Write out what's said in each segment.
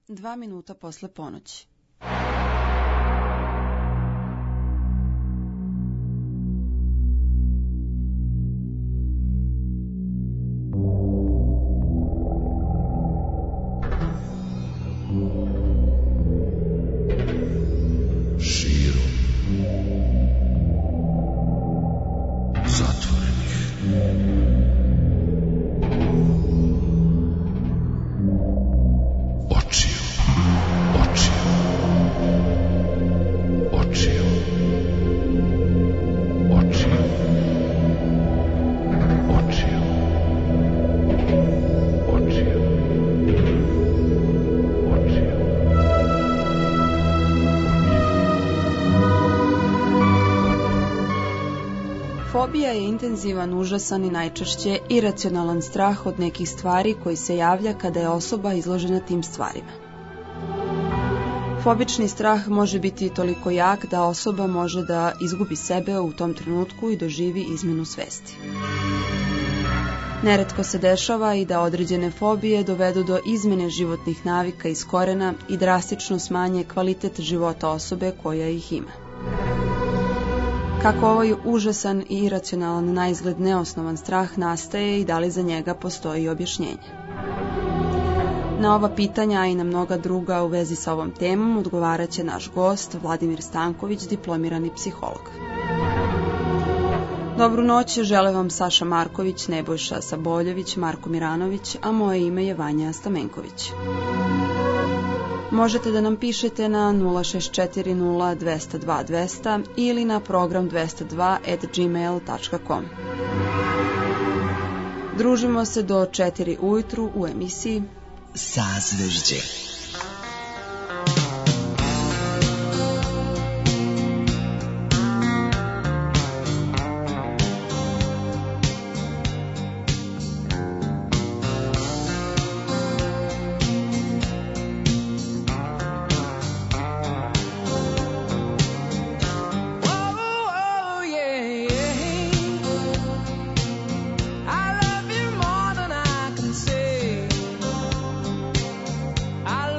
2 minuta posle ponoći. Fobija je intenzivan, užasan i najčešće iracionalan strah od nekih stvari koji se javlja kada je osoba izložena tim stvarima. Fobični strah može biti toliko jak da osoba može da izgubi sebe u tom trenutku i doživi izmjenu svesti. Neretko se dešava i da određene fobije dovedu do izmjene životnih navika iz korena i drastično smanje kvalitet života osobe koja ih ima. Kako ovaj užasan i iracionalan naizgled neosnovan strah nastaje i da li za njega postoji objašnjenje? Na ova pitanja i na mnoga druga u vezi sa ovom temom odgovarat će naš gost Vladimir Stanković, diplomirani psiholog. Dobru noć, žele vam Saša Marković, Nebojša Saboljević, Marko Miranović, a moje ime je Vanja Stamenković. Možete da nam pišete na 0640 202 200 ili na program 202@gmail.com. Družimo se do 4 ujutru u emisiji Sazvežđe. I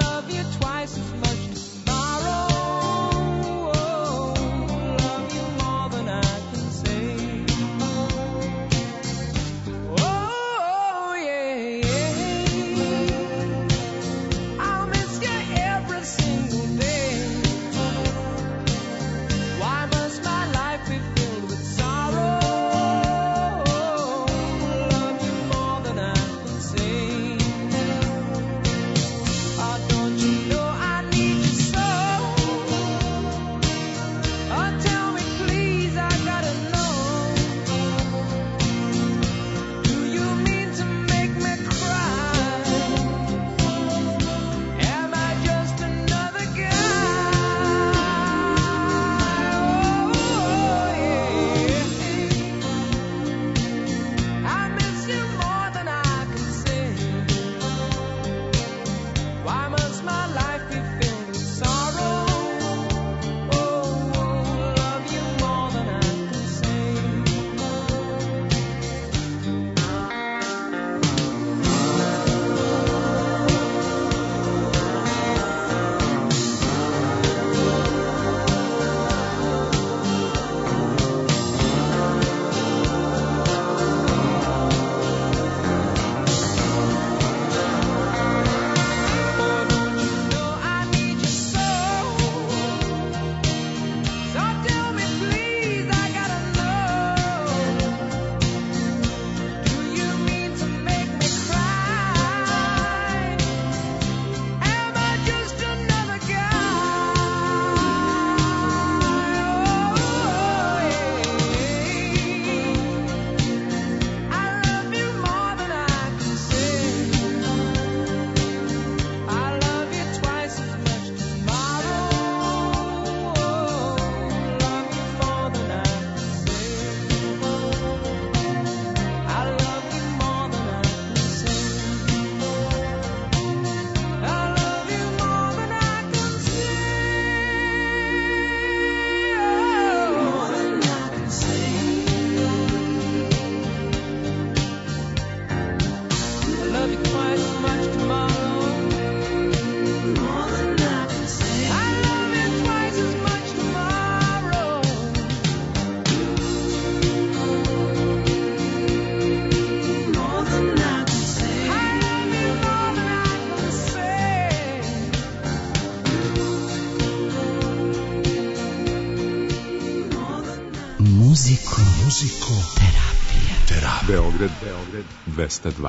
Muzikoterapija. Beograd 202.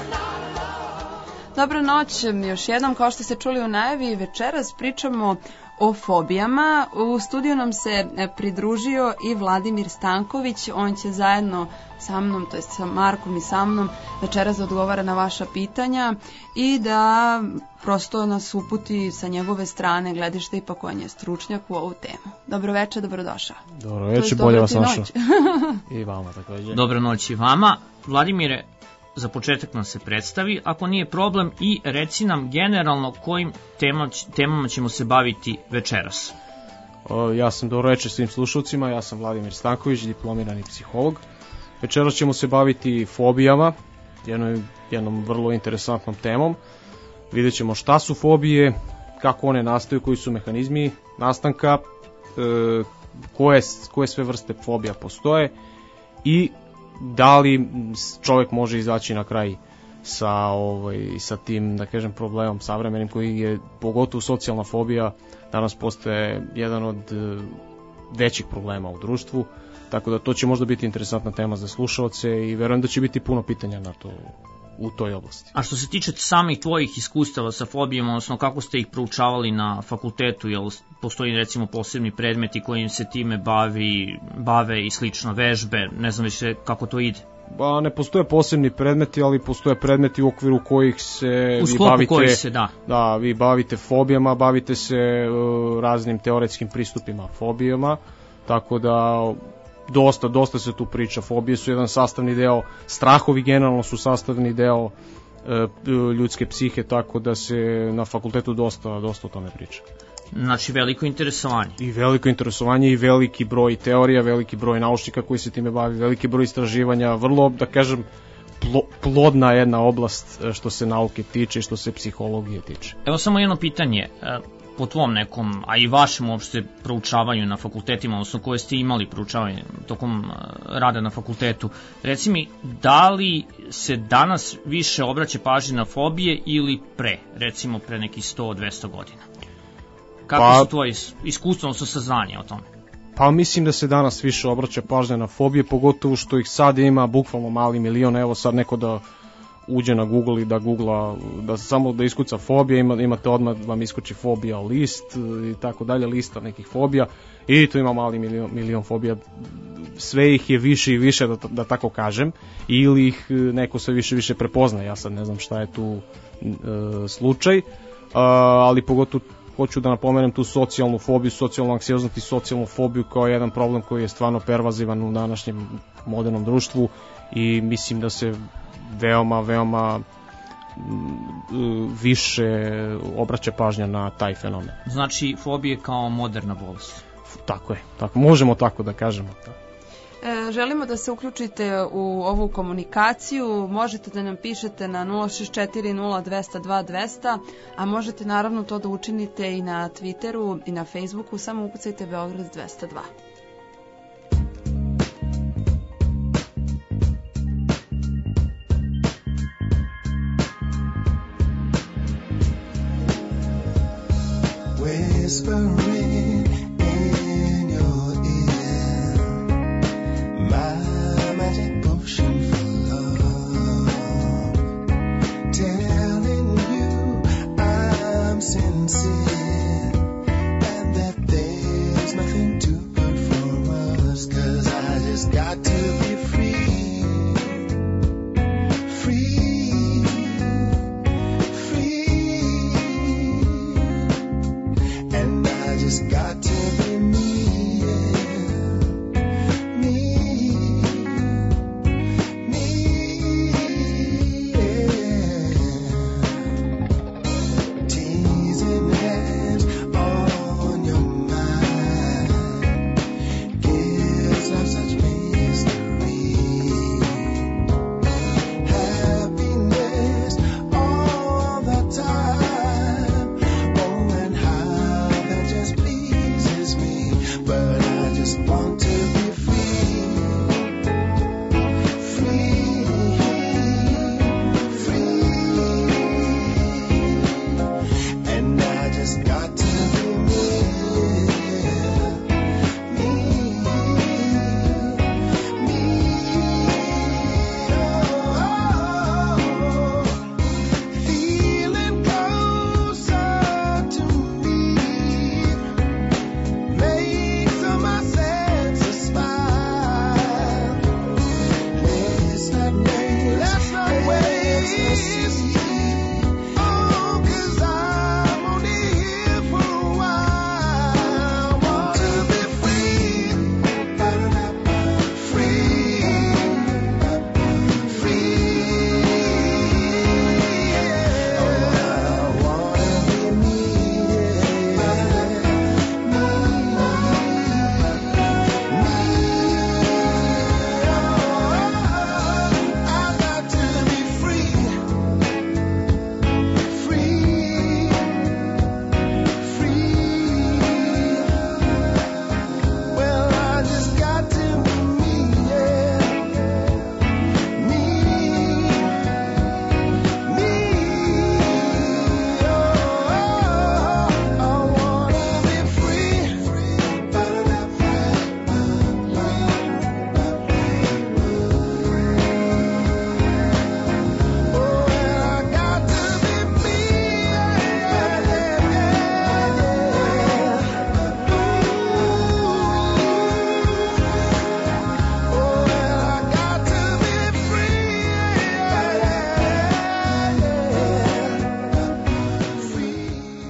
Dobro noć, još jednom, kao što ste čuli u najavi, večeras pričamo o fobijama. U studiju nam se pridružio i Vladimir Stanković. On će zajedno sa mnom, to jest sa Markom i sa mnom, večeras da odgovara na vaša pitanja i da prosto nas uputi sa njegove strane gledišta, ipak on je stručnjak u ovu temu. Dobro večer, dobrodošao. Dobro večer, bolje vas našao. I vama također. Dobro noć i vama. Vladimire, za početak nam se predstavi, ako nije problem, i reci nam generalno kojim temama ćemo se baviti večeras. Ja sam dobro večer svim slušalcima, ja sam Vladimir Stanković, diplomirani psiholog. Večeras ćemo se baviti fobijama, jednom vrlo interesantnom temom. Vidjet ćemo šta su fobije, kako one nastaju, koji su mehanizmi nastanka, koje sve vrste fobija postoje i da li čovjek može izaći na kraj sa tim, da kažem, problemom savremenim koji je, pogotovo socijalna fobija, danas postaje jedan od većih problema u društvu, tako da to će možda biti interesantna tema za slušalce i verujem da će biti puno pitanja na to u toj oblasti. A što se tiče samih tvojih iskustava sa fobijama, odnosno kako ste ih proučavali na fakultetu, jel postoji recimo posebni predmeti kojim se time bave i slično, vežbe, ne znam više kako to ide? Ba, ne postoje posebni predmeti, ali postoje predmeti u okviru kojih se vi bavite fobijama, bavite se raznim teoretskim pristupima fobijama, tako da dosta se tu priča. Fobije su jedan sastavni deo, strahovi generalno su sastavni deo ljudske psihe, tako da se na fakultetu dosta o tome priča. Znači veliko interesovanje. I veliko interesovanje i veliki broj teorija, veliki broj naučnika koji se time bavi, veliki broj istraživanja, vrlo, da kažem, plodna jedna oblast što se nauke tiče i što se psihologije tiče. Evo samo jedno pitanje, po tvom nekom, a i vašem uopšte proučavanju na fakultetima, odnosno koje ste imali proučavanje tokom rada na fakultetu, reci mi, da li se danas više obraća pažnje na fobije ili recimo pre nekih 100-200 godina? Kako su tvoje iskustvo, odnosno saznanje o tome? Pa mislim da se danas više obraća pažnja na fobije, pogotovo što ih sad ima bukvalno mali milion. Evo sad neko da uđe na Google i da googla, da samo da iskuca fobija, imate odmah vam iskoči fobija list i tako dalje, lista nekih fobija i tu ima mali milion fobija. Sve ih je više i više, da tako kažem, ili ih neko sve više prepozna. Ja sad ne znam šta je tu slučaj, ali pogotovo hoću da napomenem tu socijalnu fobiju, socijalnu anksioznost i socijalnu fobiju kao jedan problem koji je stvarno pervazivan u današnjem modernom društvu i mislim da se veoma više obraća pažnja na taj fenomen. Znači fobije kao moderna bolest. Tako je, možemo tako da kažemo. Želimo da se uključite u ovu komunikaciju, možete da nam pišete na 064020202, a možete naravno to da učinite i na Twitteru i na Facebooku, samo ukucajte Beograd 202. Whispering in your ear, my magic potion for love, telling you I'm sincere and that there's nothing too good for us, 'cause I just got to be free, free, free, and I just got to be me, yeah. Me, yeah. Teasing hands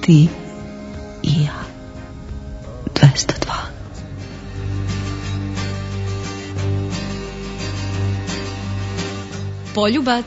Ti i ja. 202. Poljubac.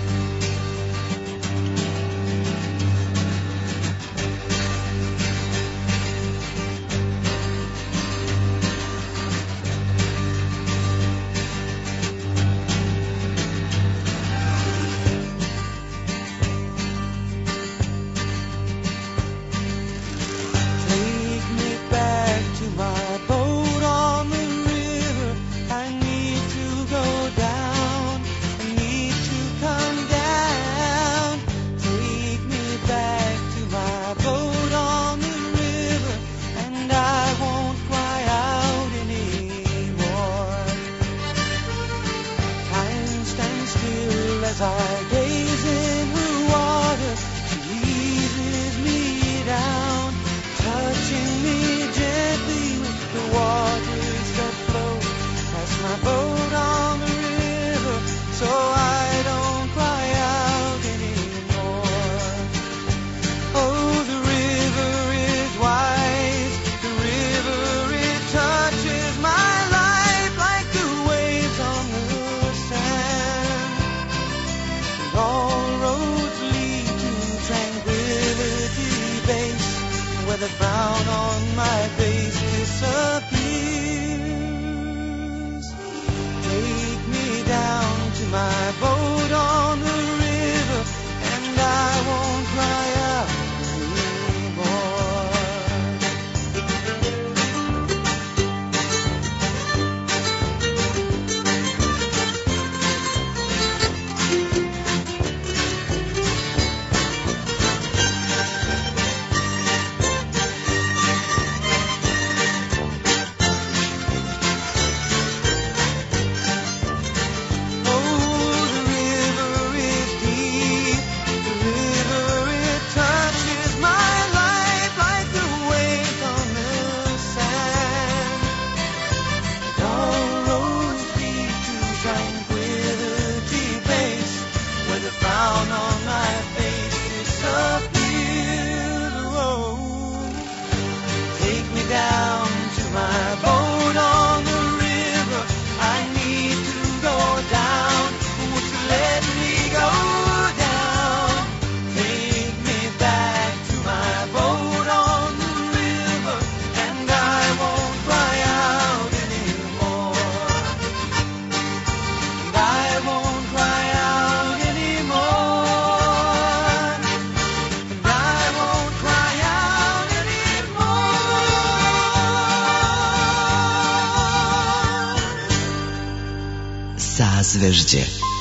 Sazvežđe.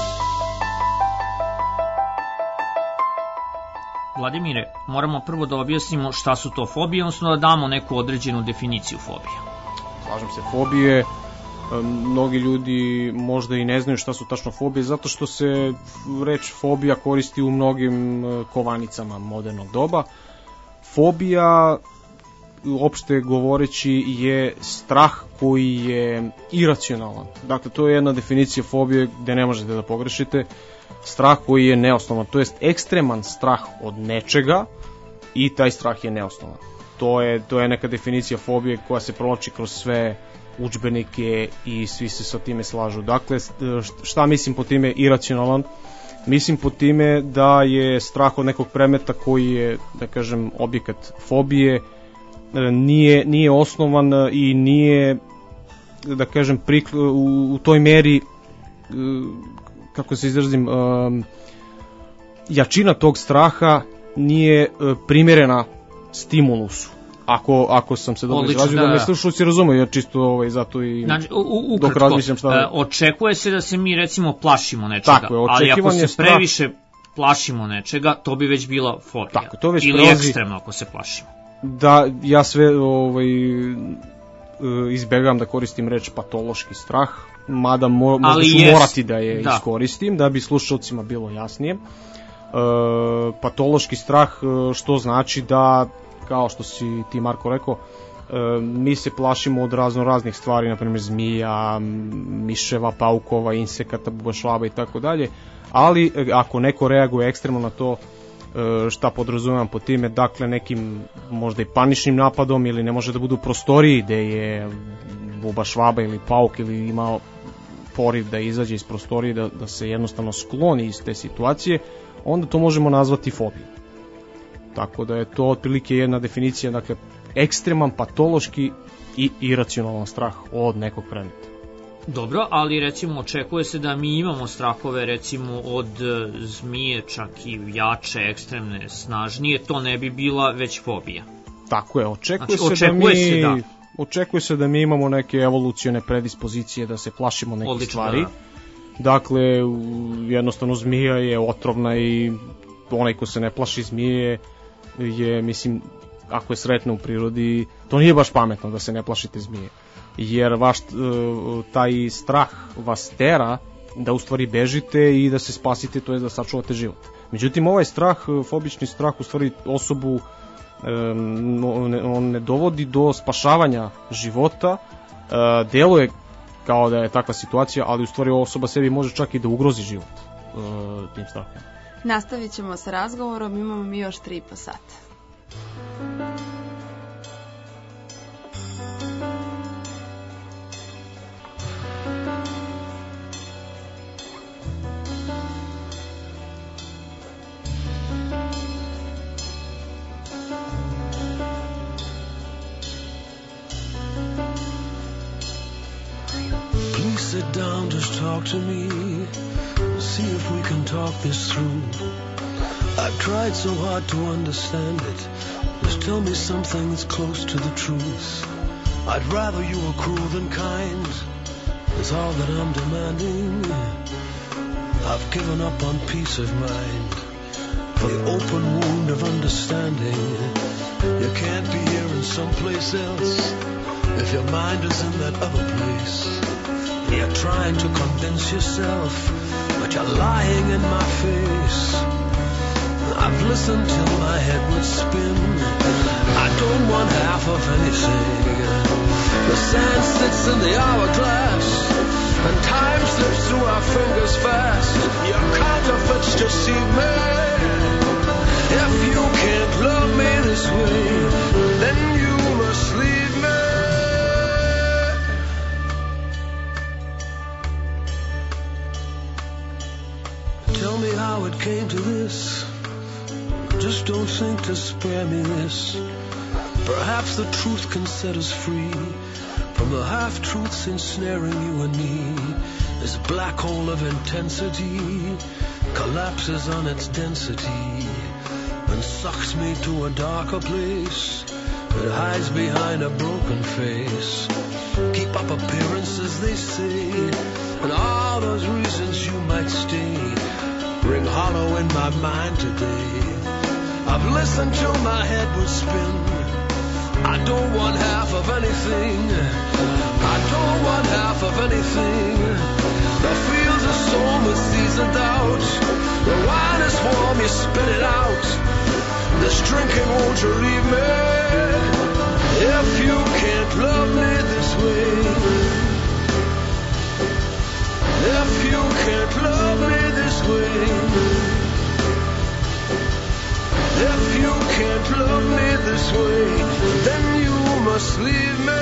Vladimire, moramo prvo da objasnimo šta su to fobije, odnosno da damo neku određenu definiciju fobije. Slažem se, fobije, mnogi ljudi možda i ne znaju šta su tačno fobije, zato što se reč fobija koristi u mnogim kovanicama modernog doba. Fobija, uopšte govoreći, je strah koji je iracionalan. Dakle, to je jedna definicija fobije gde ne možete da pogrešite. Strah koji je neosnovan, to jest ekstreman strah od nečega i taj strah je neosnovan. To je neka definicija fobije koja se provlači kroz sve udžbenike i svi se sa time slažu. Dakle, šta mislim po time iracionalan? Mislim po time da je strah od nekog predmeta koji je, da kažem, objekat fobije, nije osnovan i nije, da kažem, u toj meri, kako se izrazim, jačina tog straha nije primjerena stimulusu. Ako sam se dobro izrazio, da me slušalci razumeju, ja čisto zato i znači, dok razmišljam šta... Očekuje se da se mi recimo plašimo nečega, ali ako se previše plašimo nečega, to bi već bila fobija. Tako, to već ili prelazi... ekstremno ako se plašimo. Da, ja sve izbegavam da koristim reč patološki strah, mada možda ću morati da je iskoristim, da bi slušalcima bilo jasnije. Patološki strah, što znači da, kao što si ti, Marko, rekao, mi se plašimo od raznih stvari, na primjer zmija, miševa, paukova, insekata, bubašvaba i tako dalje, ali ako neko reaguje ekstremno na to, Šta podrazumevam po time, dakle nekim možda i paničnim napadom, ili ne može da bude u prostoriji gde je buba švaba ili pauk ili ima poriv da izađe iz prostorije, da se jednostavno skloni iz te situacije, onda to možemo nazvati fobijom. Tako da je to otprilike jedna definicija, dakle ekstreman, patološki i iracionalan strah od nekog predmeta. Dobro, ali recimo očekuje se da mi imamo strahove recimo od zmije, čak i jače, ekstremne, snažnije, to ne bi bila već fobija. Tako je, očekuje se da mi imamo neke evolucione predispozicije da se plašimo nekih Odlično, stvari. Da. Dakle, jednostavno zmija je otrovna i onaj ko se ne plaši zmije je, mislim, ako je sretno u prirodi, to nije baš pametno da se ne plašite zmije. Jer vaš taj strah vas tera da u stvari bežite i da se spasite, to je da sačuvate život. Međutim, ovaj strah, fobični strah, u stvari osobu on ne dovodi do spašavanja života, deluje kao da je takva situacija, ali u stvari osoba sebi može čak i da ugrozi život tim strahom. Nastavit ćemo sa razgovorom, imamo mi još 3,5 sata. Sit down, just talk to me. See if we can talk this through. I've tried so hard to understand it. Just tell me something that's close to the truth. I'd rather you were cruel than kind. Is all that I'm demanding. I've given up on peace of mind for the open wound of understanding. You can't be here in someplace else if your mind is in that other place. You're trying to convince yourself, but you're lying in my face. I've listened till my head would spin. I don't want half of anything. The sand sits in the hourglass, and time slips through our fingers fast. Your counterfeits deceive me. If you can't love me this way, then you must leave me. Tell me how it came to this. Just don't think to spare me this. Perhaps the truth can set us free from the half-truths ensnaring you and me. This black hole of intensity collapses on its density and sucks me to a darker place that hides behind a broken face. Keep up appearances, they say, and all those reasons you might stay ring hollow in my mind today. I've listened till my head would spin. I don't want half of anything. I don't want half of anything. The fields are sown with seeds of doubt. The wine is warm, you spit it out. This drinking, won't you leave me? If you can't love me this way. If you can't love me this way. If you can't love me this way, then you must leave me.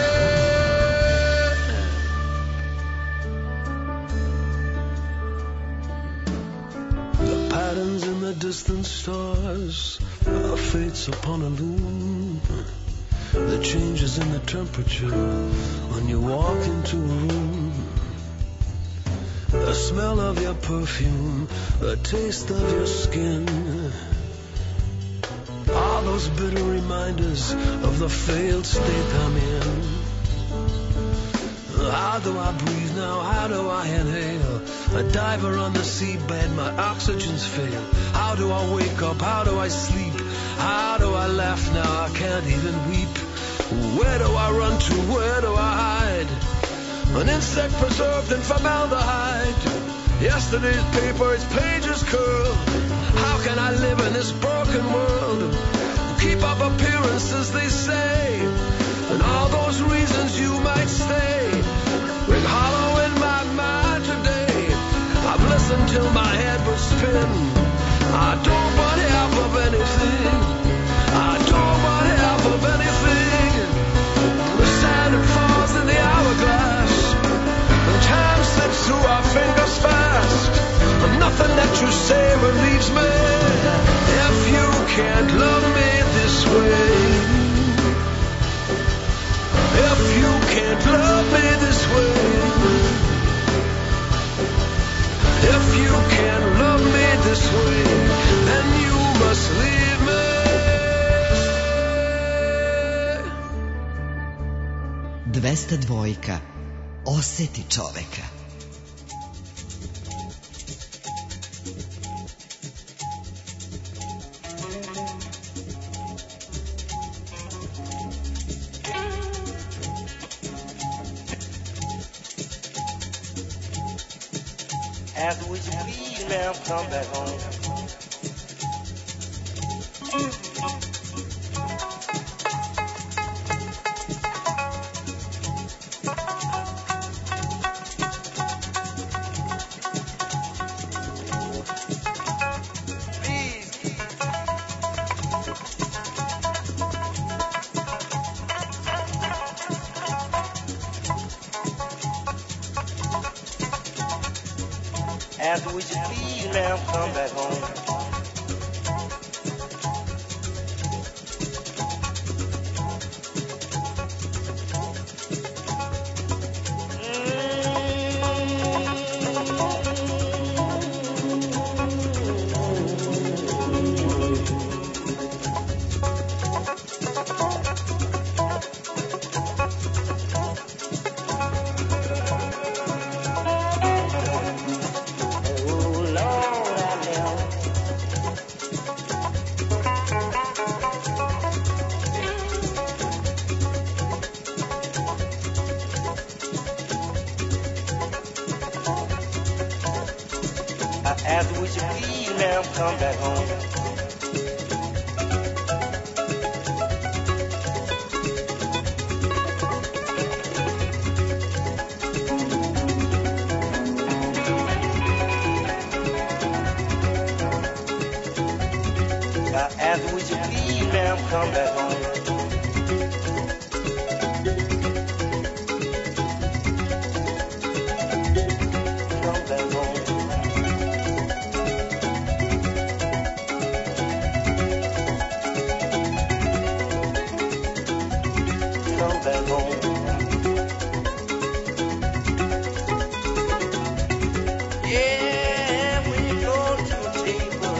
The patterns in the distant stars are fates upon a loom. The changes in the temperature when you walk into a room. The smell of your perfume, the taste of your skin. All those bitter reminders of the failed state I'm in. How do I breathe now? How do I inhale? A diver on the seabed, my oxygen's failed. How do I wake up? How do I sleep? How do I laugh now? I can't even weep. Where do I run to? Where do I hide? An insect preserved in formaldehyde. Yesterday's paper, its pages curl. How can I live in this broken world? Keep up appearances, they say, and all those reasons you might stay ring hollow in my mind today. I've listened till my head would spin. I don't want half of 202. Oseti čoveka. After would you please, ma'am, come back home? After would you please, ma'am, come back home? After would you please, ma'am, come back home? After would you please, ma'am, come back home? Come back home. Back home. Yeah, when you go to a table,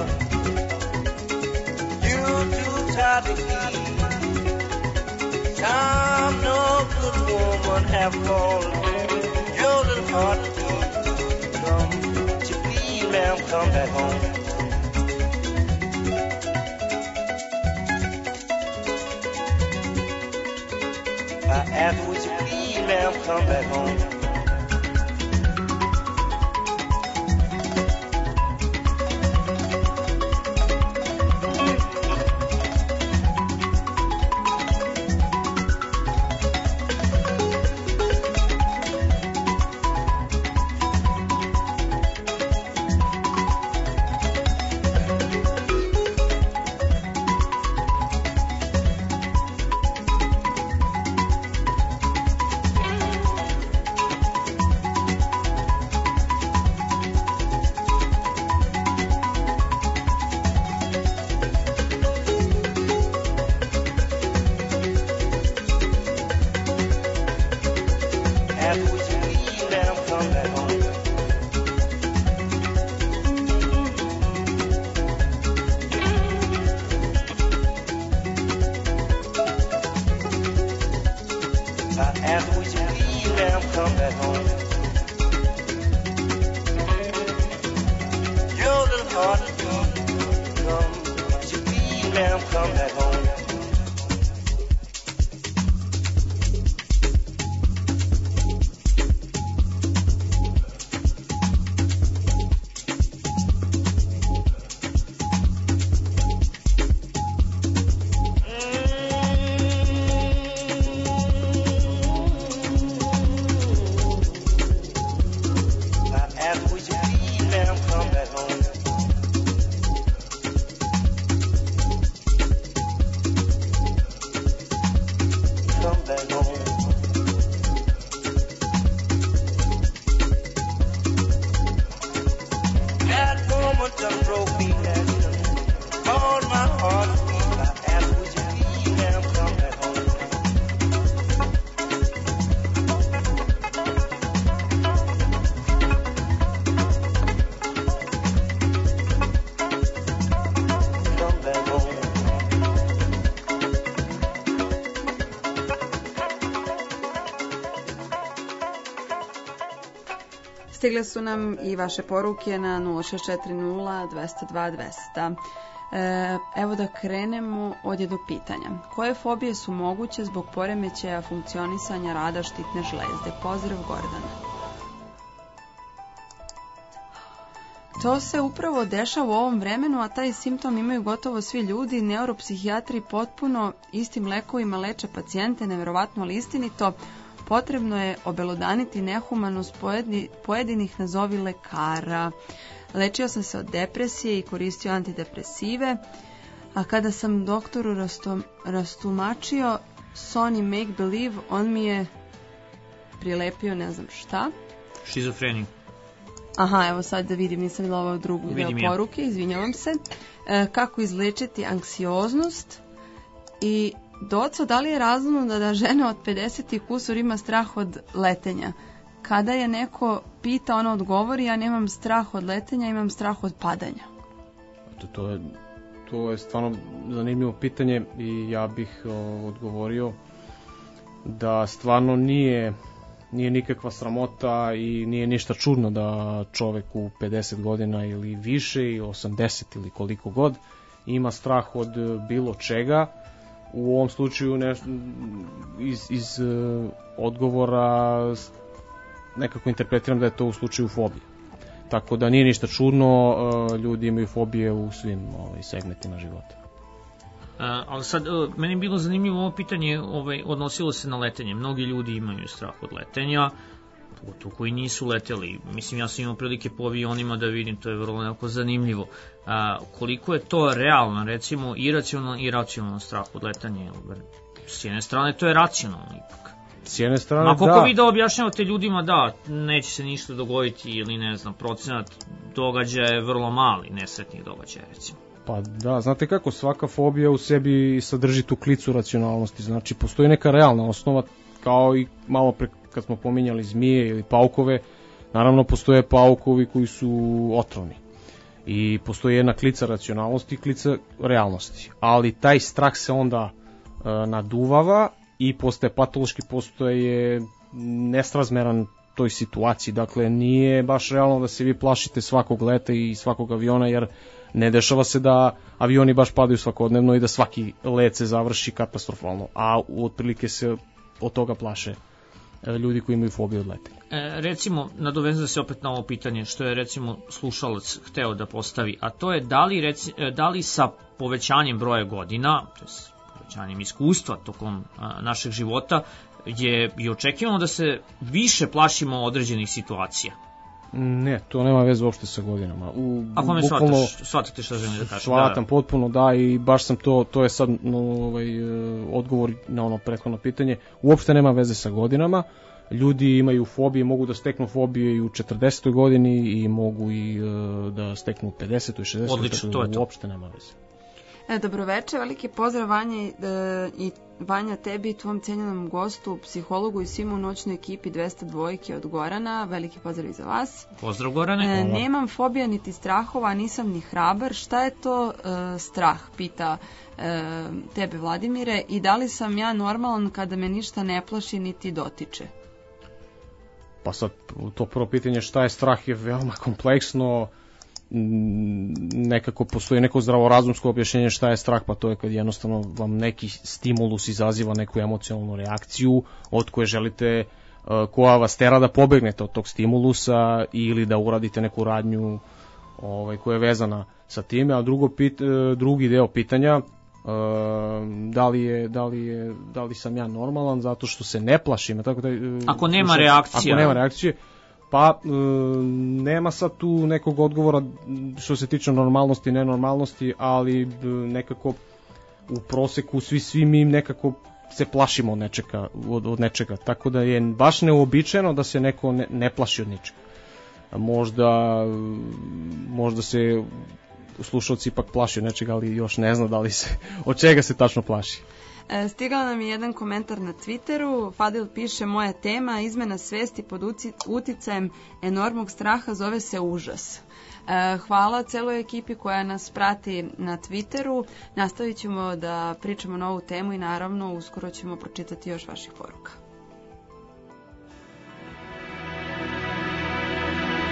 you're too tired to eat. Time no good woman have called your little heart to beat. Come, would you please, ma'am, come back home? After would you please, ma'am, come back home? After would you please, ma'am, come back home? Your little heart is beat. Come, would you please, ma'am, come back home? Stigle su nam i vaše poruke na 0640 202 200. Evo da krenemo od jednog pitanja. Koje fobije su moguće zbog poremećaja funkcionisanja rada štitne žlezde? Pozdrav, Gordana. To se upravo dešava u ovom vremenu, a taj simptom imaju gotovo svi ljudi. Neuropsihijatri potpuno istim lekovima leče pacijente, neverovatno ali istinito. Potrebno je obelodaniti nehumanost pojedinih nazovi lekara. Lečio sam se od depresije i koristio antidepresive, a kada sam doktoru rastumačio Sony Make Believe, on mi je prilepio ne znam šta. Šizofreniju. Aha, evo sad da vidim, nisam bila ovo drugu deo poruke, izvinjavam se. Kako izlečiti anksioznost i Doco, da li je razumno da žena od 50 i kusur ima strah od letenja? Kada je neko pita, ona odgovori, ja nemam strah od letenja, imam strah od padanja. To je stvarno zanimljivo pitanje i ja bih odgovorio da stvarno nije nikakva sramota i nije ništa čudno da čovek u 50 godina ili više, i 80 ili koliko god, ima strah od bilo čega. U ovom slučaju iz odgovora nekako interpretiram da je to u slučaju fobije. Tako da nije ništa čudno, ljudi imaju fobije u svim segmentima života. Ali sad, meni je bilo zanimljivo ovo pitanje, odnosilo se na letenje. Mnogi ljudi imaju strah od letenja, pogotovo koji nisu leteli. Mislim, ja sam imao prilike po avionima da vidim, to je vrlo nekako zanimljivo. Koliko je to realno, recimo, iracionalno strah od letanja? S jedne strane, to je racionalno ipak. S jedne strane, da. Koliko vi da objašnjavate ljudima da neće se ništa dogoditi ili ne znam, procenat događaja je vrlo mali, nesretnih događaja, recimo. Pa da, znate kako, svaka fobija u sebi sadrži tu klicu racionalnosti, znači postoji neka realna osnova, kao i malo pre kad smo pominjali zmije ili paukove, naravno postoje paukovi koji su otrovni i postoji jedna klica racionalnosti i klica realnosti, ali taj strah se onda naduvava i postaje patološki, postaje nesrazmeran toj situaciji, dakle nije baš realno da se vi plašite svakog leta i svakog aviona, jer ne dešava se da avioni baš padaju svakodnevno i da svaki let se završi katastrofalno, a otprilike se od toga plaše ljudi koji imaju fobiju od letenja. Recimo, nadovezam se opet na ovo pitanje što je recimo slušalac hteo da postavi, a to je da li sa povećanjem broja godina, to je povećanjem iskustva tokom našeg života, je i očekivano da se više plašimo određenih situacija? Ne, to nema veze uopšte sa godinama. Ako me shvatate što želim da kažem. Shvatam potpuno, da, i baš sam to je sad odgovor na ono prethodno pitanje. Uopšte nema veze sa godinama. Ljudi imaju fobije, mogu da steknu fobije i u 40. godini i mogu i da steknu u 50. i 60. Odlično, to je to. Uopšte nema veze. Dobroveče, veliki pozdrav Vanja tebi i tvom cenjenom gostu, psihologu i svim u noćnoj ekipi 202 od Gorana. Veliki pozdrav i za vas. Pozdrav, Gorane. Nemam fobija niti strahova, nisam ni hrabar. Šta je to strah, pita tebe Vladimire, i da li sam ja normalan kada me ništa ne plaši niti dotiče? Pa sad, to prvo pitanje šta je strah je veoma kompleksno. Nekako postoji neko zdravorazumsko objašnjenje šta je strah, pa to je kad jednostavno vam neki stimulus izaziva neku emocionalnu reakciju od koje želite, koja vas tera da pobegnete od tog stimulusa ili da uradite neku radnju koja je vezana sa time. A drugi deo pitanja, da li sam ja normalan zato što se ne plašim, tako da, ako nema reakcije, pa nema sad tu nekog odgovora što se tiče normalnosti i nenormalnosti, ali nekako u proseku svi mi nekako se plašimo od nečega, tako da je baš neuobičajeno da se neko ne plaši od ničega. Možda se slušalci ipak plaši od nečega, ali još ne zna od čega se tačno plaši. Stigao nam je jedan komentar na Twitteru. Fadil piše: moja tema, izmena svesti pod uticajem enormnog straha, zove se užas. Hvala celoj ekipi koja nas prati na Twitteru. Nastavit ćemo da pričamo na ovu temu i naravno uskoro ćemo pročitati još vaših poruka.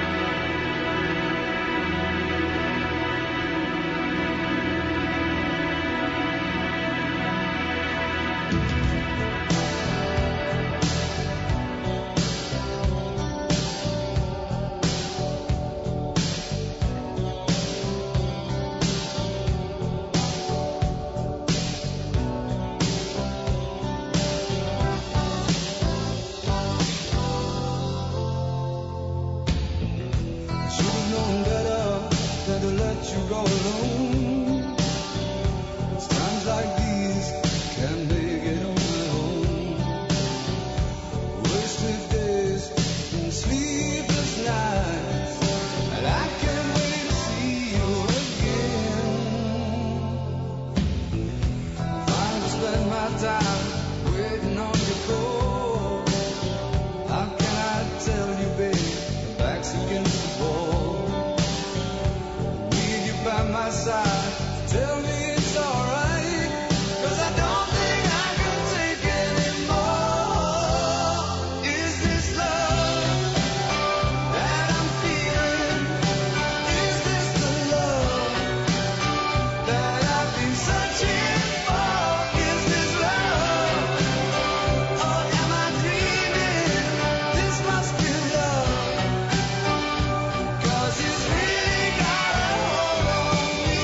time waiting on your call. How can I tell you, babe, your back's against the wall. Need you by my side, tell me it's alright, 'cause I don't think I can take anymore. Is this love that I'm feeling? Is this the love that I've been searching for? Is this love, or am I dreaming? This must be love, 'cause it's really got a hold on me.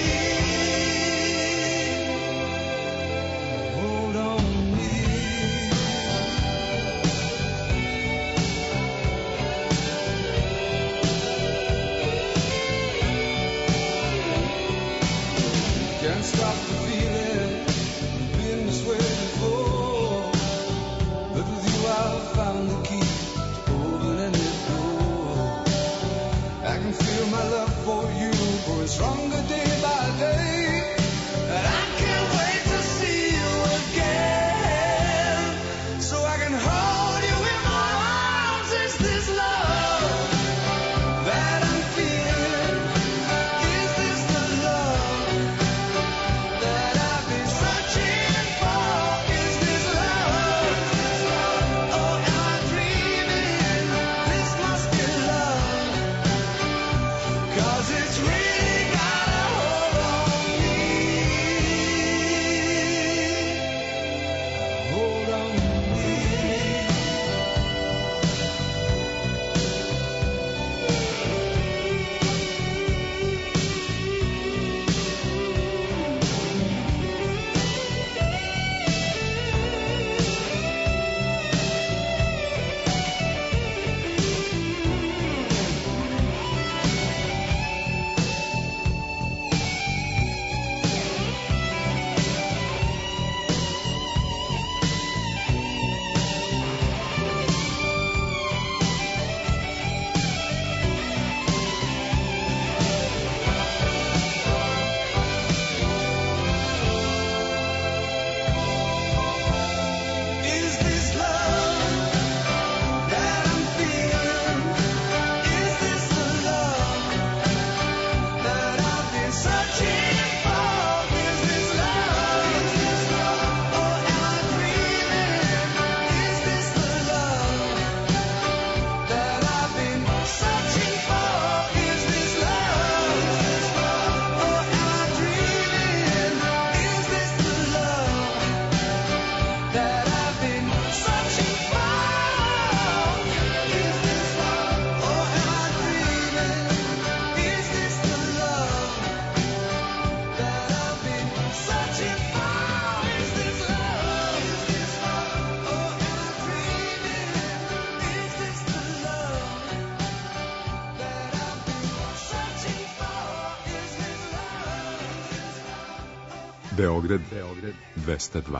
Hold on me. Can't stop the feeling, been this way before, but with you I've found the key to open any door. I can feel my love for you growing stronger day by day, and I can't wait to see you again, so I can hold you in my arms. Is this love that I'm feeling? Is this the love that I've been searching for? Is this love, or am I dreaming? This must be love, 'cause it's really got a hold on me. Hold on me. Is this love that I'm feeling? Is this the love that I've been searching for? Is this love, or am I dreaming? Is this the love that I've been searching for? Is this love, or am I dreaming? Is this the love that I've been searching for? Is this love, or am I dreaming? Is this the love that I've been searching for? Is this love, or am I dreaming? Is this the love that I've been searching for? Is this love? Beograd 202.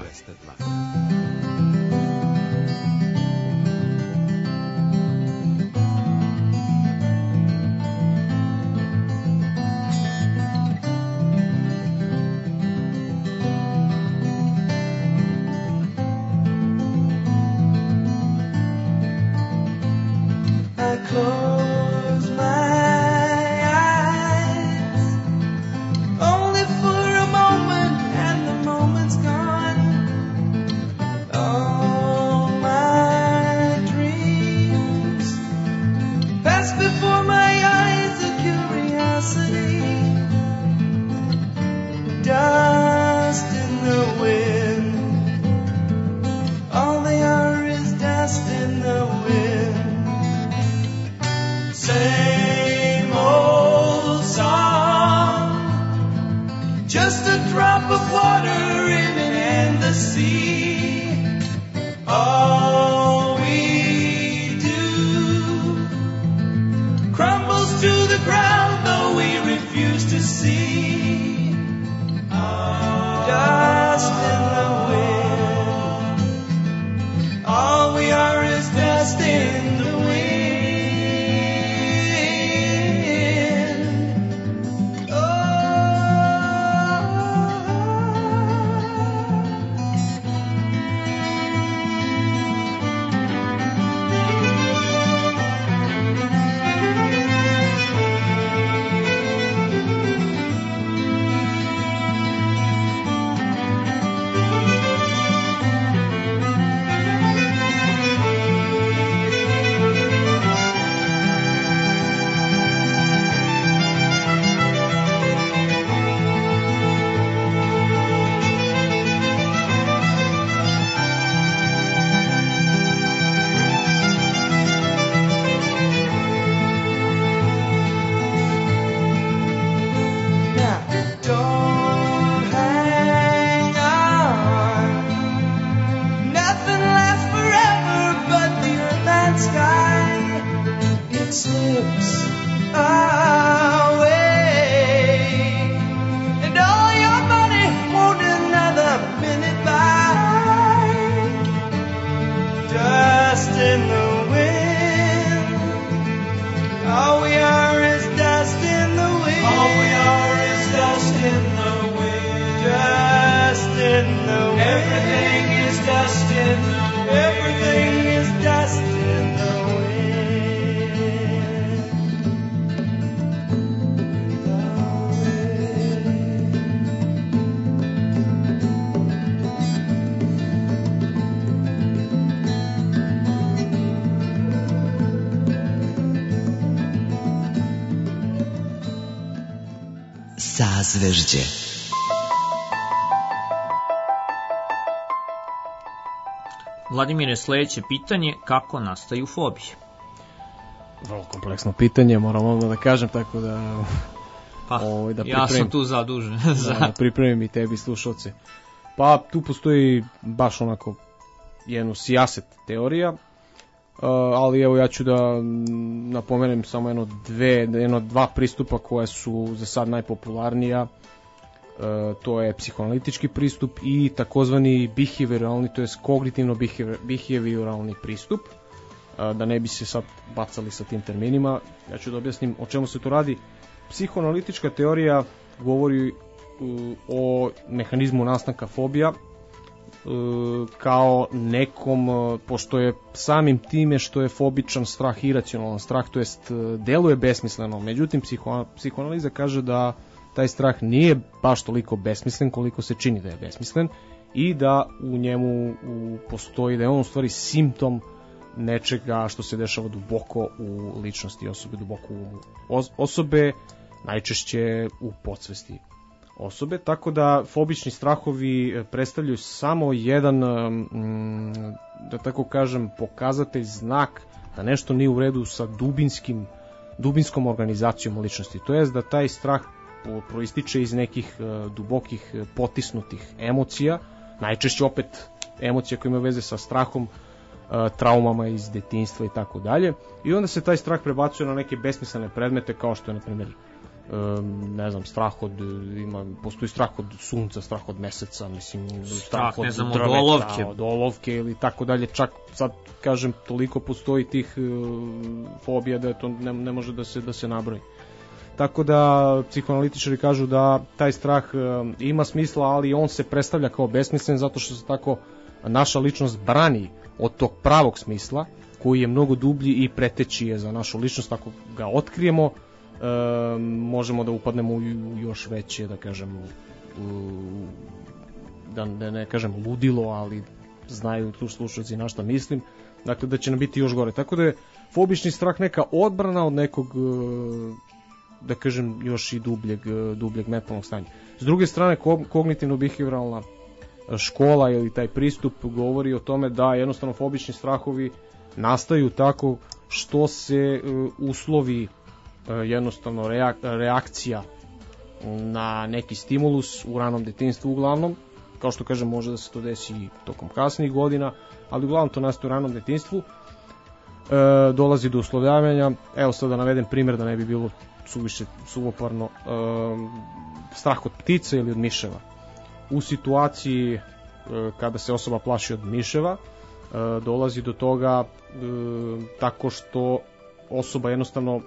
I close my eyes only for a moment, and the moment's gone. All my dreams pass before my eyes of curiosity. Dust in the wind, all they are is dust in the wind. Same old song, just a drop of water in an endless sea. All we do crumbles to the ground, though we refuse to see. Dust in the wind, all we are is dust in the wind. Oh, in the wind. Everything is dust in the wind. Everything is dust in the Sazvežđe. Vladimire, sledeće pitanje, kako nastaju fobije? Vrlo kompleksno pitanje, moram odmah da kažem, tako da... Pa, da ja sam tu zadužen. Da pripremim i tebi slušalce. Pa, tu postoji baš onako jednu sijaset teorija, ali evo ja ću da napomenem samo dva pristupa koja su za sad najpopularnija. To je psihoanalitički pristup i takozvani behavioralni, to je kognitivno-behavioralni pristup. Da ne bi se sad bacali sa tim terminima, ja ću da objasnim o čemu se to radi. Psihoanalitička teorija govori o mehanizmu nastanka fobija kao nekom, pošto je samim time što je fobičan strah iracionalan strah, to jest deluje besmisleno. Međutim, psihoanaliza kaže da taj strah nije baš toliko besmislen koliko se čini da je besmislen i da u njemu postoji, da je on u stvari simptom nečega što se dešava duboko u ličnosti osobe, duboko u osobe, najčešće u podsvesti osobe, tako da fobični strahovi predstavljaju samo jedan, da tako kažem, pokazatelj, znak da nešto nije u redu sa dubinskom organizacijom ličnosti, to jest da taj strah proističe iz nekih dubokih potisnutih emocija, najčešće opet emocija koje imaju veze sa strahom, traumama iz detinjstva i tako dalje, i onda se taj strah prebacuje na neke besmislene predmete kao što je, na primjer, ne znam, postoji strah od sunca, strah od meseca, mislim, strah od drveta, od olovke ili tako dalje, čak sad kažem toliko postoji tih fobija da to ne može da se nabroji. Tako da psihoanalitičari kažu da taj strah ima smisla, ali on se predstavlja kao besmislen zato što se tako naša ličnost brani od tog pravog smisla koji je mnogo dublji i preteći je za našu ličnost. Ako ga otkrijemo, možemo da upadnemo u još veće, da kažem, da ne kažem ludilo, ali znaju tu slušalci na šta mislim, dakle da će nam biti još gore. Tako da je fobični strah neka odbrana od nekog, da kažem, još i dubljeg mentalnog stanja. S druge strane, kognitivno-behavioralna škola ili taj pristup govori o tome da jednostavno fobični strahovi nastaju tako što se uslovi jednostavno reakcija na neki stimulus u ranom detinjstvu uglavnom, kao što kažem, može da se to desi i tokom kasnijih godina, ali uglavnom to nastaje u ranom detinjstvu, dolazi do uslovljavanja. Evo sad da navedem primjer da ne bi bilo suviše suvoparno, strah od ptice ili od miševa. U situaciji kada se osoba plaši od miševa, dolazi do toga tako što osoba jednostavno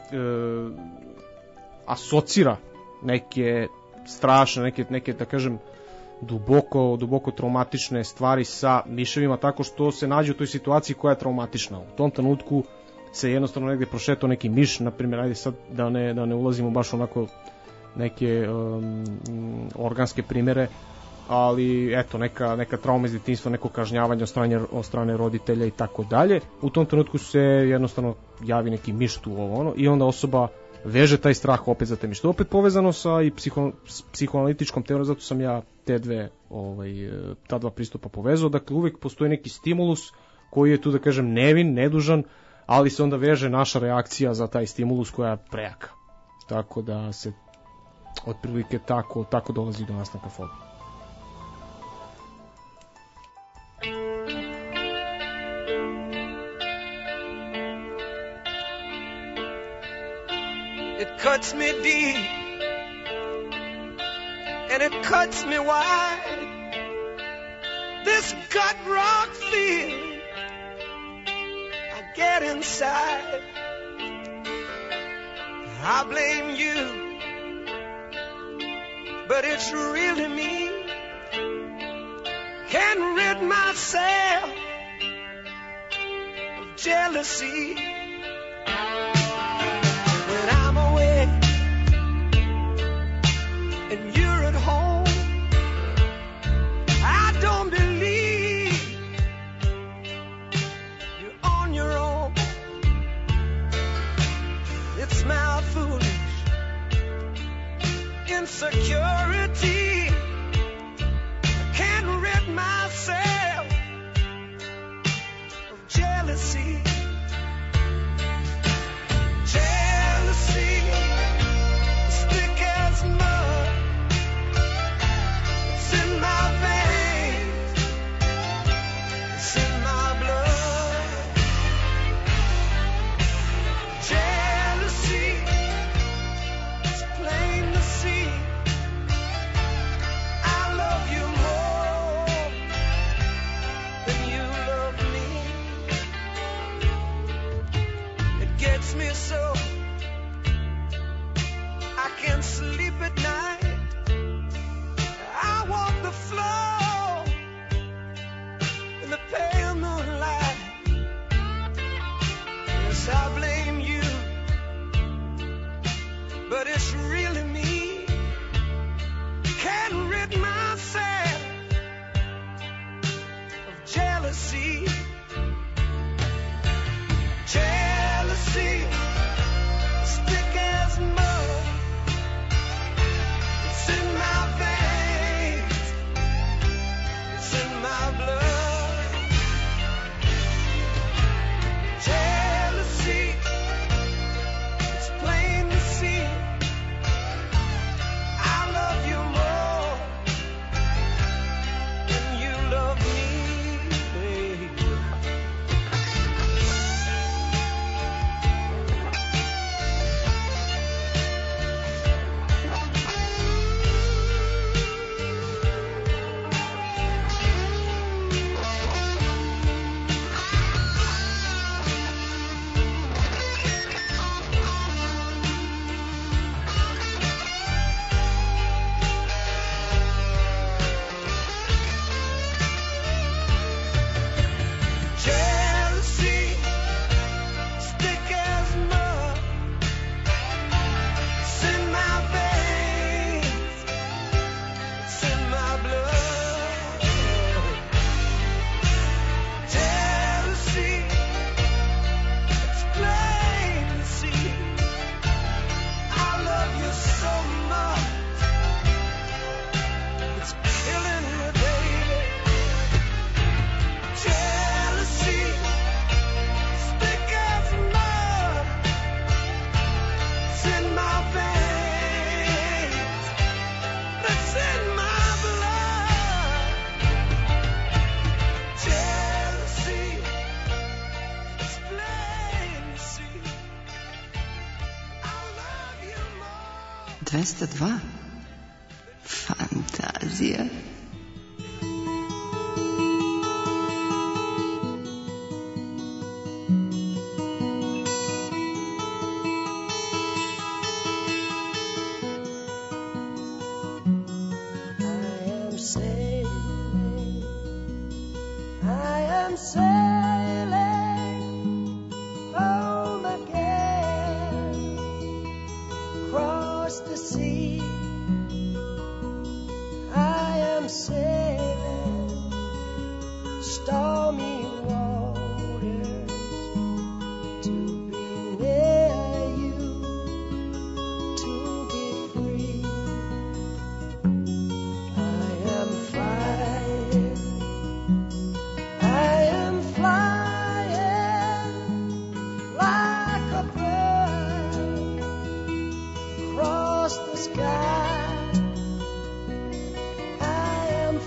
asocira neke strašne, neke da kažem duboko traumatične stvari sa miševima, tako što se nađe u toj situaciji koja je traumatična. U tom trenutku se jednostavno negde prošetao neki miš, na primjer, ajde sad da ne ulazimo baš onako neke organske primere, ali eto, neka trauma iz detinjstva, neko kažnjavanje od strane roditelja i tako dalje. U tom trenutku se jednostavno javi neki miš tu i onda osoba veže taj strah opet za te miš. To je opet povezano sa i psihoanalitičkom teorijom, zato sam ja ta dva pristupa povezao. Dakle, uvek postoji neki stimulus koji je tu, da kažem, nevin, nedužan, ali se onda veže naša reakcija za taj stimulus koja je prejaka. Tako da se otprilike tako dolazi do nastanka fobije. It cuts me deep and it cuts me wide. This gut rock feeling I get inside. I blame you, but it's really me. myself of jealousy. When I'm away and you're at home, I don't believe you're on your own. It's my foolish insecurity. I can't rid myself of jealousy. Jealousy, as thick as mud. It's in my veins. It's in my blood. Jealousy, it's plain to see. I love you more than you love me. It gets me so I can't sleep at night. I walk the floor in the pale moonlight. Yes, I blame you, but it's really me. Can't rid myself of jealousy. Jealousy, as thick as mud. It's in my veins. It's in my blood. Jealousy, it's plain to see. I love you more than you love me, babe. Jealousy, as thick as mud. It's in my veins. It's in my blood. Jealousy, it's plain to see. I love you so much. It's killing me, baby. Jealousy, as thick as mud. It's in my veins. It's in my blood. Jealousy, it's plain to see. I love you more. 202. Fantazija. I am sailing home again, across the sea. I am sailing stormy waters to be near you, to be free. I am flying, I am flying like a bird across the sky. I am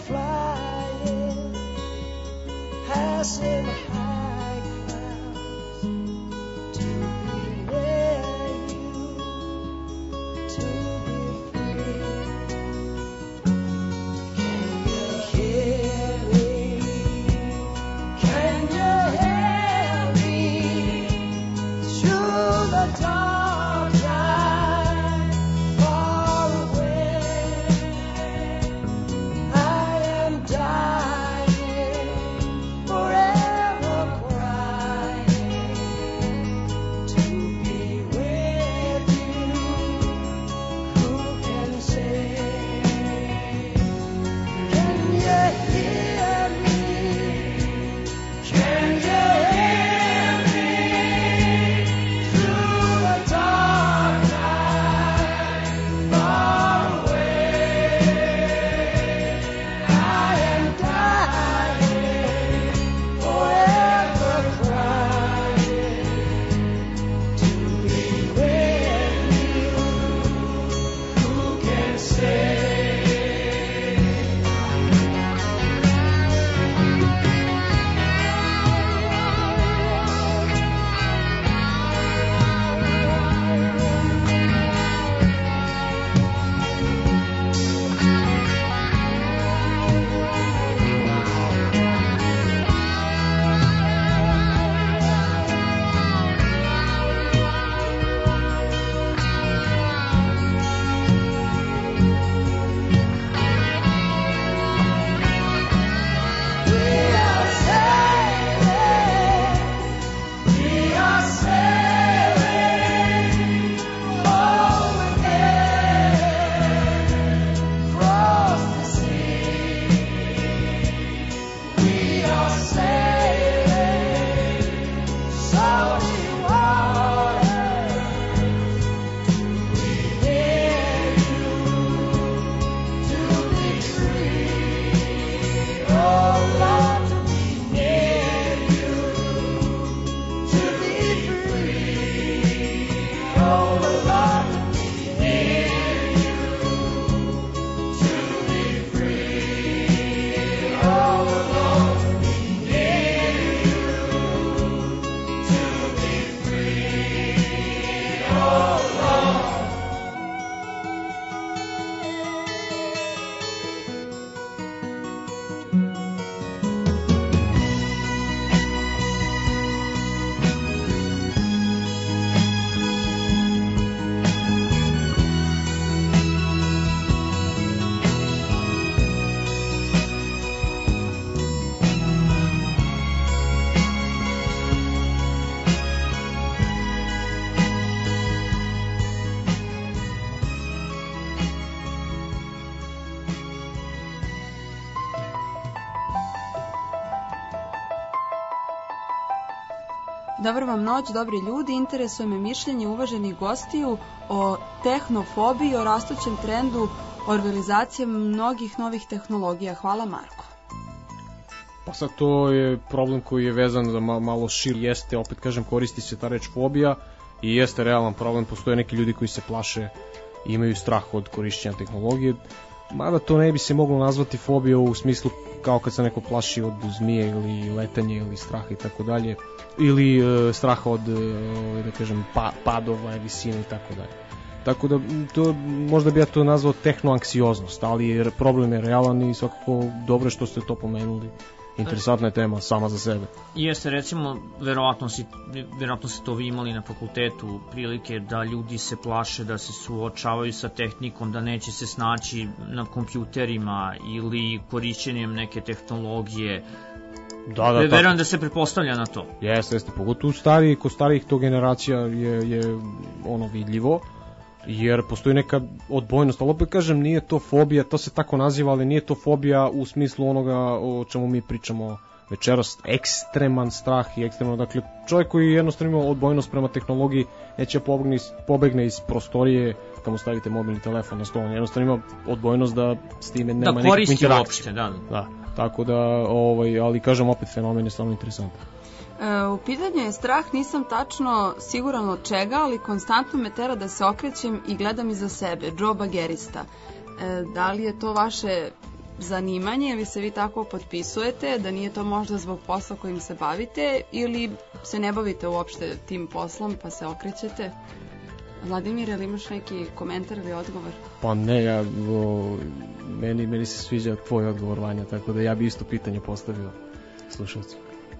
Dobar vam noć, dobri ljudi. Interesuje me mišljenje uvaženih gostiju o tehnofobiji, o rastućem trendu orvelizacije mnogih novih tehnologija. Hvala, Marko. Pa sad to je problem koji je vezan za malo širi. Jeste, opet kažem, koristi se ta reč fobija i jeste realan problem. Postoje neki ljudi koji se plaše i imaju strah od korišćenja tehnologije. Mada to ne bi se moglo nazvati fobija u smislu kao kad se neko plaši od zmije ili letanje ili straha i tako dalje, ili straha od da kažem padova, visine i tako dalje. Tako da to možda bi ja to nazvao tehnoanksioznost, ali problem je realan i svakako dobro što ste to pomenuli. Interesantna je tema sama za sebe. Jeste, recimo, verovatno ste to vi imali na fakultetu prilike da ljudi se plaše da se suočavaju sa tehnikom, da neće se snaći na kompjuterima ili korišćenjem neke tehnologije. Da, verujem da se pretpostavlja na to. Jeste, pogotovo kod starijih to generacija je ono vidljivo, jer postoji neka odbojnost, ali opet kažem, nije to fobija, to se tako naziva, ali nije to fobija u smislu onoga o čemu mi pričamo večeras, ekstreman strah i ekstremno, dakle, čovjek koji jednostavno ima odbojnost prema tehnologiji, neće pobegne iz prostorije kad mu stavite mobilni telefon na stol, jednostavno ima odbojnost da s time nema nekakvu interakciju. Da koristi uopšte, da. Tako da, ali kažem opet, fenomen je stvarno interesantan. U pitanju je strah, nisam tačno siguran od čega, ali konstantno me tera da se okrećem i gledam iza sebe. Joe Bagerista. Da li je to vaše zanimanje ili se vi tako potpisujete, da nije to možda zbog posla kojim se bavite ili se ne bavite uopšte tim poslom pa se okrećete? Vladimir, ili imaš neki komentar ili odgovor? Pa ne, meni se sviđa tvoj odgovor, Vanja, tako da ja bi isto pitanje postavio slušalcu.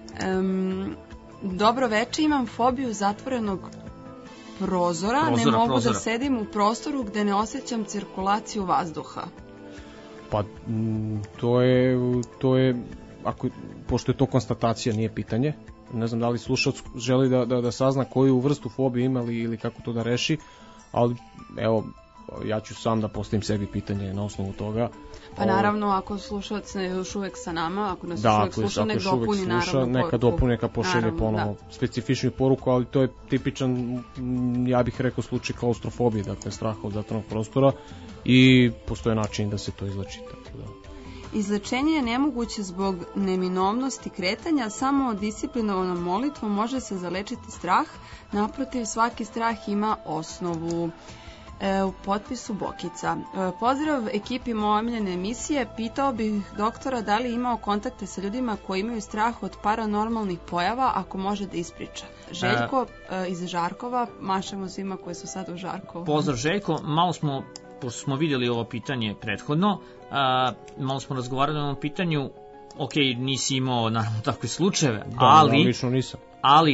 Dobro veče, imam fobiju zatvorenog prozora, ne mogu da sedim u prostoru gde ne osjećam cirkulaciju vazduha. Pa to je pošto je to konstatacija, nije pitanje. Ne znam da li slušalac želi da sazna koju vrstu fobije ima ili kako to da reši, ali evo, ja ću sam da postavim sebi pitanje na osnovu toga. Pa naravno, ako slušalac ne je još uvek sa nama, ako nas još uvek sluša, nek dopuni naravno neka dopuni, neka pošelje ponovo specifičnu poruku, ali to je tipičan, ja bih rekao, slučaj klaustrofobije, dakle straha od zatvorenog prostora, i postoje način da se to izleči. Tako da. Izlečenje je nemoguće zbog neminovnosti kretanja, samo disciplinovanom molitvom može se zalečiti strah, naprotiv svaki strah ima osnovu. U potpisu Bokica. Pozdrav ekipi moje omiljene emisije, pitao bih doktora da li je imao kontakte sa ljudima koji imaju strah od paranormalnih pojava, ako može da ispriča. Željko iz Žarkova, mašemo svima koji su sad u Žarkovu. Pozdrav Željko, malo smo, pošto smo vidjeli ovo pitanje prethodno, malo smo razgovarali o ovom pitanju, ok, nisi imao naravno takve slučajeve, ali... lično nisam. Ali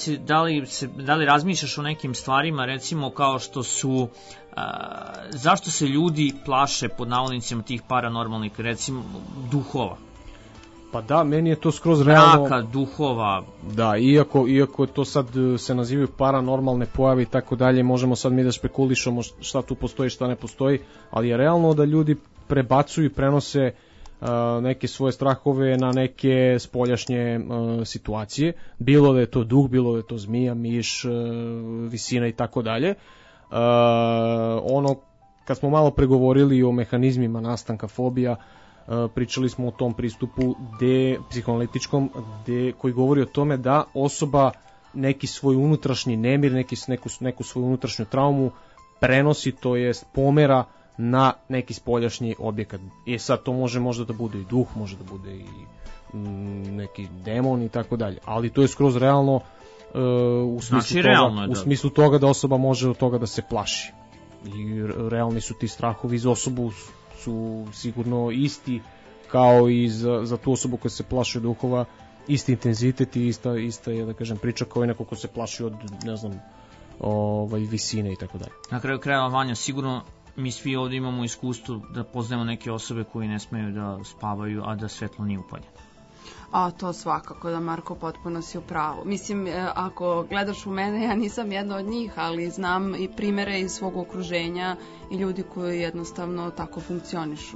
da li razmišljaš o nekim stvarima, recimo kao što su zašto se ljudi plaše pod navodnicima tih paranormalnih, recimo duhova? Pa da, meni je to skroz realno. Mraka, duhova. Da, iako to sad se nazivaju paranormalne pojave i tako dalje, možemo sad mi da špekulišemo šta tu postoji, šta ne postoji, ali je realno da ljudi prebacuju i prenose neke svoje strahove na neke spoljašnje situacije, bilo da je to duh, bilo da je to zmija, miš, visina i tako dalje. Ono, kad smo malo pregovorili o mehanizmima nastanka fobija, pričali smo o tom pristupu psihoanalitičkom, koji govori o tome da osoba neki svoj unutrašnji nemir, neku svoju unutrašnju traumu prenosi, to jest pomera na neki spoljašnji objekat. I sad to može možda da bude i duh, može da bude i neki demon i tako dalje. Ali to je skroz realno u smislu toga da osoba može od toga da se plaši. I realni su ti strahovi za osobu su sigurno isti kao i za tu osobu koja se plaši od duhova, isti intenzitet i ista je, da kažem, priča kao i neko ko se plaši od, ne znam, visine i tako dalje. Na kraju krajeva, Vanja, sigurno mi svi ovdje imamo iskustvo da poznajemo neke osobe koji ne smeju da spavaju, a da svetlo nije upaljeno. A to svakako, da, Marko, potpuno si u pravu. Mislim, ako gledaš u mene, ja nisam jedna od njih, ali znam i primere iz svog okruženja i ljudi koji jednostavno tako funkcionišu.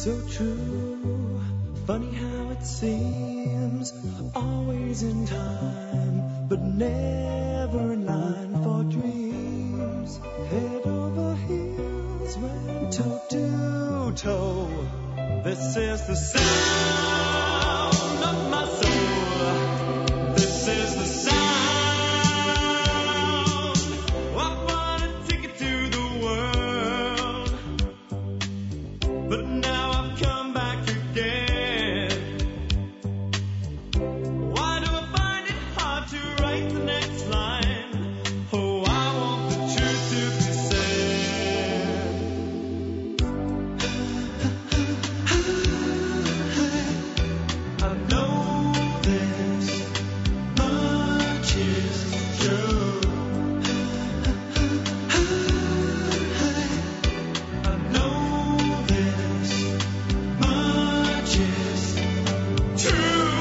so true. Funny how it seems, always in time, but never in line for dreams. Head over heels, went toe to toe. This is the sound of my soul. This is the sound. I want to take it to the world, but now I've come back again. Why do I find it hard to write the next line? Oh, I want the truth to be said. I know this much is true. I know this much is true.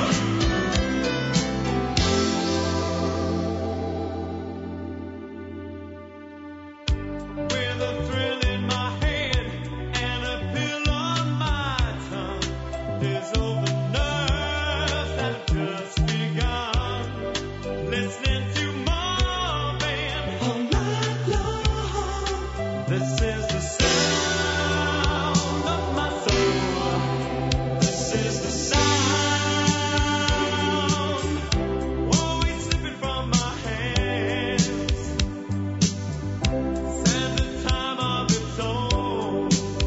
With a thrill in my head and a pill on my tongue, dissolve the nerves that have just begun. Listening to Marvin all night long. This is the sound of my soul. This is the sound, always slipping from my hands. Says the time of its own.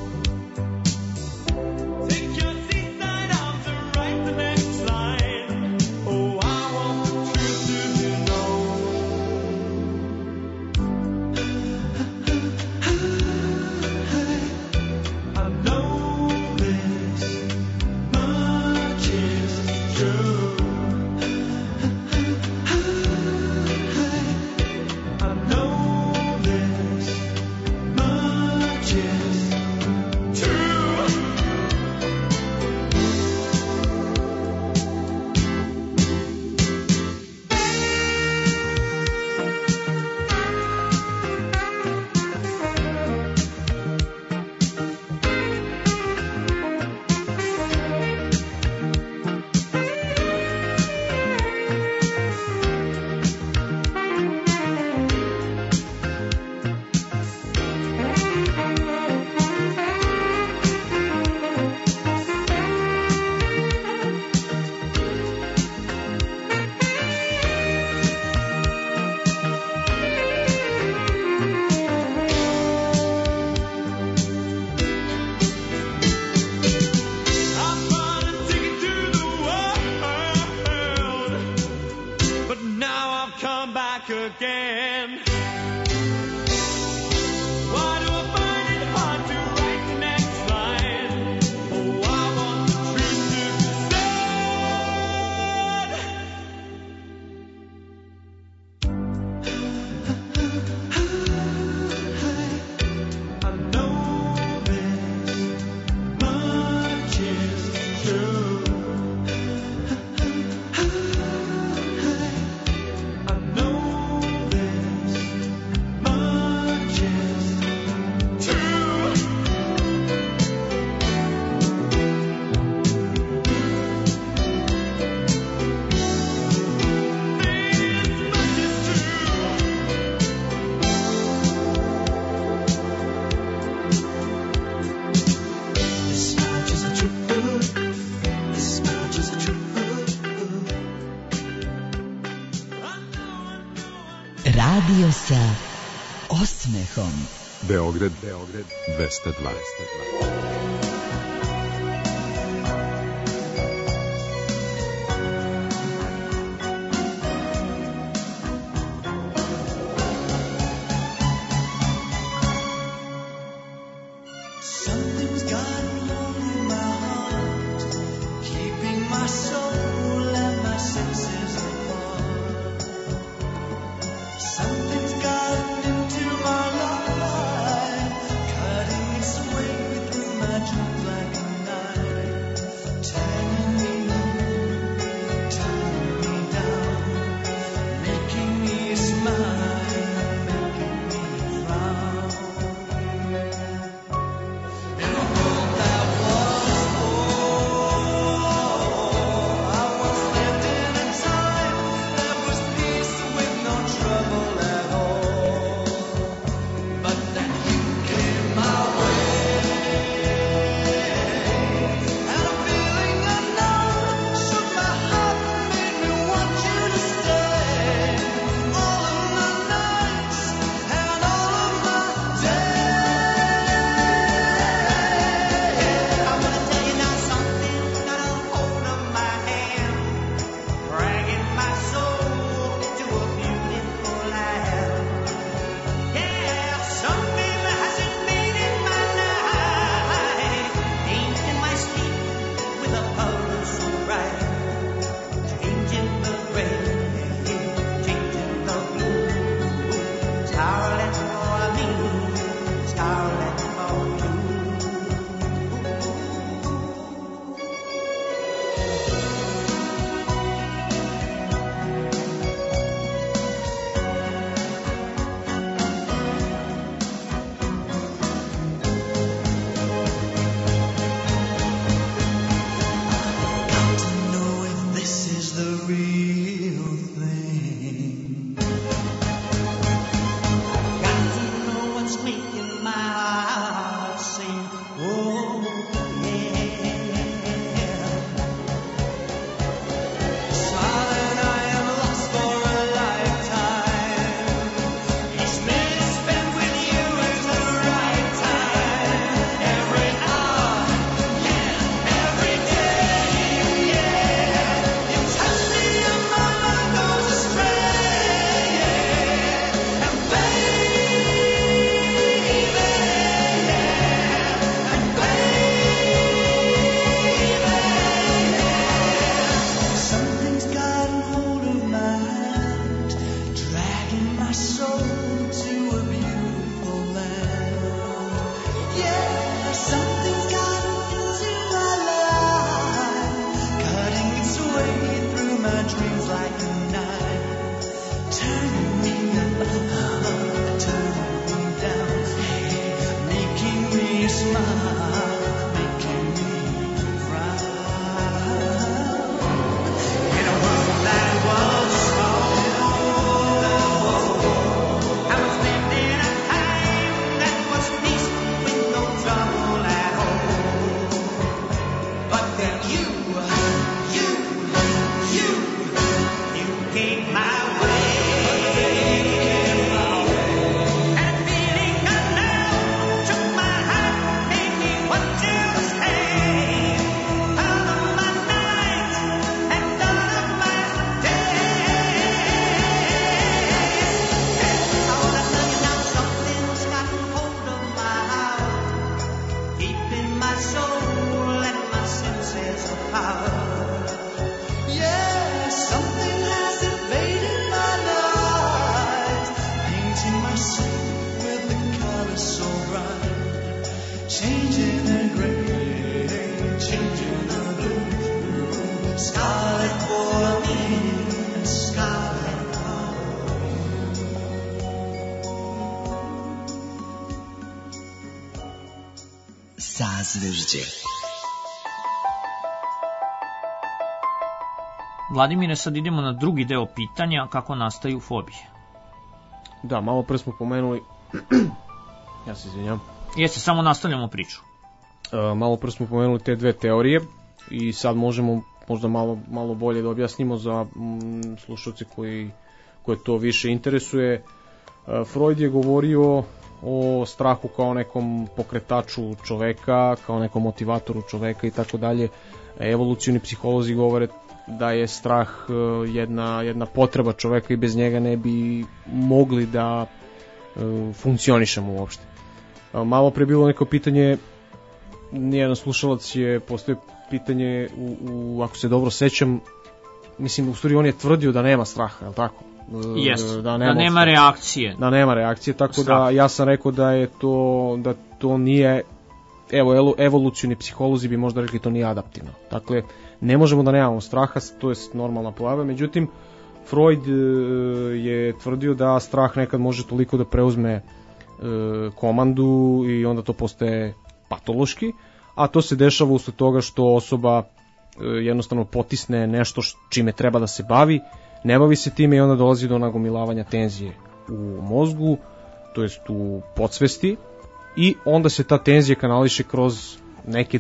Take your seat, sign out to write the next line. Oh, I want the truth to be known. I know this much is true. I know this much is true. I bought a ticket to the world, but now I've come back again. Why do I find it hard to write the next line? Oh, I want the truth to be said. I know this much is true. I know this much is true. This much is true. This much is a truth. This much is a truth. Radio sa osmehom. Beograd 202. Something's gotten hold in my heart, keeping my soul and my senses apart. Something's gotten into my life, cutting its way through my dreams. trouble at all. But then you came my way, and a feeling unknown shook my heart, made me want you to stay. All of my nights and all of my days. I'm gonna tell you now something, got a hold of my hand, dragging my soul into a beautiful land. Yeah, something hasn't been in my night, painting my sleep with a color so bright, changing the gray, changing the blue, scarlet for me, scarlet for you. Got to know if this is the real thing. Got to know what's making my heart sing. Oh, yeah. Darling, I am lost for a lifetime. Each minute spent with you is the right time. Every hour, yeah, every day, yeah. You touch me and my mind goes astray. And something's gotten hold of my hand, dragging my soul to a beautiful land. Yeah, something's gotten into my life, cutting its way through my dreams like a knife, turning me up, turning me down, making me smile, making me frown. In a world that was small, I was living a time that was peace with no trouble at all. But then you came my way. And a feeling unknown took my heart, made me want you to stay. All of my nights and all of my days. I wanna tell you now something's gotten hold of my heart, keeping my soul and my senses apart. Yeah, something has invaded my life, painting my soul with the color so bright, changing the gray, changing the blue, scarlet for me and scarlet for Sazvežđe. Vladimire, sad idemo na drugi deo pitanja, kako nastaju fobije. Da, malo pre smo pomenuli, ja se izvinjam, Jeste, samo nastavljamo priču. malo pre smo pomenuli te dve teorije i sad možemo možda malo bolje da objasnimo za slušalce koje to više interesuje. Freud je govorio o strahu kao nekom pokretaču čoveka, kao nekom motivatoru čoveka i tako dalje. Evolucioni psiholozi govore da je strah jedna potreba čoveka i bez njega ne bi mogli da funkcionišemo uopšte. Malo pre bilo neko pitanje, nijedan slušalac je postavio pitanje, ako se dobro sećam, mislim, u stvari on je tvrdio da nema straha, je li tako? Yes, da nema reakcije. Da nema reakcije, tako da ja sam rekao da je to nije, evo, evolucioni psiholozi bi možda rekli to nije adaptivno. Dakle, ne možemo da nemamo straha, to je normalna pojava, međutim, Freud je tvrdio da strah nekad može toliko da preuzme komandu i onda to postaje patološki, a to se dešava usled toga što osoba jednostavno potisne nešto čime treba da se bavi, ne bavi se time i onda dolazi do nagomilavanja tenzije u mozgu, to jest u podsvesti, i onda se ta tenzija kanališe kroz neke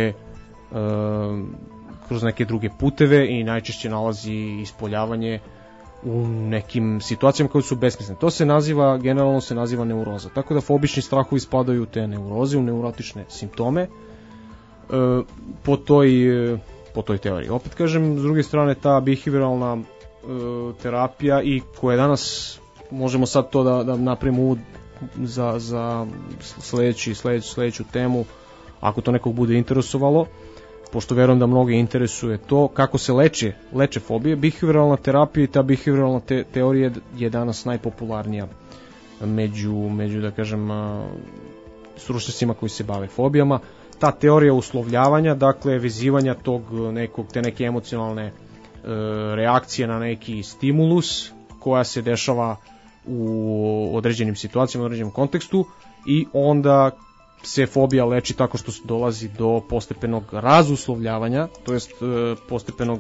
druge puteve i najčešće nalazi ispoljavanje u nekim situacijama koje su besmislene. To se naziva, generalno se naziva neuroza. Tako da fobični strahovi spadaju u te neuroze, u neurotične simptome po toj teoriji. Opet kažem, s druge strane, ta behavioralna terapija i koja danas, možemo sad to da napravimo za sledeću temu, ako to nekog bude interesovalo, pošto verujem da mnoge interesuje to, kako se leče fobije. Behavioralna terapija i ta behavioralna teorija je danas najpopularnija među da kažem, stručnjacima koji se bave fobijama. Ta teorija uslovljavanja, dakle vezivanja te neke emocionalne reakcije na neki stimulus koja se dešava u određenim situacijama, u određenom kontekstu, i onda se fobija leči tako što se dolazi do postepenog razuslovljavanja, to jest postepenog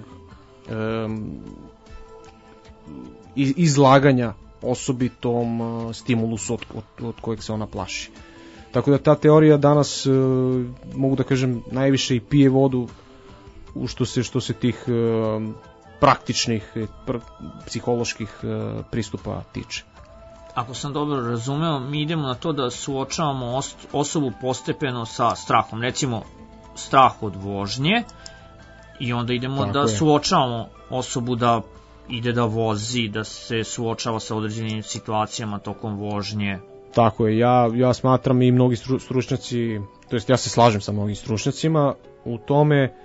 izlaganja osobi tom stimulusu od kojeg se ona plaši. Tako da ta teorija danas, mogu da kažem, najviše i pije vodu što se tih praktičnih psiholoških pristupa tiče. Ako sam dobro razumeo, mi idemo na to da suočavamo osobu postepeno sa strahom. Recimo, strah od vožnje, i onda idemo da suočavamo osobu da ide da vozi, da se suočava sa određenim situacijama tokom vožnje. Tako je, ja smatram, i mnogi stručnjaci, to jest ja se slažem sa mnogim stručnjacima u tome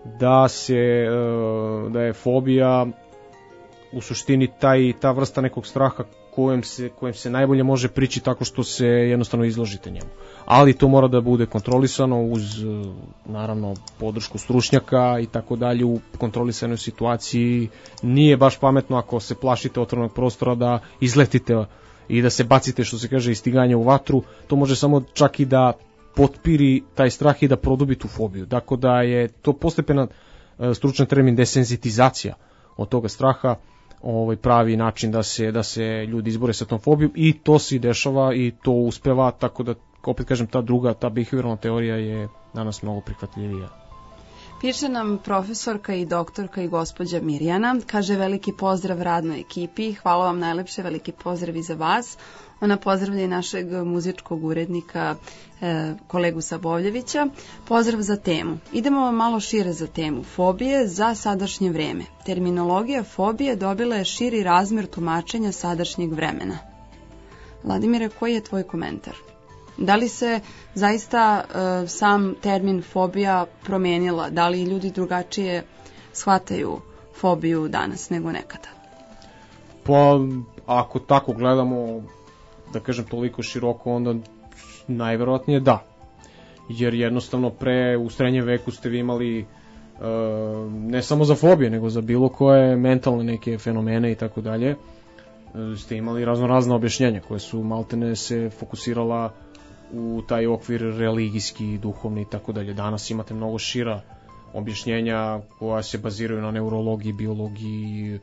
da je fobija u suštini ta vrsta nekog straha kojem se najbolje može prići tako što se jednostavno izložite njemu. Ali to mora da bude kontrolisano uz, naravno, podršku stručnjaka i tako dalje, u kontrolisanoj situaciji. Nije baš pametno ako se plašite otvorenog prostora da izletite i da se bacite, što se kaže, istiganje u vatru. To može samo čak i da potpiri taj strah i da produbi tu fobiju. Dakle, da je to postepena, stručan termin, desenzitizacija od toga straha, pravi način da se ljudi izbore sa tom fobijom, i to se dešava i to uspeva, tako da, opet kažem, ta behavioralna teorija je danas mnogo prihvatljivija. Piše nam profesorka i doktorka i gospođa Mirjana, kaže: veliki pozdrav radnoj ekipi, hvala vam najlepše, veliki pozdrav i za vas. Ona pozdravlja i našeg muzičkog urednika, kolegu Sabovljevića. Pozdrav za temu. Idemo malo šire za temu. Fobije za sadašnje vreme. Terminologija fobije dobila je širi razmer tumačenja sadašnjeg vremena. Vladimire, koji je tvoj komentar? Da li se zaista sam termin fobija promenila? Da li ljudi drugačije shvataju fobiju danas nego nekada? Pa, ako tako gledamo, da kažem, toliko široko, onda najverovatnije da. Jer jednostavno u srednjem veku ste vi imali ne samo za fobije, nego za bilo koje mentalne neke fenomene i tako dalje, ste imali razna objašnjenja koje su maltene se fokusirala u taj okvir religijski, duhovni i tako dalje. Danas imate mnogo šira objašnjenja koja se baziraju na neurologiji, biologiji,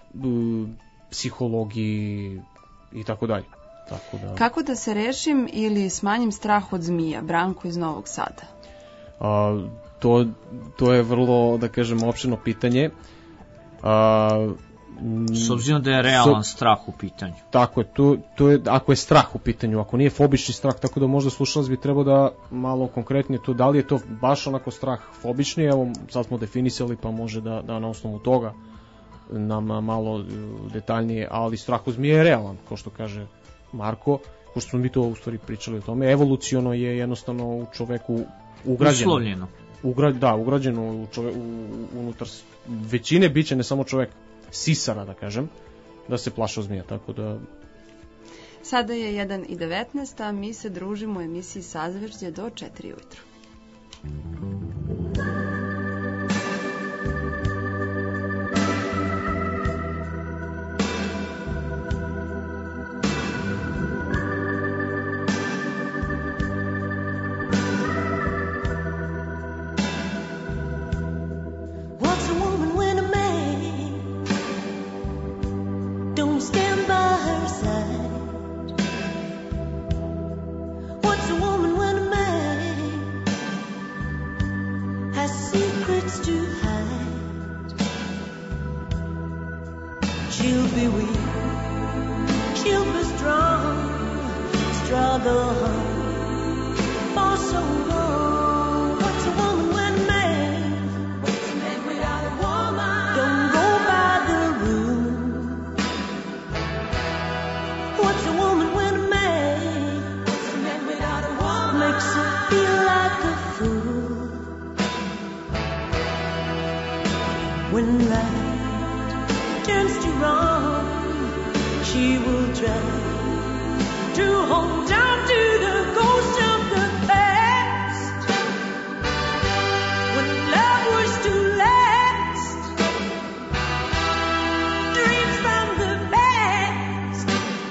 psihologiji i tako dalje. Kako da se rešim ili smanjim strah od zmija? Branko iz Novog Sada. To je vrlo, da kažem, opširno pitanje. S obzirom da je realan strah u pitanju. Tako je, to je, ako je strah u pitanju, ako nije fobični strah, tako da možda slušalac bi trebao da malo konkretnije to, da li je to baš onako strah fobični, evo sad smo definisali, pa može da na osnovu toga nam malo detaljnije, ali strah od zmije je realan, kao što kaže Marko, ko što smo mi to u stvari pričali o tome. Evoluciono je jednostavno u čoveku ugrađeno. Uslovljeno. Ugrađeno unutar većine bića, ne samo čovek, sisara, da kažem, da se plaša zmija, tako da... Sada je 1:19, a mi se družimo u emisiji Sazvežđe do 4 ujutru. struggle for so long. What's a woman when a man? What's a man without a woman? Don't go by the rules. What's a woman when a man? What's a man without a woman? Makes her feel like a fool. When right turns to wrong, she will try to hold on to the ghost of the past. When love was to last, dreams from the past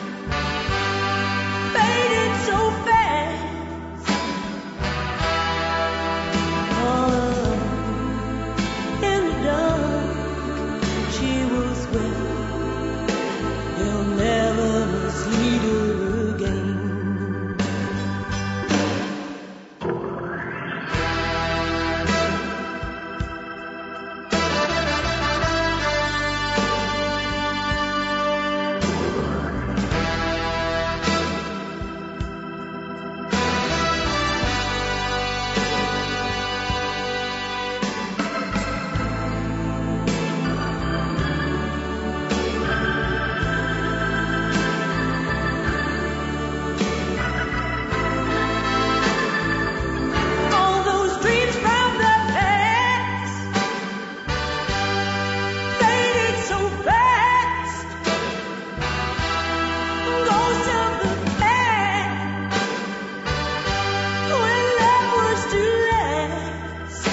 faded so fast. All in the dark, she will swear they'll never see her again. All those dreams from the past faded so fast. Ghosts of the past when love was to last.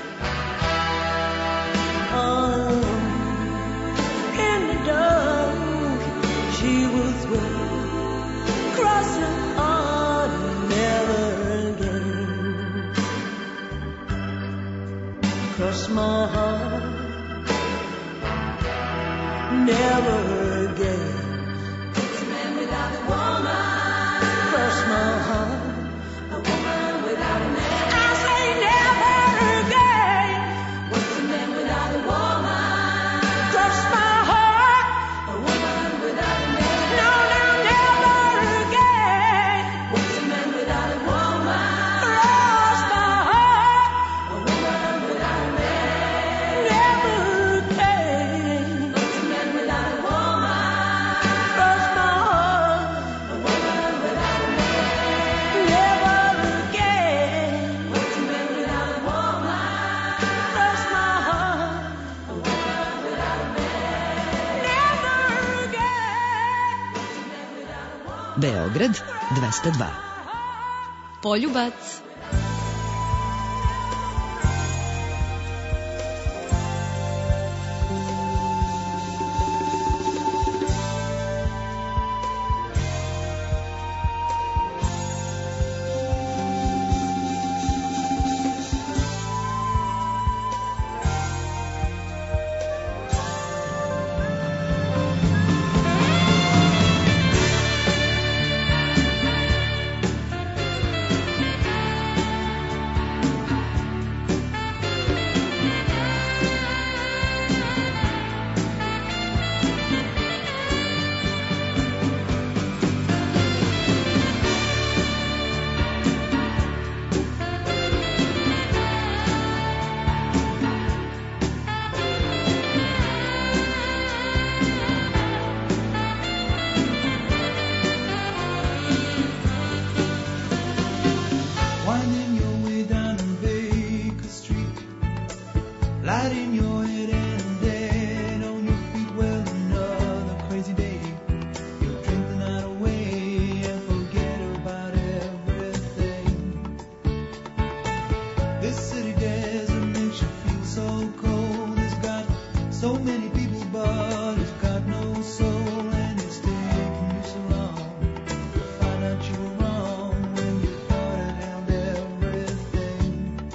Oh, in the dark, she will swear, cross her heart, never again. Cross my heart, never again. It's a man without a woman. Cross my heart, a woman without a man. I say never again. What's a man without a woman? Cross my heart, a woman without a man. No, no, never again. What's a man without a woman? Cross my heart, a woman without a man. Never again. What's a man without a woman? Cross my heart, a woman without a man. Never again. What's a man without a woman? Cross my heart, a woman without a man. Never again. What's a man without a woman? Beograd 202. Poljubac. Winding your way down Baker Street, light in your head and dead on your feet. Well, another crazy day. You'll drink the night away and forget about everything. This city desert makes you feel so cold. It's got so many people, but it's got no soul, and it's taking you so long to find out you were wrong when you thought it held everything.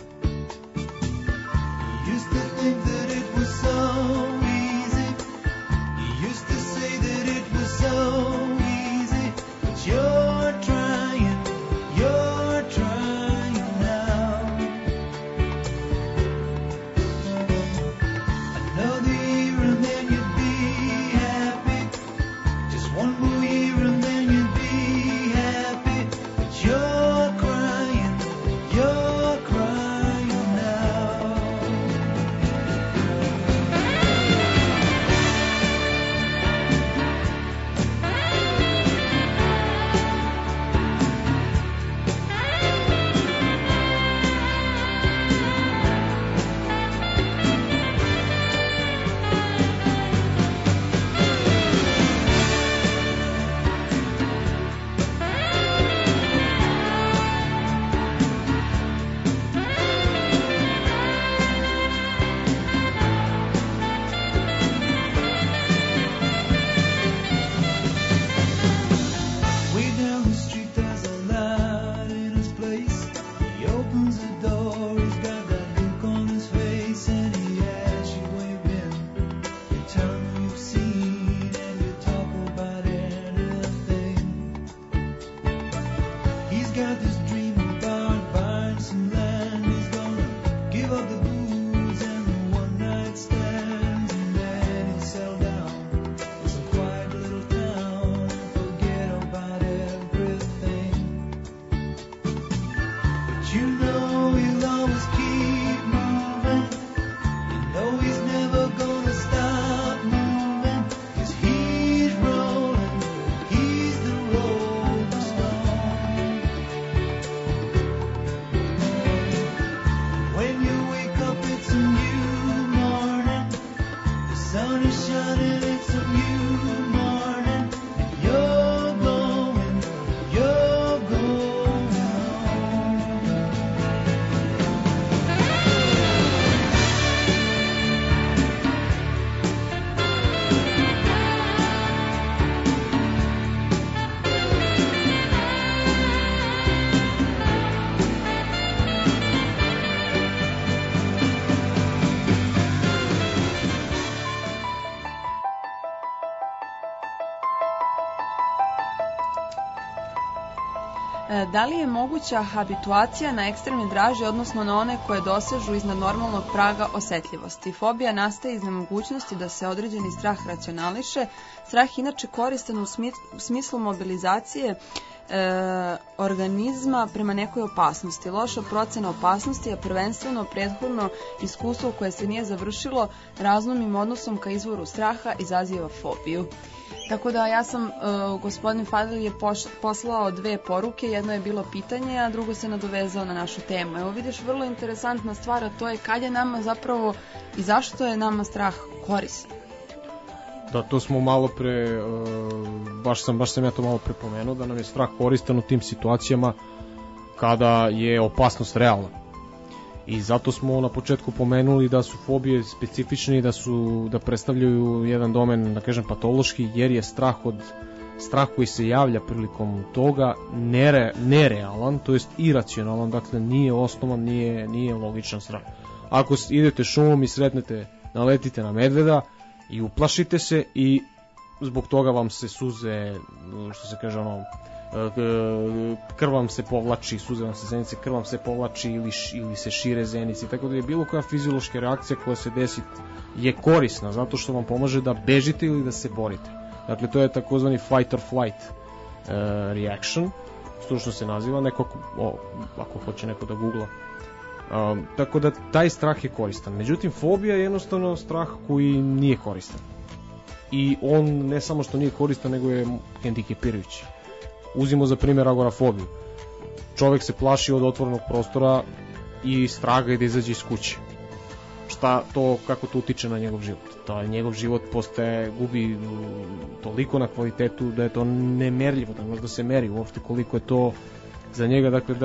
You used to think that it was so easy. You used to say that it was so easy, but you're trying now. Another year and then you'd be happy. Just one more year and then you'd be happy. got this dream about buying some land. He's gonna give up the booze and the one-night stands, and then he'll settle down in some quiet little town and forget about everything. But you know he'll always keep moving. You know he's never gonna stop moving, 'cause he's rolling, he's the rolling stone. When you wake up, it's a new morning. The sun is shining, it's a new morning. And you're going home. Da li je moguća habituacija na ekstremne draže, odnosno na one koje dosežu iznad normalnog praga osetljivosti? Fobija nastaje iz nemogućnosti da se određeni strah racionališe. Strah je inače koristan u smislu mobilizacije organizma prema nekoj opasnosti. Loša procena opasnosti je prvenstveno prethodno iskustvo koje se nije završilo razumnim odnosom ka izvoru straha izaziva fobiju. Tako da ja sam, gospodin Fadil je poslao 2 poruke, jedno je bilo pitanje, a drugo se nadovezao na našu temu. Evo vidiš, vrlo interesantna stvar, a to je kad je nama zapravo i zašto je nama strah koristan. Da, to smo malo pre, baš sam ja to malo pre pomenuo, da nam je strah koristan u tim situacijama kada je opasnost realna. I zato smo na početku pomenuli da su fobije specifične i da predstavljaju jedan domen, da kažem, patološki, jer je strah koji se javlja prilikom toga nerealan, to jest iracionalan, dakle nije osnovan, nije logičan strah. Ako idete šumom i sretnete, naletite na medveda i uplašite se i zbog toga vam se suze, što se kaže krv vam se povlači, suze vam se zenice, krv vam se povlači ili se šire zenice, tako da je bilo koja fiziološka reakcija koja se desi je korisna, zato što vam pomaže da bežite ili da se borite. Dakle, to je takozvani fight or flight reaction, stručno se naziva, ako hoće neko da googla. Tako da taj strah je koristan. Međutim, fobija je jednostavno strah koji nije koristan. I on ne samo što nije koristan, nego je hendikepirajući. Uzimo za primjer agorafobiju. Čovjek se plaši od otvorenog prostora i strah ga je da izađe iz kuće. Kako to utiče na njegov život? Njegov život gubi toliko na kvalitetu da je to nemerljivo, da možda se meri uopšte koliko je to za njega. Dakle,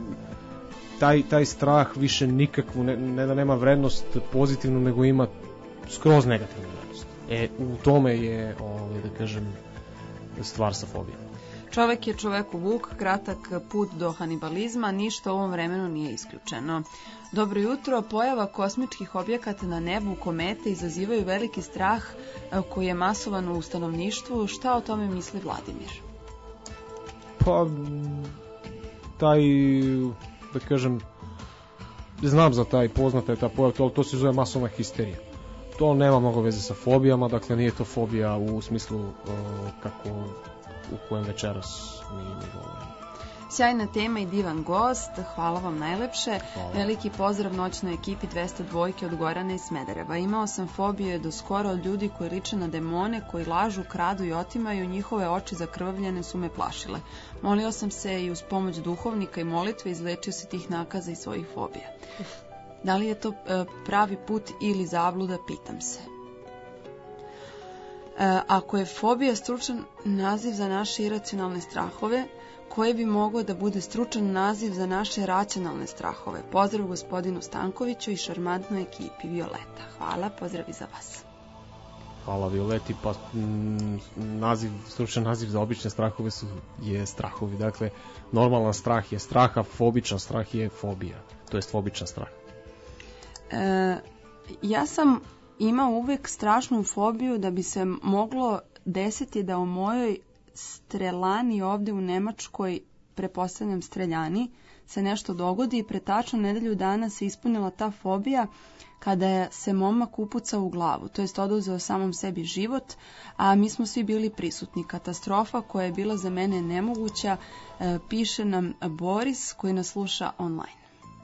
taj strah više nikakvu, ne da nema vrednost pozitivnu, nego ima skroz negativnu vrednost. U tome je, da kažem, stvar sa fobijom. Čovek je čoveku vuk, kratak put do hanibalizma, ništa u ovom vremenu nije isključeno. Dobro jutro, pojava kosmičkih objekata na nebu, komete, izazivaju veliki strah koji je masovan u stanovništvu. Šta o tome misli Vladimir? Pa, da kažem, znam za poznata je ta pojava, to se zove masovna histerija. To nema mnogo veze sa fobijama, dakle nije to fobija u smislu u kojem večeras mi govorimo. Sjajna tema i divan gost, hvala vam najlepše. Hvala. Veliki pozdrav noćnoj ekipi 202 od Gorana i Smedereva. Imao sam fobije do skoro od ljudi koji liče na demone, koji lažu, kradu i otimaju, njihove oči zakrvavljene su me plašile. Molio sam se i uz pomoć duhovnika i molitve izlečio se tih nakaza i svojih fobija. Da li je to pravi put ili zabluda, pitam se. Ako je fobija stručan naziv za naše iracionalne strahove, koji bi mogao da bude stručan naziv za naše racionalne strahove? Pozdrav gospodinu Stankoviću i šarmantnoj ekipi. Violeta. Hvala, pozdrav i za vas. Hvala Violeti, pa stručan naziv za obične strahove je strahovi. Dakle, normalan strah je strah, a fobičan strah je fobija. To je fobičan strah. Ja sam imao uvek strašnu fobiju da bi se moglo desiti da u mojoj strelani ovde u Nemačkoj pretpostavljam streljani, se nešto dogodi i pre tačno nedelju dana se ispunila ta fobija kada je se momak upucao u glavu, to jest oduzeo samom sebi život, a mi smo svi bili prisutni. Katastrofa koja je bila za mene nemoguća, piše nam Boris koji nas sluša online.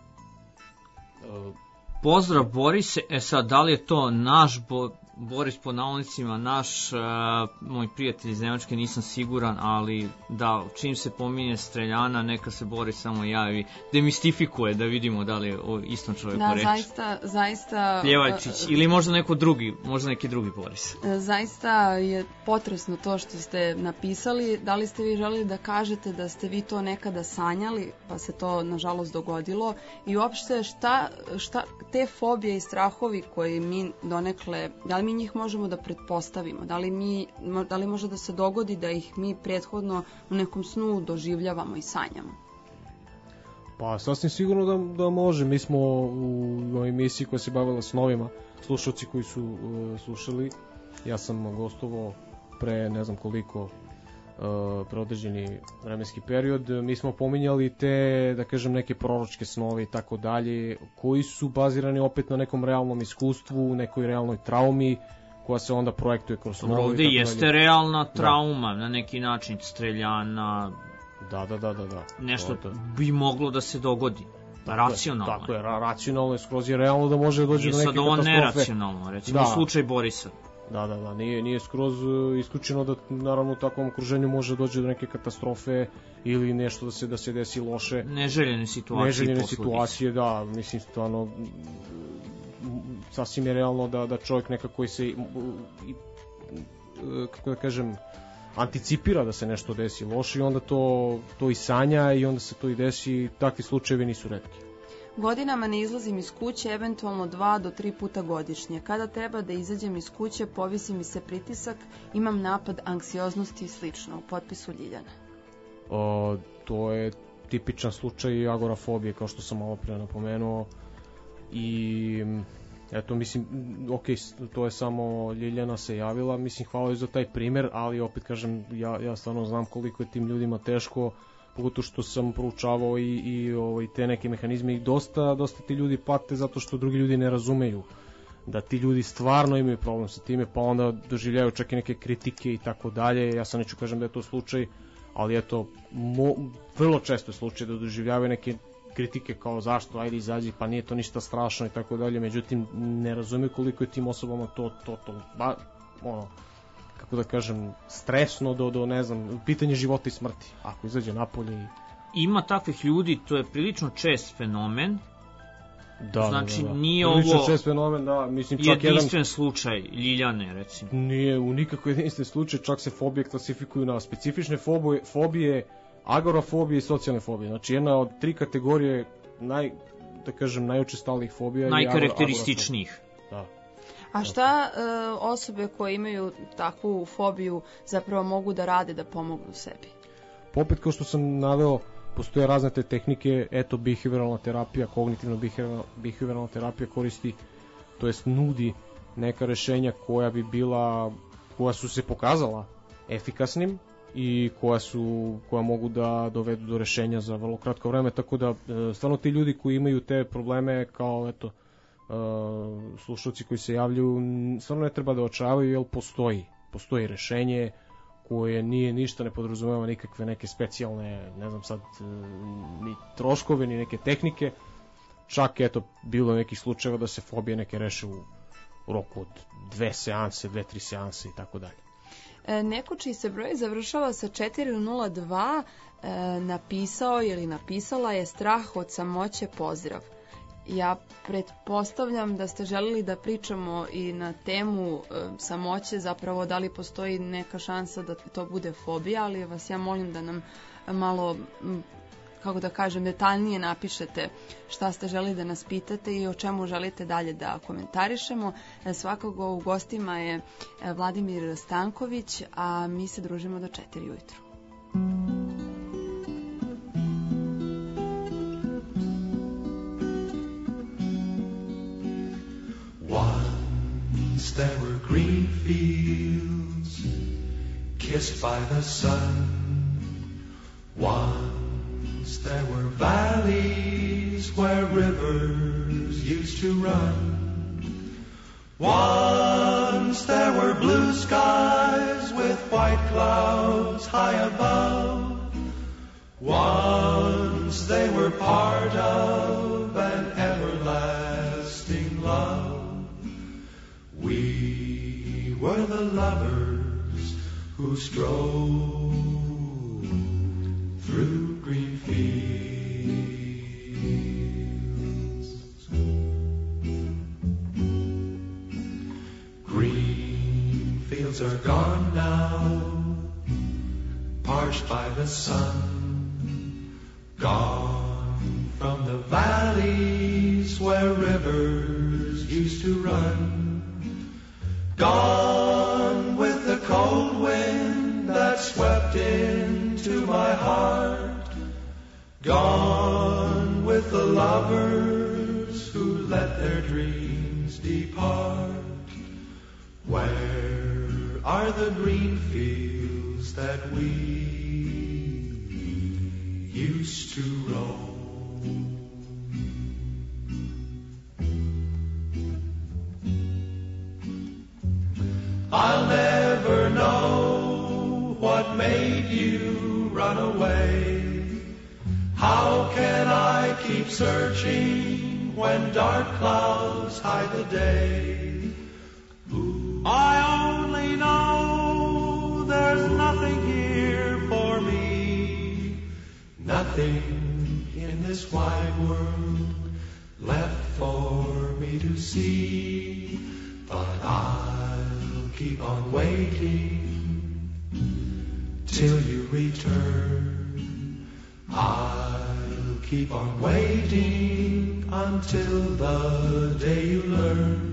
Pozdrav Borise, sad da li je to naš Boris po navodnicima, naš moj prijatelj iz Nemačke, nisam siguran, ali da, čim se pominje streljana, neka se Boris samo javi, demistifikuje da vidimo da li je o istom čovjeku reč. Da, zaista... Pljevajčić, ili možda neki drugi Boris. Zaista je potresno to što ste napisali. Da li ste vi želeli da kažete da ste vi to nekada sanjali, pa se to nažalost dogodilo? I uopšte šta te fobije i strahovi koje mi donekle, da li mi njih možemo da pretpostavimo? Da li može da se dogodi da ih mi prethodno u nekom snu doživljavamo i sanjamo? Pa sasvim sigurno da može. Mi smo u emisiji koja se bavila snovima, slušalci koji su slušali, ja sam gostovao pre ne znam koliko preodređeni vremenski period, mi smo pominjali te, da kažem, neke proročke snove i tako dalje, koji su bazirani opet na nekom realnom iskustvu, nekoj realnoj traumi, koja se onda projektuje kroz snove. Ovde jeste realna trauma, na neki način streljana. Da. Nešto bi moglo da se dogodi. Racionalno. Tako je, racionalno je, skroz je realno da može dođe do neke katastrofe. Nije sad ovo neracionalno, recimo slučaj Borisa. Da, nije skroz isključeno da naravno u takvom okruženju može dođe do neke katastrofe ili nešto da se desi loše. Neželjene situacije, da, mislim stvarno sasvim je realno da čovjek nekako se, kako da kažem, anticipira da se nešto desi loše i onda to i sanja i onda se to i desi. Takvi slučajevi nisu retki. Godinama ne izlazim iz kuće, eventualno 2 do 3 puta godišnje. Kada treba da izađem iz kuće, povisi mi se pritisak, imam napad anksioznosti i slično. U potpisu Ljiljana. To je tipičan slučaj agorafobije, kao što sam malo pre napomenuo. I eto, mislim, to je samo Ljiljana se javila, mislim, hvala joj za taj primer, ali opet kažem, ja stvarno znam koliko je tim ljudima teško, pogotovo što sam proučavao i te neke mehanizme i dosta ti ljudi pate zato što drugi ljudi ne razumeju da ti ljudi stvarno imaju problem sa time, pa onda doživljaju čak i neke kritike i tako dalje. Ja sam neću kažem da je to slučaj, ali eto, vrlo često je slučaj da doživljavaju neke kritike kao zašto, ajde izađi, pa nije to ništa strašno i tako dalje, međutim ne razumeju koliko je tim osobama to kako da kažem, stresno do ne znam, pitanje života i smrti, ako izađe napolje. Ima takvih ljudi, to je prilično čest fenomen. Znači nije prilično ovo čest fenomen, mislim, čak jedinstven slučaj Ljiljane, recimo. Nije u nikakvoj jedinstven slučaj, čak se fobije klasifikuju na specifične fobije, agorafobije i socijalne fobije. Znači jedna od 3 kategorije najučestalijih fobija. Najkarakterističnijih. Da. A šta osobe koje imaju takvu fobiju zapravo mogu da rade da pomognu sebi? Opet, kao što sam naveo, postoje razne te tehnike, behavioralna terapija, kognitivno-behavioralna terapija koristi, to jest nudi neka rešenja koja su se pokazala efikasnim i koja mogu da dovedu do rešenja za vrlo kratko vreme, tako da stvarno ti ljudi koji imaju te probleme kao slušalci koji se javljaju, stvarno ne treba da očavaju, jer postoji rešenje koje ništa ne podrazumeva nikakve neke specijalne, ne znam sad, ni troškove, ni neke tehnike. Čak bilo nekih slučajeva da se fobije neke reše u roku od 2 seanse, 2-3 seanse i tako dalje. Neko čiji se broj završava sa 402 napisao ili napisala je strah od samoće, pozdrav. Ja pretpostavljam da ste želeli da pričamo i na temu samoće, zapravo da li postoji neka šansa da to bude fobija, ali vas ja molim da nam malo, kako da kažem, detaljnije napišete šta ste želeli da nas pitate i o čemu želite dalje da komentarišemo. Svakako u gostima je Vladimir Stanković, a mi se družimo do 4 ujutru. Once there were green fields kissed by the sun. Once Once there were valleys where rivers used to run. Once there were blue skies with white clouds high above. Once they were part of an everlasting love. We were the lovers who strove through green fields. Green fields are gone now, parched by the sun. Gone from the valleys where rivers used to run. Gone with the cold wind that swept into my heart. Gone with the lovers who let their dreams depart. Where are the green fields that we used to roam? I'll never know what made you run away. How can I keep searching when dark clouds hide the day? I only know there's nothing here for me, nothing in this wide world left for me to see. But I'll keep on waiting till you return. I'll keep on waiting until the day you learn.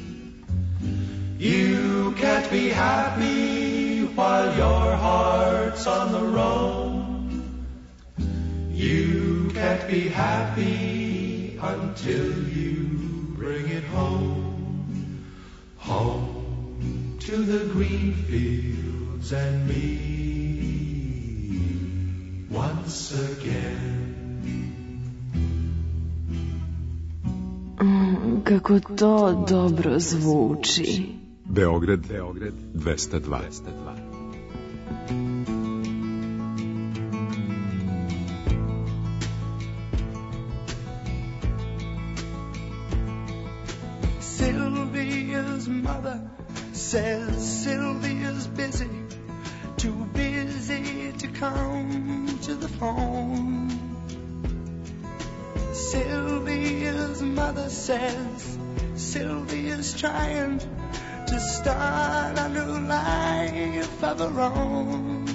You can't be happy while your heart's on the roam. You can't be happy until you bring it home. Home to the green fields and me once again. Kako to dobro zvuči. Beograd 202. Sylvia's mother says Sylvia's busy, too busy to come to the phone. Sylvia's mother says Sylvia's trying to start a new life of her own.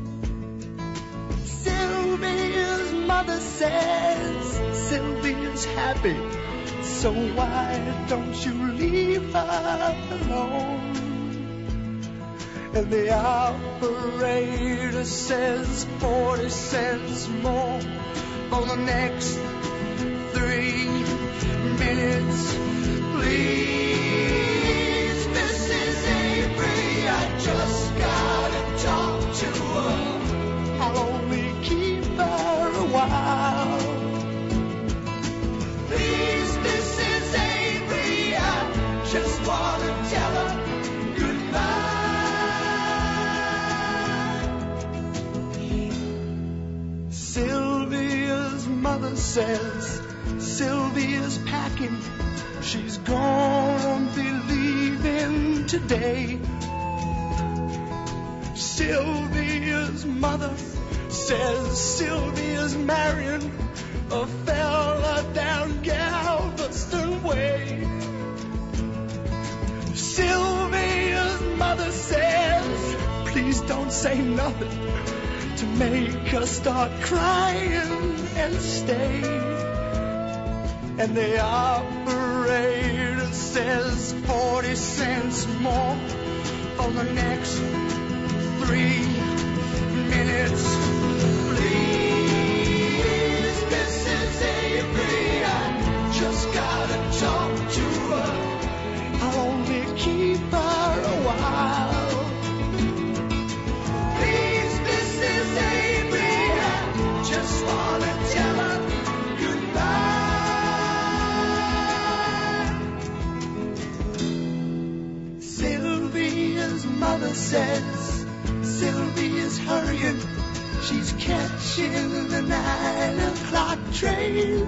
Sylvia's mother says Sylvia's happy, so why don't you leave her alone? And the operator says 40 cents more for the next 3 minutes, please. Mrs. Avery, I just gotta talk to her. I'll only keep her a while. Please, Mrs. Avery, I just wanna tell her goodbye. Sylvia's mother says Sylvia's packing, she's gonna be leaving today. Sylvia's mother says Sylvia's marrying a fella down Galveston way. Sylvia's mother says, please don't say nothing to make her start crying and stay. And the operator says 40 cents more for the next 3 minutes, please. Mrs. Avery, I just gotta talk to her. I'll only keep her a while. Please, Mrs. Avery, I just wanna she's catching the 9 o'clock train.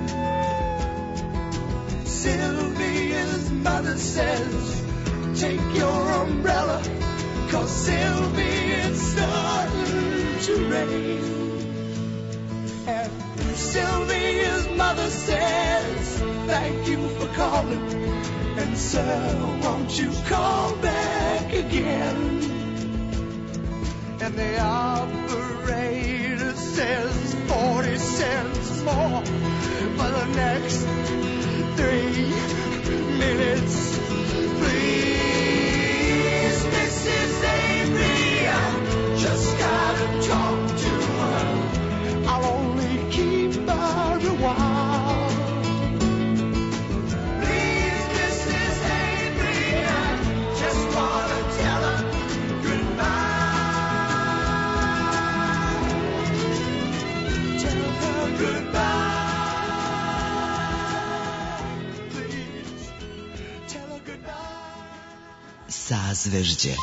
Sylvia's mother says, take your umbrella, 'cause Sylvia, it's starting to rain. And Sylvia's mother says, thank you for calling, and sir, won't you call back again? And the operator says 40 cents more for the next 3 minutes. Please, Mrs. Avery, I just gotta talk to her. I'll only keep her a while. Please, Mrs. Avery, I just wanna tell her goodbye. Tell her goodbye. Please, tell her goodbye. Sazvežđe.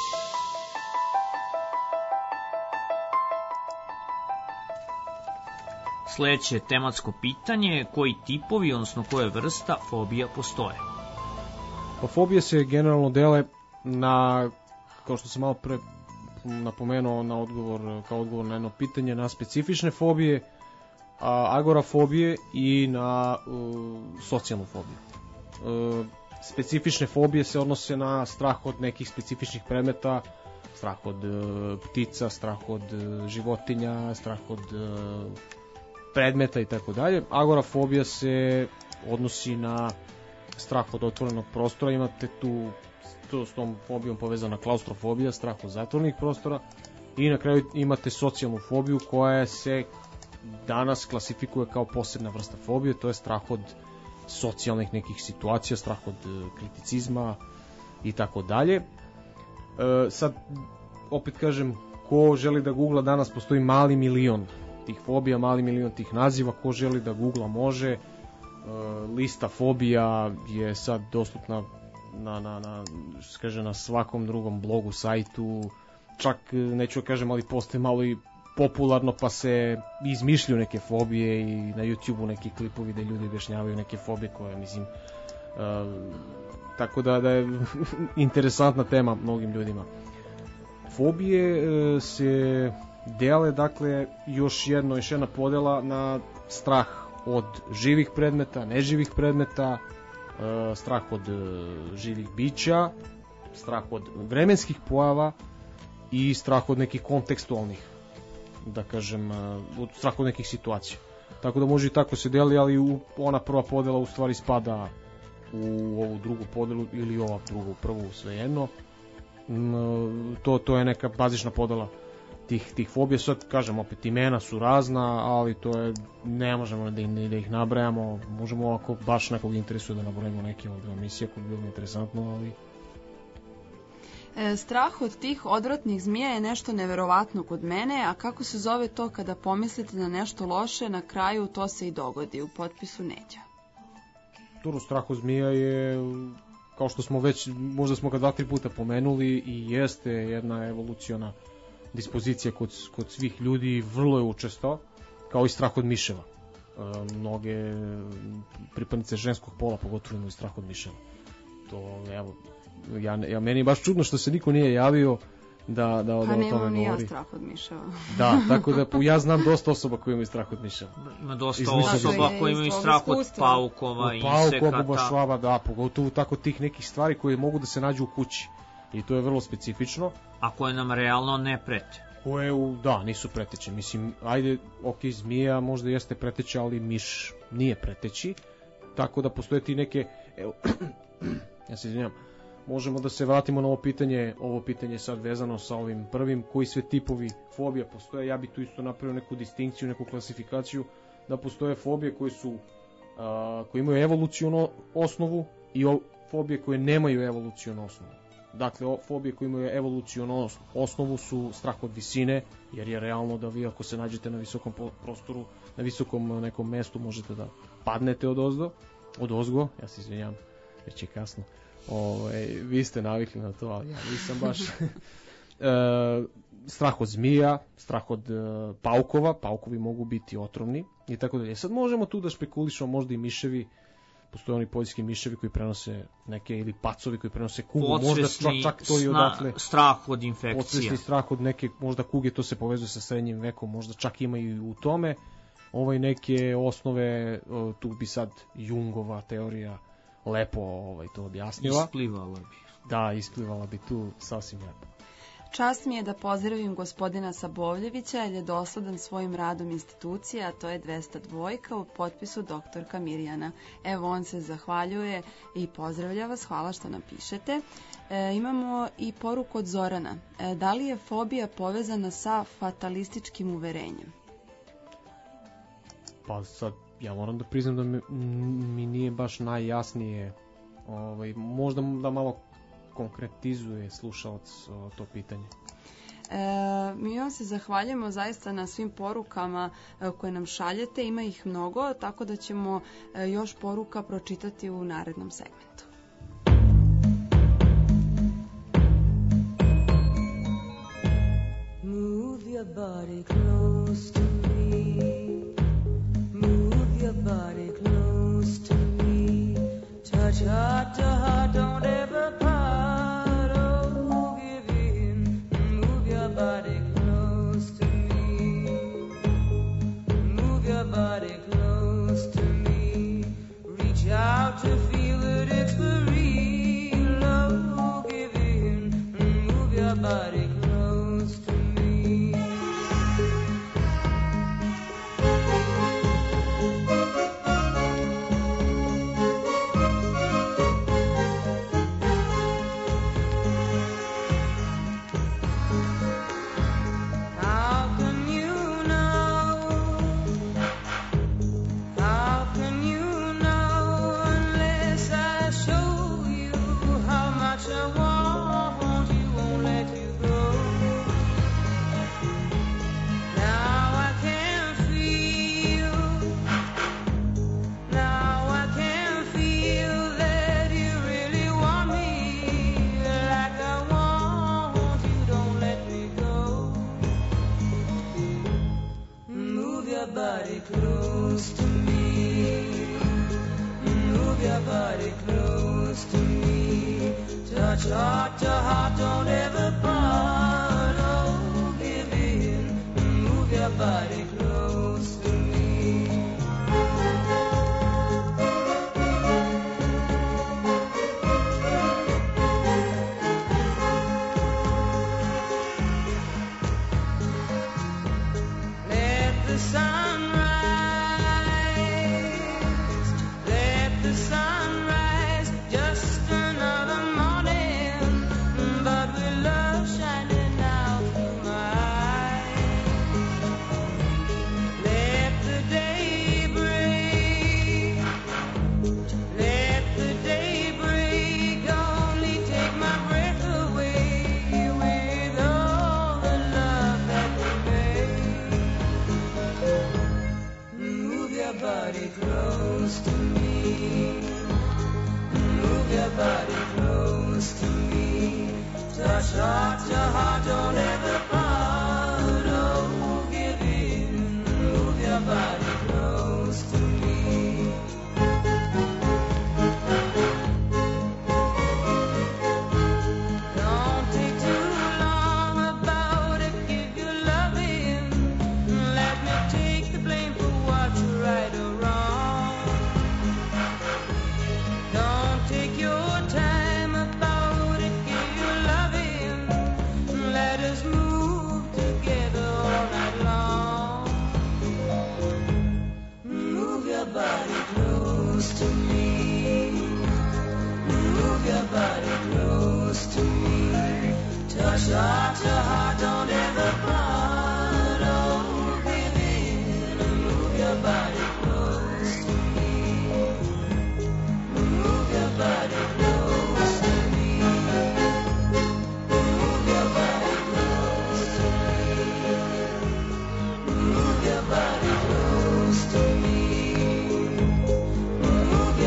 Sledeće tematsko pitanje, koji tipovi, odnosno koje vrsta fobija postoje? Pa fobije se generalno dele na, kao što sam malo pre napomenuo na odgovor, kao odgovor na jedno pitanje, na specifične fobije, agorafobije i na socijalnu fobiju. Specifične fobije se odnose na strah od nekih specifičnih predmeta, strah od ptica, strah od životinja, strah od predmeta i tako dalje. Agorafobija se odnosi na strah od otvorenog prostora, imate tu s tom fobijom povezana klaustrofobija, strah od zatvorenih prostora, i na kraju imate socijalnu fobiju koja se danas klasifikuje kao posebna vrsta fobije, to je strah od socijalnih nekih situacija, strah od kriticizma i tako dalje. Sad, opet kažem, ko želi da googla, danas postoji mali milion tih fobija, mali milion tih naziva, ko želi da googla može. Lista fobija je sad dostupna na svakom drugom blogu, sajtu, čak neću kažem, ali postoje malo i popularno, pa se izmišljaju neke fobije i na YouTubeu neki klipovi da ljudi objašnjavaju neke fobije koje, mislim, tako da je interesantna tema mnogim ljudima. Fobije se dele, dakle, još jedna podela na strah od živih predmeta, neživih predmeta, strah od živih bića, strah od vremenskih pojava i strah od nekih kontekstualnih, da kažem, strah od nekih situacija. Tako da može i tako se deli, ali ona prva podela u stvari spada u ovu drugu podelu ili ova prvu, svejedno. To je neka bazična podela tih fobija. Sad kažem, opet imena su razna, ali to je, ne možemo da ih nabrajamo, možemo ako baš nekog interesuje da nabrajamo neke od emisija koje bi bilo interesantno, ali... Strah od tih odvratnih zmija je nešto neverovatno kod mene, a kako se zove to kada pomislite na nešto loše, na kraju to se i dogodi, u potpisu Neđa. Strah od zmija je, kao što smo već, možda smo ga 2-3 puta pomenuli, i jeste jedna evoluciona dispozicija kod svih ljudi, vrlo je učesto, kao i strah od miševa. Mnoge pripadnice ženskog pola pogotovo imaju strah od miševa. To, evo, meni je baš čudno što se niko nije javio da o tome govori. Pa nemam ni ja strah od miševa. Da, tako da ja znam dosta osoba koji imaju strah od miševa. Ima dosta osoba koji imaju strah od paukova, insekata. Bubašvaba, da, pogotovo tako tih nekih stvari koje mogu da se nađu u kući. I to je vrlo specifično. A koje nam realno ne prete. Koje, da, nisu preteće. Mislim, ajde, ok, zmija možda jeste preteća, ali miš nije preteći. Tako da postoje ti neke, evo, ja se izvinjam, možemo da se vratimo na ovo pitanje sad vezano sa ovim prvim, koji sve tipovi fobija postoje. Ja bih tu isto napravio neku distinkciju, neku klasifikaciju, da postoje fobije koje imaju evolucionu osnovu i fobije koje nemaju evolucionu osnovu. Dakle, fobije koje imaju evolucionu osnovu su strah od visine, jer je realno da vi ako se nađete na visokom prostoru, na visokom nekom mestu, možete da padnete od ozgo, ja se izvinjam, već je kasno. Vi ste navikli na to, ali ja nisam baš. strah od zmija, strah od paukova, paukovi mogu biti otrovni i tako dalje. Sad možemo tu da špekulišemo, možda i miševi, postoje oni poljski miševi koji prenose neke, ili pacovi koji prenose kugu, možda čak to i odatle. Strah od infekcija. Podsvesni strah od neke, možda kuge, to se povezuje sa srednjim vekom, možda čak ima i u tome neke osnove, tu bi sad Jungova teorija lepo to objasnila. Isplivala bi. Da, isplivala bi tu sasvim lepo. Čast mi je da pozdravim gospodina Sabovljevića, jer je dosadan svojim radom institucije, a to je 202 u potpisu doktorka Mirjana. Evo, on se zahvaljuje i pozdravlja vas, hvala što nam pišete. Imamo i poruku od Zorana. Da li je fobija povezana sa fatalističkim uverenjem? Pa sad, ja moram da priznam da mi nije baš najjasnije, možda da malo konkretizuje slušalac to pitanje. Mi vam se zahvaljujemo zaista na svim porukama koje nam šaljete, ima ih mnogo, tako da ćemo još poruka pročitati u narednom segmentu. Move your body close to me. Move your body close to me. Touch heart to heart, don't ever part. Oh, give in. Move your body close to me. Move your body close to me. Reach out to feel that it's for real. Oh, give in. Move your body close to me. Heart to heart, don't ever part. Oh, give in, move your body close to me. Let the sun rise, let the sun rise, just another morning. But with love shining out through my eyes, let the day break, let the day break, only take my breath away with all the love that we made. Move your body close to me, move your body close to me. Touch heart to heart, don't ever part. Oh, give in, move your body close to me. Don't take too long about it, give your love in. Let me take the blame for what's right or wrong. Don't take your time about it, give your love in. Let us move together all night long. Move your body close to me. Move your body close to me. Touch heart to heart, don't ever part. Oh, give in and move your body close to me. Move your body close to me. Move your body close to me. Move your body close to me. Move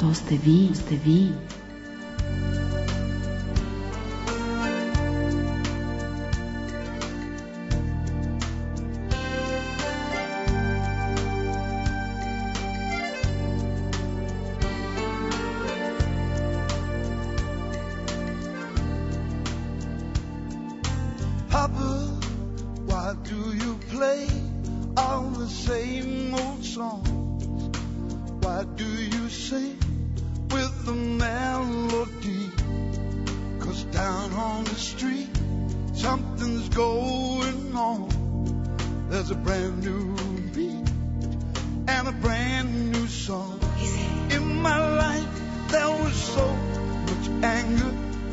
to ste vi. Papa, why do you play all the same old songs? Why do you sing with the melody? 'Cause down on the street, something's going on. There's a brand new beat and a brand new song. In my life, there was so much anger.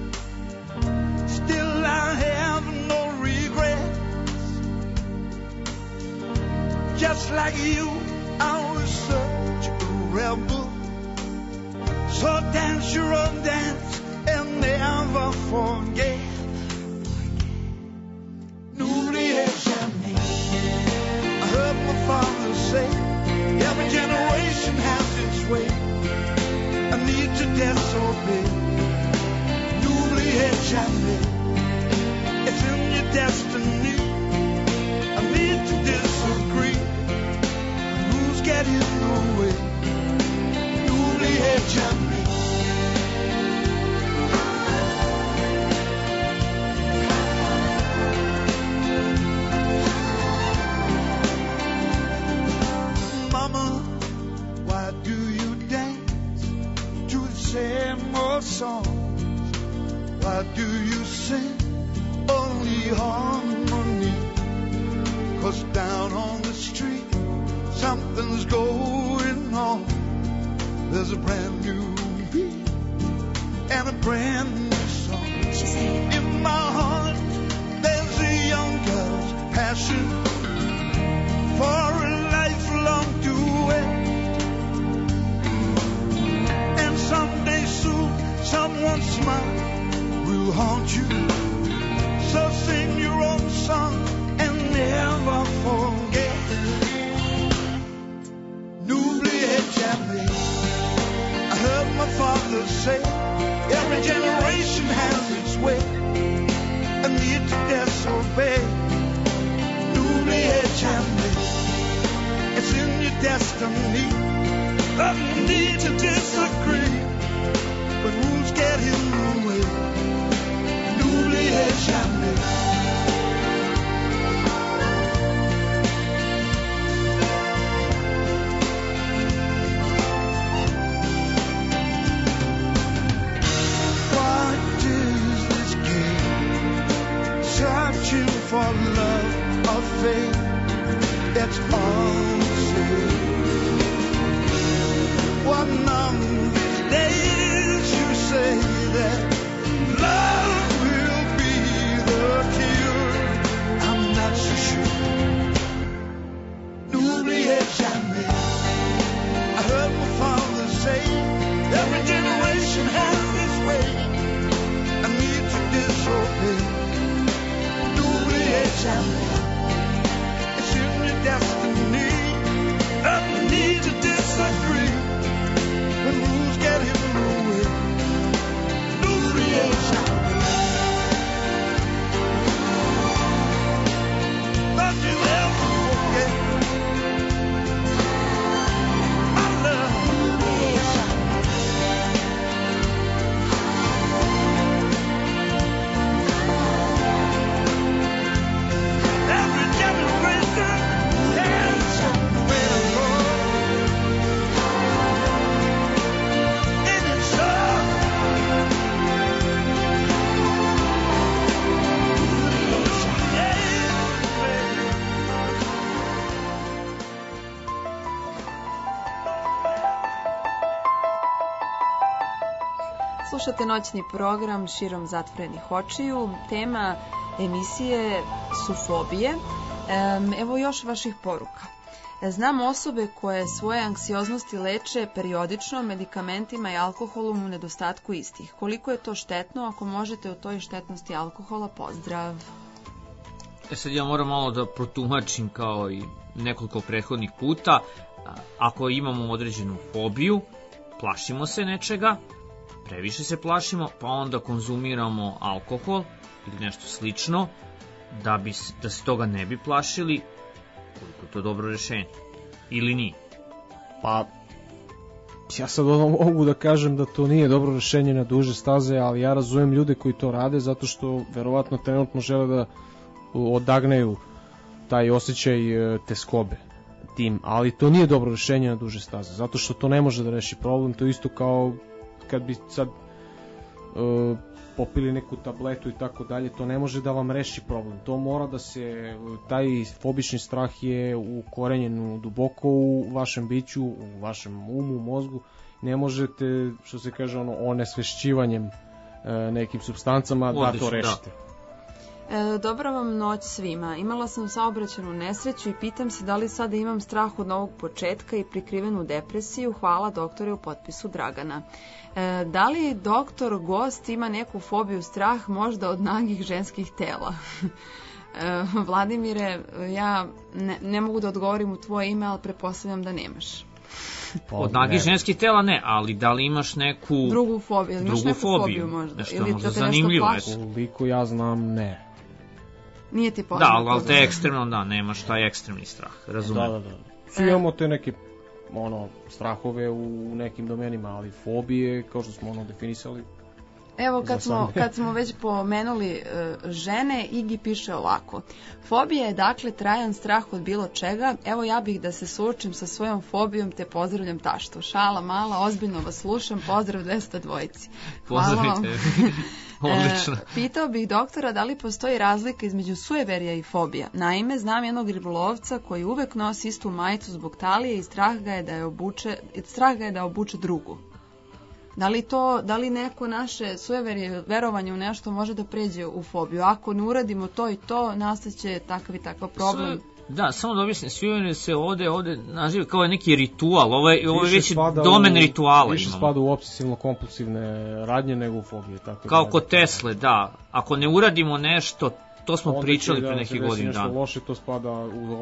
Still I have no regrets. Just like you, I was such a rebel. So dance your own dance and never forget. N'oubliez jamais. I heard my father say, every generation has its way. I need to disobey. N'oubliez jamais. It's in your destiny. I need to disagree. Who's getting in the way? N'oubliez jamais. Mama, why do you dance to the same old songs? Why do you sing only harmony? 'Cause down on the street, something's going on. There's a brand new beat and a brand new song. In my heart, there's a young girl's passion for a lifelong duet. And someday soon, someone's smile will haunt you. So sing your own song and never forget. N'oubliez jamais. I heard my father say, every generation has its way. I need to disobey. N'oubliez jamais. It's in your destiny. I need to disagree. But rules get in the way. N'oubliez jamais. What is this game? Searching for love or fate. It's all the same. One of these days you say that love will be the cure. I'm not so sure. N'oubliez jamais. I heard my father say, every generation has its way. I need to disobey. N'oubliez jamais. It's in your destiny. I need to disagree. When rules get in the way. N'oubliez jamais. But you never forget. My love. N'oubliez jamais. Every generation has somewhere to go. In its love. Slušate noćni program Širom zatvorenih očiju. Tema emisije su fobije. Evo još vaših poruka. Znam osobe koje svoje anksioznosti leče periodično medikamentima i alkoholom u nedostatku istih. Koliko je to štetno? Ako možete o toj štetnosti alkohola, pozdrav. Sad ja moram malo da protumačim kao i nekoliko prethodnih puta. Ako imamo određenu fobiju, plašimo se nečega, previše se plašimo, pa onda konzumiramo alkohol ili nešto slično, da se toga ne bi plašili, koliko je to dobro rešenje, ili nije? Pa, ja sad mogu da kažem da to nije dobro rešenje na duže staze, ali ja razumem ljude koji to rade, zato što verovatno trenutno žele da odagneju taj osjećaj teskobe tim, ali to nije dobro rešenje na duže staze, zato što to ne može da reši problem. To je isto kao kad bi sad popili neku tabletu i tako dalje, to ne može da vam reši problem. To mora da se, taj fobični strah je ukorenjen duboko u vašem biću, u vašem umu, mozgu. Ne možete, što se kaže, onesvešćivanjem nekim supstancama da to rešite. Dobra vam noć svima. Imala sam saobraćajnu nesreću i pitam se da li sada imam strah od novog početka i prikrivenu depresiju. Hvala doktore, u potpisu Dragana. Da li doktor gost ima neku fobiju, strah možda od nagih ženskih tela? Vladimire, ja ne mogu da odgovorim u tvoje ime, ali pretpostavljam da nemaš. Od nagih ženskih tela ne, ali da li imaš neku drugu fobiju? Imaš neku fobiju možda? Nešto ili možda da te zanimljivo. Koliko ja znam, ne. Nije ti poznato. Da, ali te ekstremno, da, nemaš taj ekstremni strah, razumem. Da. Svi imamo te neke strahove u nekim domenima, ali fobije, kao što smo definisali. Evo, kad smo već pomenuli žene, Igi piše ovako. Fobija je dakle trajan strah od bilo čega. Evo, ja bih da se suočim sa svojom fobijom, te pozdravljam taštu. Šala mala, ozbiljno vas slušam, pozdrav 202. Hvala vam. Odlično. Pitao bih doktora da li postoji razlika između sujeverija i fobija. Naime, znam jednog ribolovca koji uvek nosi istu majicu zbog talije i strah ga je da obuče drugu. Da li neko naše sujeverje, verovanje u nešto može da pređe u fobiju? Ako ne uradimo to i to, nastaće takav i takav problem. Da, samo da objasnim, sujeverje se ovde naziva kao neki ritual, ovo je već domen rituala. Više spada u obsesivno-kompulsivne radnje nego u fobije. Kao kod Tesle, da. Ako ne uradimo nešto, to smo pričali pre neki godin dana. Nešto loše, to spada u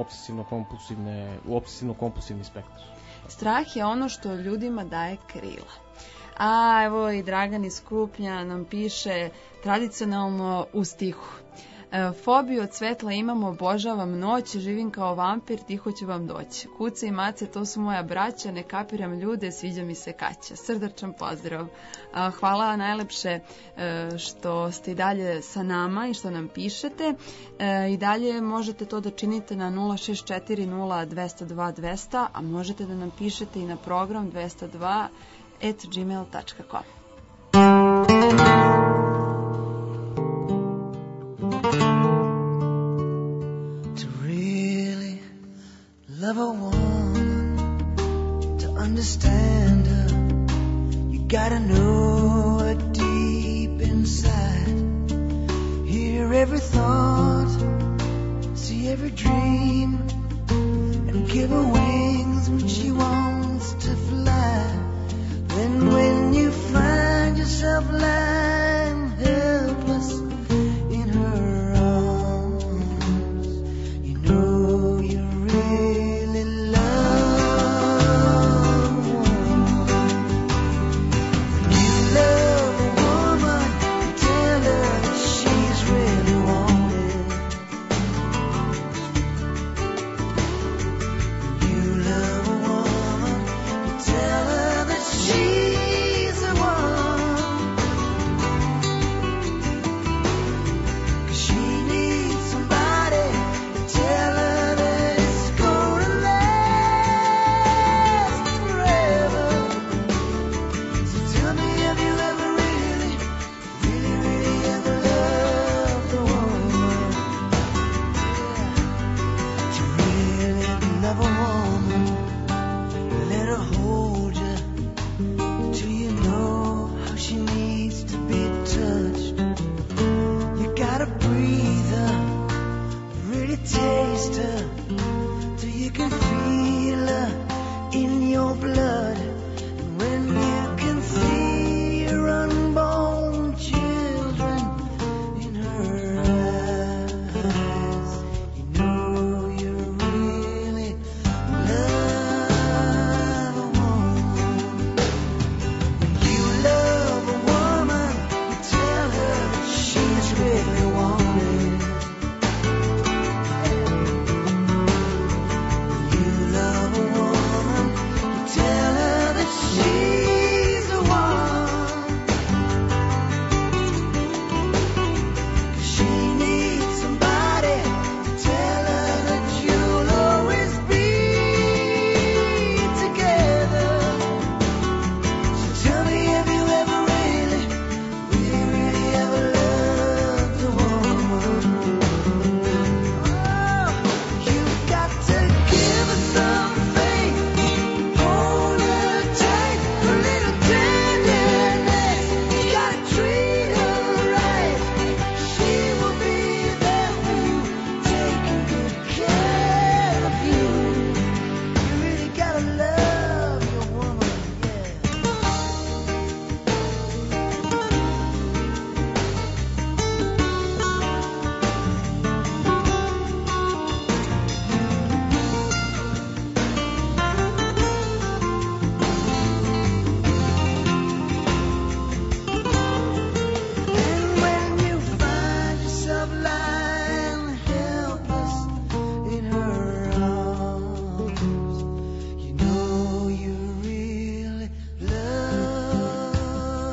obsesivno-kompulsivni spektar. Strah je ono što ljudima daje krila. A evo i Dragan iz Krupnja nam piše tradicionalno u stihu. Fobiju od svetla imam, obožavam noć, živim kao vampir, tiho će vam doći. Kuce i mace, to su moja braća, ne kapiram ljude, sviđa mi se kaća. Srdačan pozdrav. Hvala najlepše što ste i dalje sa nama i što nam pišete. I dalje možete to da činite na 064020202, a možete da nam pišete i na program 202@gmail.com. To really love a woman, to understand her, you gotta know her deep inside. Hear every thought, see every dream, and give her wings when she wants to fly. Then when you find yourself lying helpless in her arms, you know you really love a woman. You love a woman, you tell her that she's really wanted. You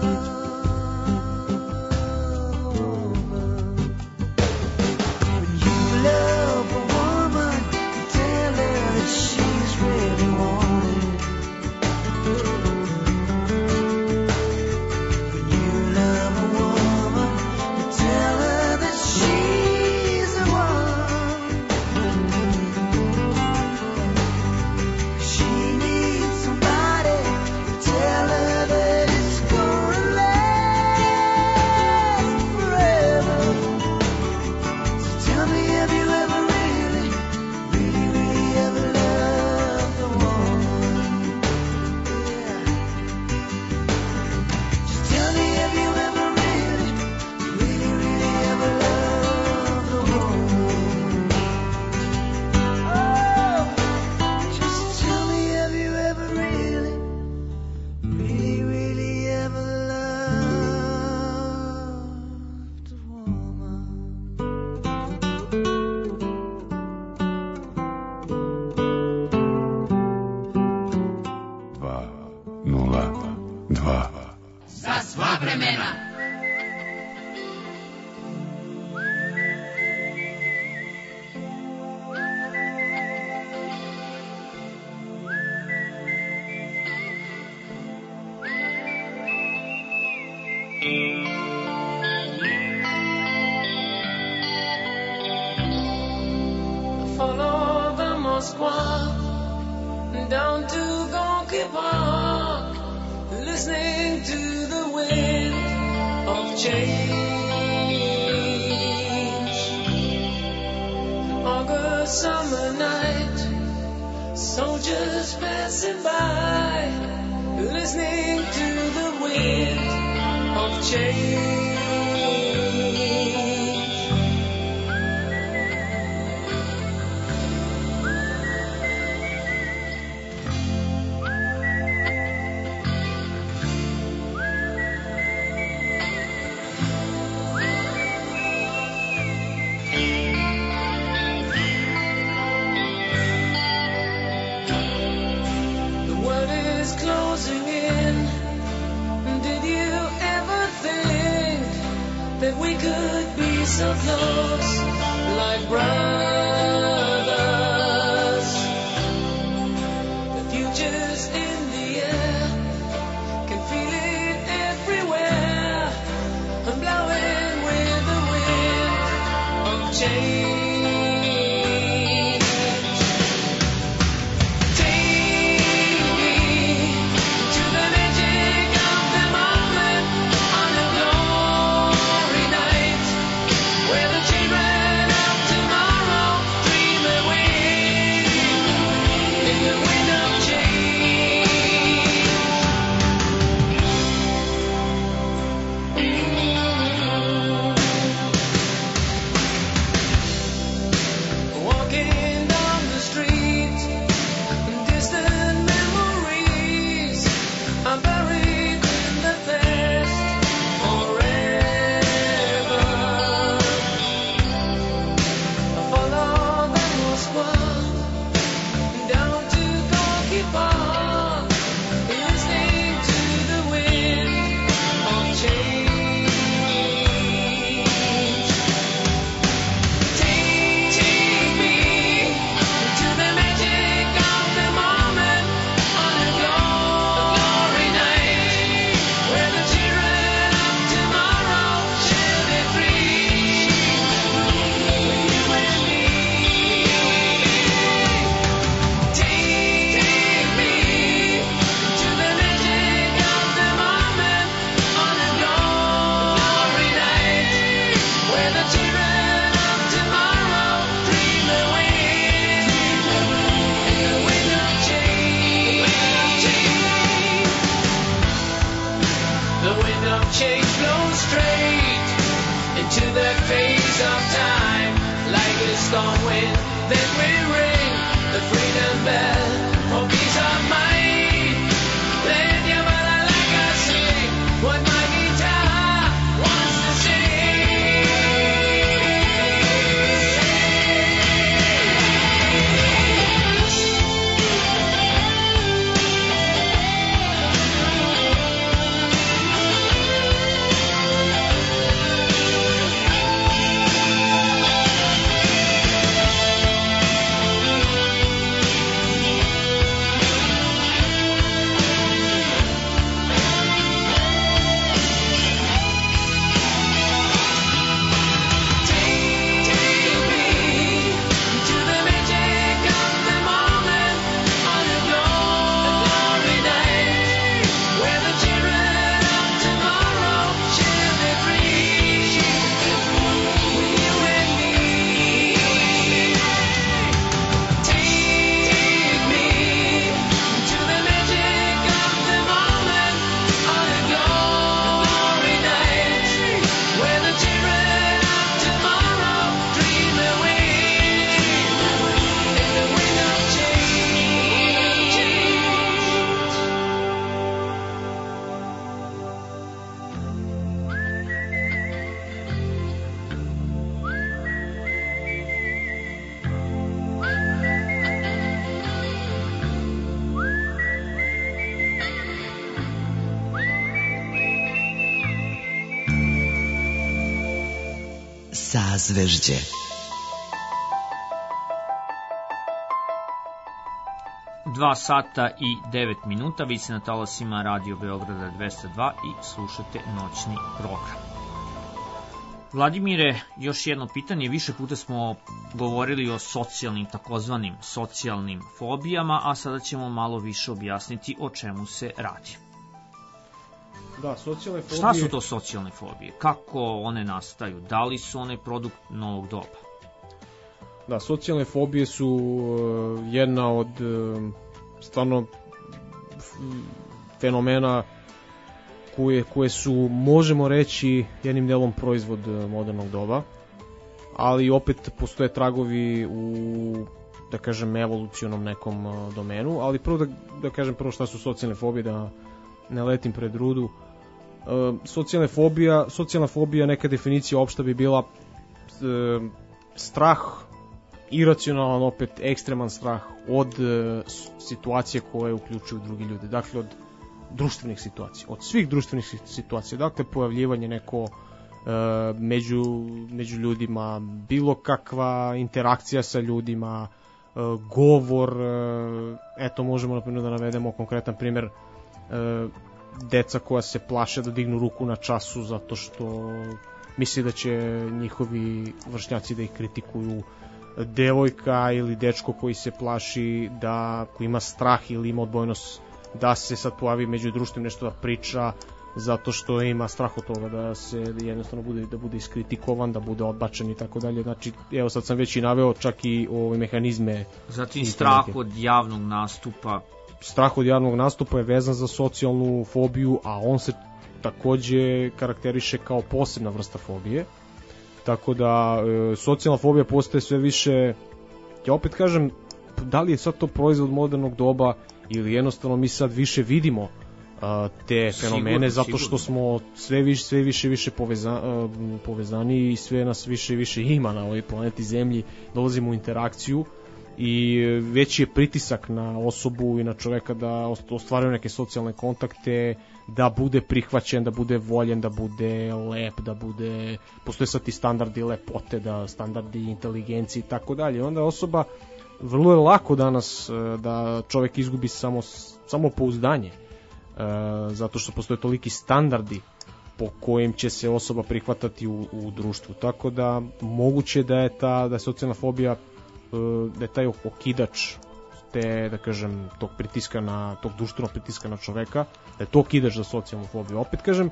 Follow the Moskva down to Gorky Park, listening to the wind of change. August summer night, soldiers passing by, listening to the wind of change. That we could be so close, like brothers. The future's in the air, can feel it everywhere. I'm blowing with the wind of change. Sazvežđe. Dva sata i 9 minuta, vi se na talasima Radio Beograda 202 i slušate noćni program. Vladimire, još jedno pitanje, više puta smo govorili o socijalnim, takozvanim socijalnim fobijama, a sada ćemo malo više objasniti o čemu se radi. Da, socijalne fobije... Šta su to socijalne fobije? Kako one nastaju? Da li su one produkt novog doba? Da, socijalne fobije su jedna od stvarno fenomena koje su, možemo reći, jednim delom proizvod modernog doba, ali opet postoje tragovi u, da kažem, evolucionom nekom domenu, ali prvo da kažem prvo šta su socijalne fobije, da ne letim pred rudu. Socijalna fobija, neka definicija opšta bi bila strah, iracionalan, opet ekstreman strah od situacije koje uključuju drugi ljudi, dakle od društvenih situacija, od svih društvenih situacija, dakle pojavljivanje neko među ljudima, bilo kakva interakcija sa ljudima, govor, eto možemo na primjer da navedemo konkretan primjer, deca koja se plaše da dignu ruku na času zato što misli da će njihovi vršnjaci da ih kritikuju, devojka ili dečko koji se plaši koji ima strah ili ima odbojnost da se sad pojavi među društvom nešto da priča zato što ima strah od toga da se jednostavno bude iskritikovan, da bude odbačen i tako dalje. Znači, evo sad sam već i naveo čak i ove mehanizme. Zatim strah od javnog nastupa. Strah od javnog nastupa je vezan za socijalnu fobiju, a on se takođe karakteriše kao posebna vrsta fobije. Tako da socijalna fobija postaje sve više, ja opet kažem, da li je sad to proizvod modernog doba ili jednostavno mi sad više vidimo te fenomene zato što smo sve više povezani i sve nas više ima na ovoj planeti Zemlji, dolazimo u interakciju i veći je pritisak na osobu i na čoveka da ostvaruje neke socijalne kontakte, da bude prihvaćen, da bude voljen, da bude lep, postoje sad ti standardi lepote, da standardi inteligencije i tako dalje. Onda osoba, vrlo je lako danas da čovek izgubi samopouzdanje, zato što postoje toliki standardi po kojim će se osoba prihvatati u društvu. Tako da moguće da je da socijalna fobija, da je taj okidač te, da kažem, tog društvenog pritiska na čoveka, da je to okidač za socijalnu fobiju. Opet kažem,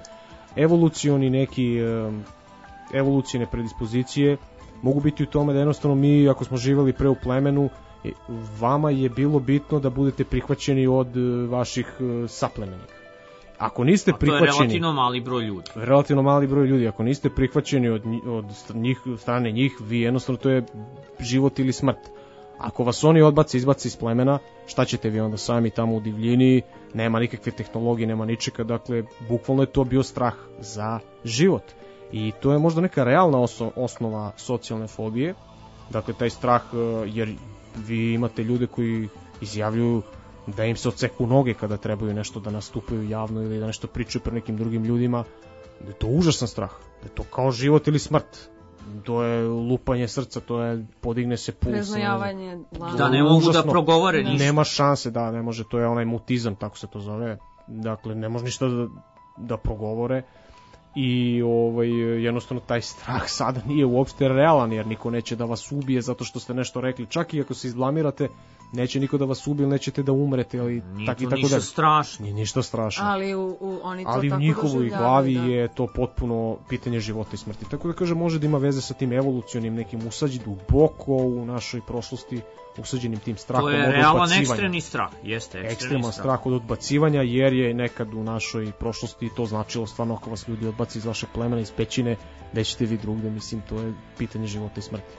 evolucione predispozicije mogu biti u tome da jednostavno mi, ako smo živeli pre u plemenu, vama je bilo bitno da budete prihvaćeni od vaših saplemenika. Ako niste prihvaćeni... A to je relativno mali broj ljudi. Relativno mali broj ljudi. Ako niste prihvaćeni od strane njih, vi jednostavno to je život ili smrt. Ako vas oni izbace iz plemena, šta ćete vi onda sami tamo u divljini, nema nikakve tehnologije, nema ničega, dakle, bukvalno je to bio strah za život. I to je možda neka realna osnova socijalne fobije, dakle, taj strah, jer vi imate ljude koji izjavljuju da im se odseku noge kada trebaju nešto da nastupaju javno ili da nešto pričaju pred nekim drugim ljudima, da je to užasan strah, da je to kao život ili smrt. To je lupanje srca, to je podigne se puls. Preznojavanje. Da ne mogu da progovore ništa. Nema šanse, da, ne može, to je onaj mutizam, tako se to zove. Dakle, ne može ništa da progovore i jednostavno taj strah sada nije uopšte realan, jer niko neće da vas ubije zato što ste nešto rekli. Čak i ako se izblamirate, neće niko da vas ubije, nećete da umrete. Nije to ništa strašno. Nije ništa strašno. Ali oni to ali tako u njihovoj glavi da. je to potpuno pitanje života i smrti. Tako da kažem, može da ima veze sa tim evolucionim nekim duboko u našoj prošlosti usađenim tim strahom od odbacivanja. To je realan ekstremni strah. Jeste, ekstreman strah od odbacivanja, jer je nekad u našoj prošlosti to značilo stvarno ako vas ljudi odbaci iz vaše plemena, iz pećine, gde ćete vi drugde, mislim, to je pitanje života i smrti.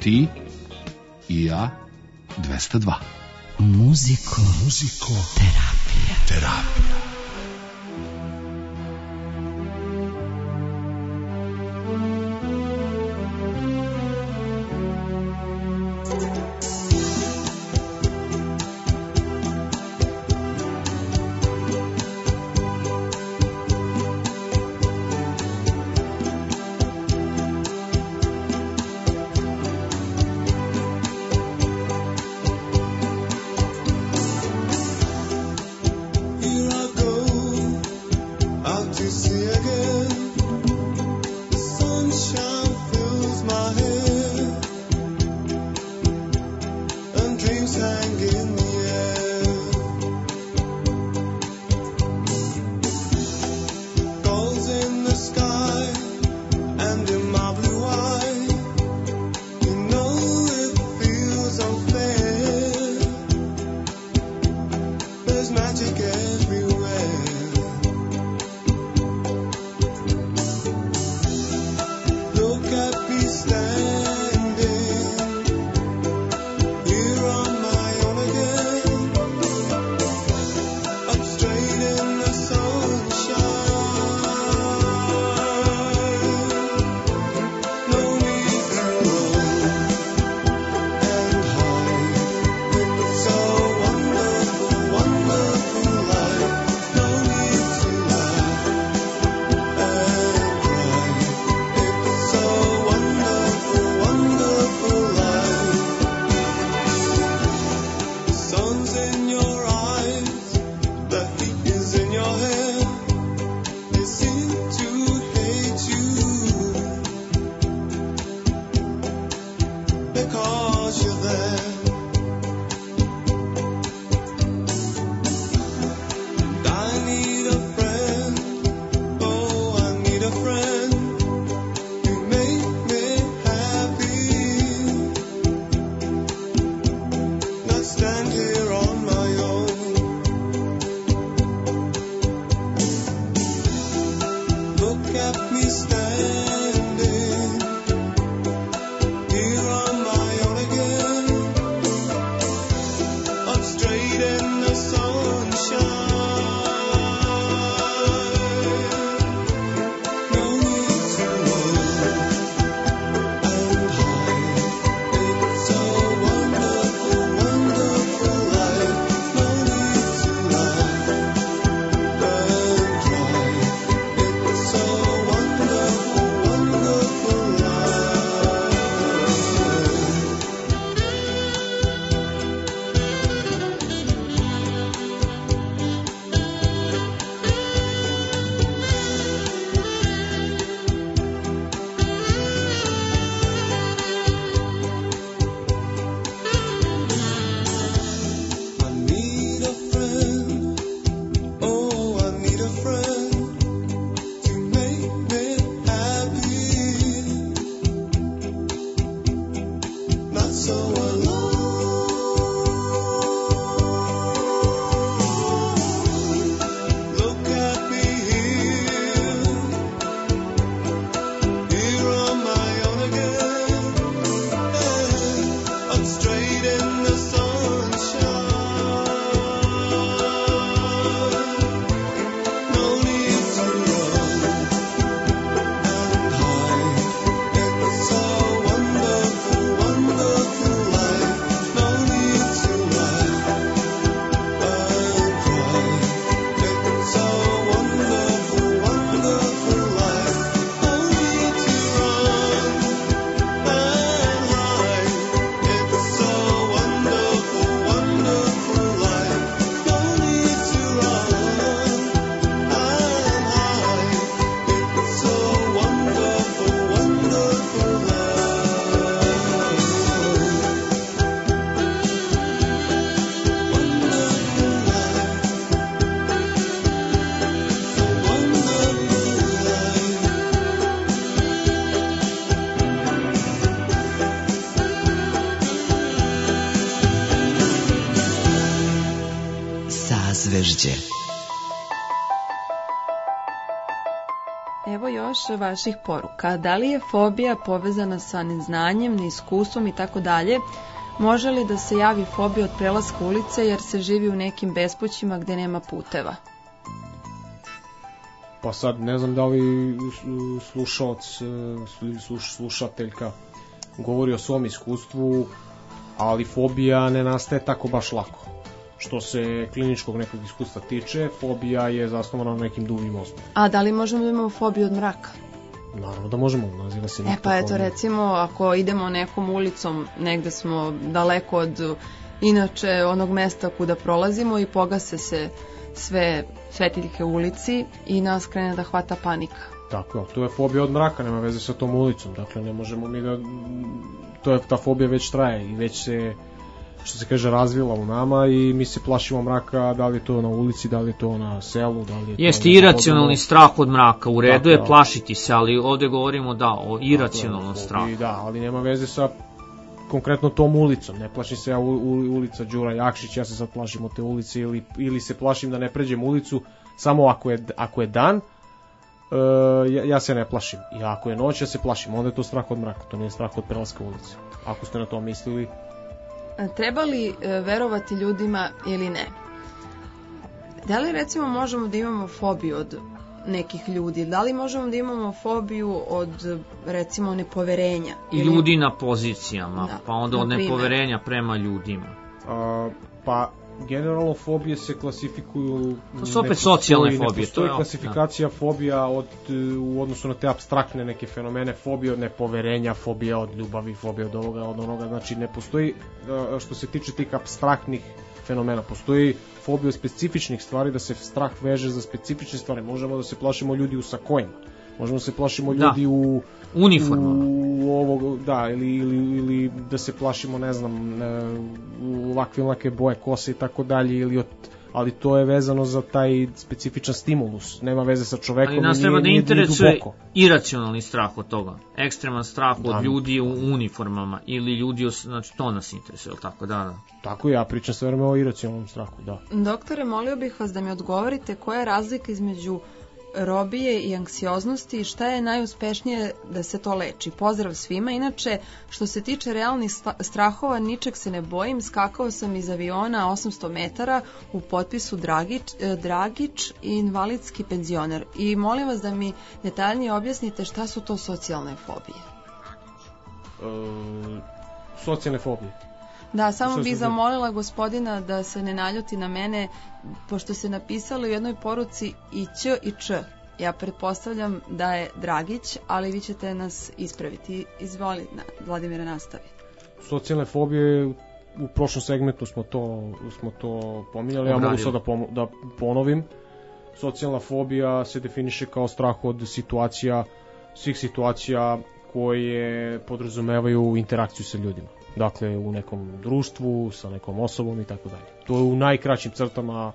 Ti i ja 202. Muziko. Terapija. Evo još još vaših poruka. Da li je fobija povezana sa neznanjem, neiskustvom i tako dalje? Može li da se javi fobija od prelaska ulice jer se živi u nekim bespućima gde nema puteva? Pa sad ne znam da li slušalac ili slušateljka govori o svom iskustvu, ali fobija ne nastaje tako baš lako. Što se kliničkog nekog iskustva tiče, fobija je zasnovana na nekim dubljim osnovama. A da li možemo da imamo fobiju od mraka? Naravno da možemo, naziva se niktofobija. Pa eto recimo ako idemo nekom ulicom, negde smo daleko od inače onog mesta kuda prolazimo i pogase se sve svetiljke u ulici i nas krene da hvata panika. Tako je, to je fobija od mraka, nema veze sa tom ulicom, dakle ne možemo mi da... Ta fobija već traje i već se, što se kaže, razvila u nama i mi se plašimo mraka, da li je to na ulici, da li je to na selu, da li je to... Jeste iracionalni strah od mraka, u redu je plašiti se, ali ovde govorimo o iracionalnom strahu. Da, ali nema veze sa konkretno tom ulicom, ne plašim se ja ulica Đura Jakšić, ja se sad plašim od te ulice ili se plašim da ne pređem ulicu, samo ako je dan, ja se ne plašim, i ako je noć ja se plašim, onda je to strah od mraka, to nije strah od prelaska ulice, ako ste na to mislili. Treba li verovati ljudima ili ne? Da li recimo možemo da imamo fobiju od nekih ljudi? Da li možemo da imamo fobiju od recimo nepoverenja? Ljudi na pozicijama, pa onda od nepoverenja prema ljudima. Pa generalno fobije se klasifikuju... To su opet socijalne fobije. Ne postoji klasifikacija fobija u odnosu na te apstraktne neke fenomene, fobija od nepoverenja, fobija od ljubavi, fobija od ovoga, od onoga. Znači ne postoji, što se tiče tih apstraktnih fenomena, postoji fobija od specifičnih stvari, da se strah veže za specifične stvari. Možemo da se plašimo ljudi u sakojima, možemo da se plašimo ljudi u uniformama, ili da se plašimo, ne znam, u ovakve lake boje kose i tako dalje, ali to je vezano za taj specifičan stimulus, nema veze sa čovekom. Ali nas treba da interesuje iracionalni strah od toga, ekstreman strah od ljudi u uniformama ili ljudi, znači to nas interesuje, tako da. Tako ja pričam sve vreme o iracionalnom strahu, da. Doktore, molio bih vas da mi odgovorite koja je razlika između robije i anksioznosti i šta je najuspešnije da se to leči. Pozdrav svima. Inače, što se tiče realnih strahova, ničeg se ne bojim. Skakao sam iz aviona 800 metara u potpisu Dragić i invalidski penzioner. I molim vas da mi detaljnije objasnite šta su to socijalne fobije. Socijalne fobije? Da, samo bih zamolila gospodina da se ne naljuti na mene, pošto se napisalo u jednoj poruci i Ć i Č. Ja pretpostavljam da je Dragić, ali vi ćete nas ispraviti. Izvoli, Vladimire, nastavi. Socijalne fobije, u prošlom segmentu smo to pominjali, ja mogu sad da ponovim. Socijalna fobija se definiše kao strah od svih situacija koje podrazumevaju interakciju sa ljudima. Dakle, u nekom društvu, sa nekom osobom i tako dalje. To je u najkraćim crtama,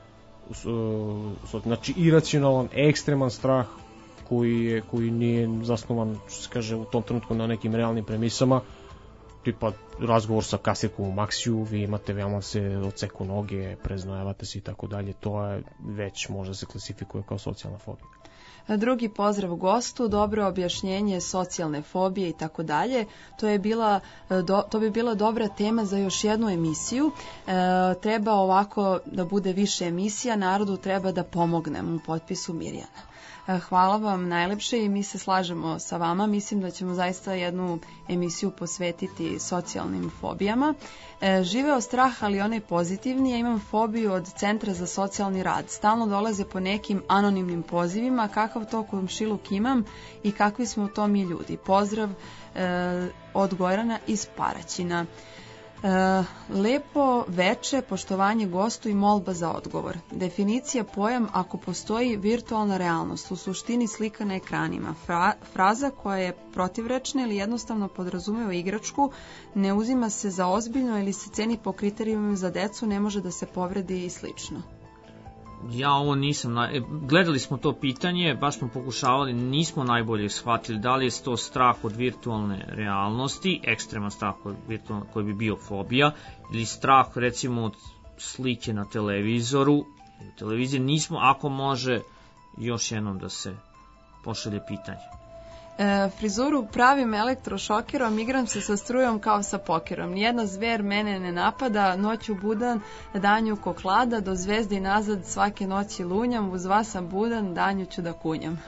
znači iracionalan, ekstreman strah koji nije zasnovan, što se kaže, u tom trenutku na nekim realnim premisama, tipa razgovor sa kasetkom u Maksiju, vi imate, veoma se odseku noge, preznojavate se i tako dalje, to je već možda se klasifikuje kao socijalna fobija. Drugi pozdrav gostu, dobro objašnjenje socijalne fobije i tako dalje. To bi bila dobra tema za još jednu emisiju. Treba ovako da bude više emisija, narodu treba da pomognemo, u potpisu Mirjana. Hvala vam najlepše i mi se slažemo sa vama. Mislim da ćemo zaista jednu emisiju posvetiti socijalnim fobijama. Živeo strah, ali onaj pozitivni. Ja imam fobiju od Centra za socijalni rad. Stalno dolaze po nekim anonimnim pozivima. Kakav to komšiluk imam i kakvi smo to mi ljudi. Pozdrav od Gojrana iz Paraćina. Lepo veče, poštovanje gostu i molba za odgovor. Definicija pojam ako postoji virtualna realnost, u suštini slika na ekranima. Fraza koja je protivrečna ili jednostavno podrazumeva igračku, ne uzima se za ozbiljno ili se ceni po kriterijumima za decu, ne može da se povredi i slično. Ja ovo nisam, gledali smo to pitanje, baš smo pokušavali, nismo najbolje shvatili da li je to strah od virtualne realnosti, ekstreman strah koji bi bio fobija, ili strah recimo od slike na televizoru, televizije, nismo, ako može još jednom da se pošalje pitanje. Frizuru pravim elektrošokerom, igram se sa strujom kao sa pokerom. Nijedna zver mene ne napada, noću budan, danju koklada, do zvezde i nazad svake noći lunjam, uz vas sam budan, danju ću da kunjam.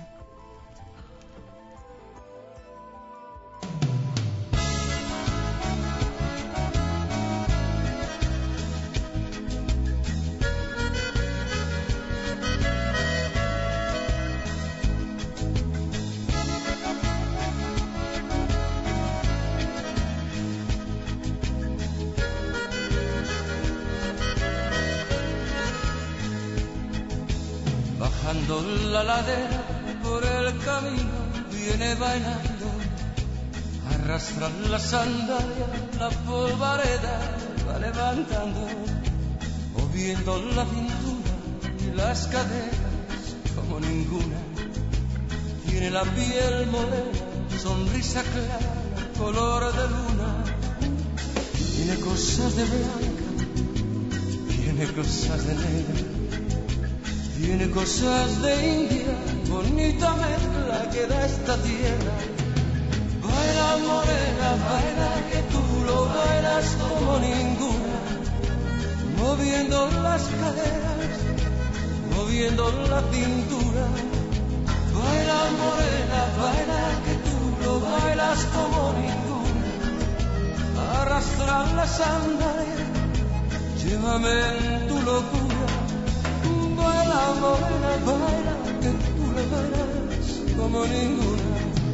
Bajando la ladera por el camino viene bailando, arrastra la sandalia, la polvareda va levantando, moviendo la cintura y las caderas como ninguna. Tiene la piel morena, sonrisa clara, color de luna. Tiene cosas de blanca, tiene cosas de negra. Tiene cosas de India, bonita mezcla que da esta tierra. Baila morena, baila que tú lo bailas como ninguna. Moviendo las caderas, moviendo la cintura. Baila morena, baila que tú lo bailas como ninguna. Arrastra la sandalia, llévame en tu locura. Baila morena, baila, que tú lo bailas como ninguna.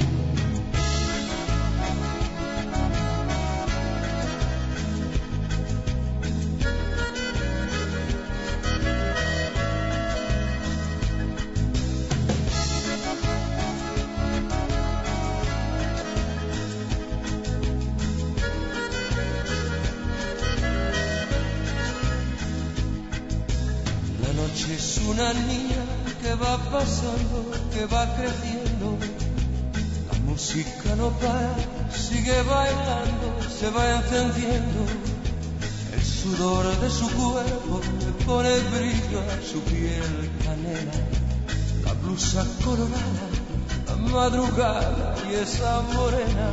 Es una niña que va pasando, que va creciendo. La música no para, sigue bailando, se va encendiendo. El sudor de su cuerpo le pone brillo a su piel canela. La blusa colorada, la madrugada y esa morena.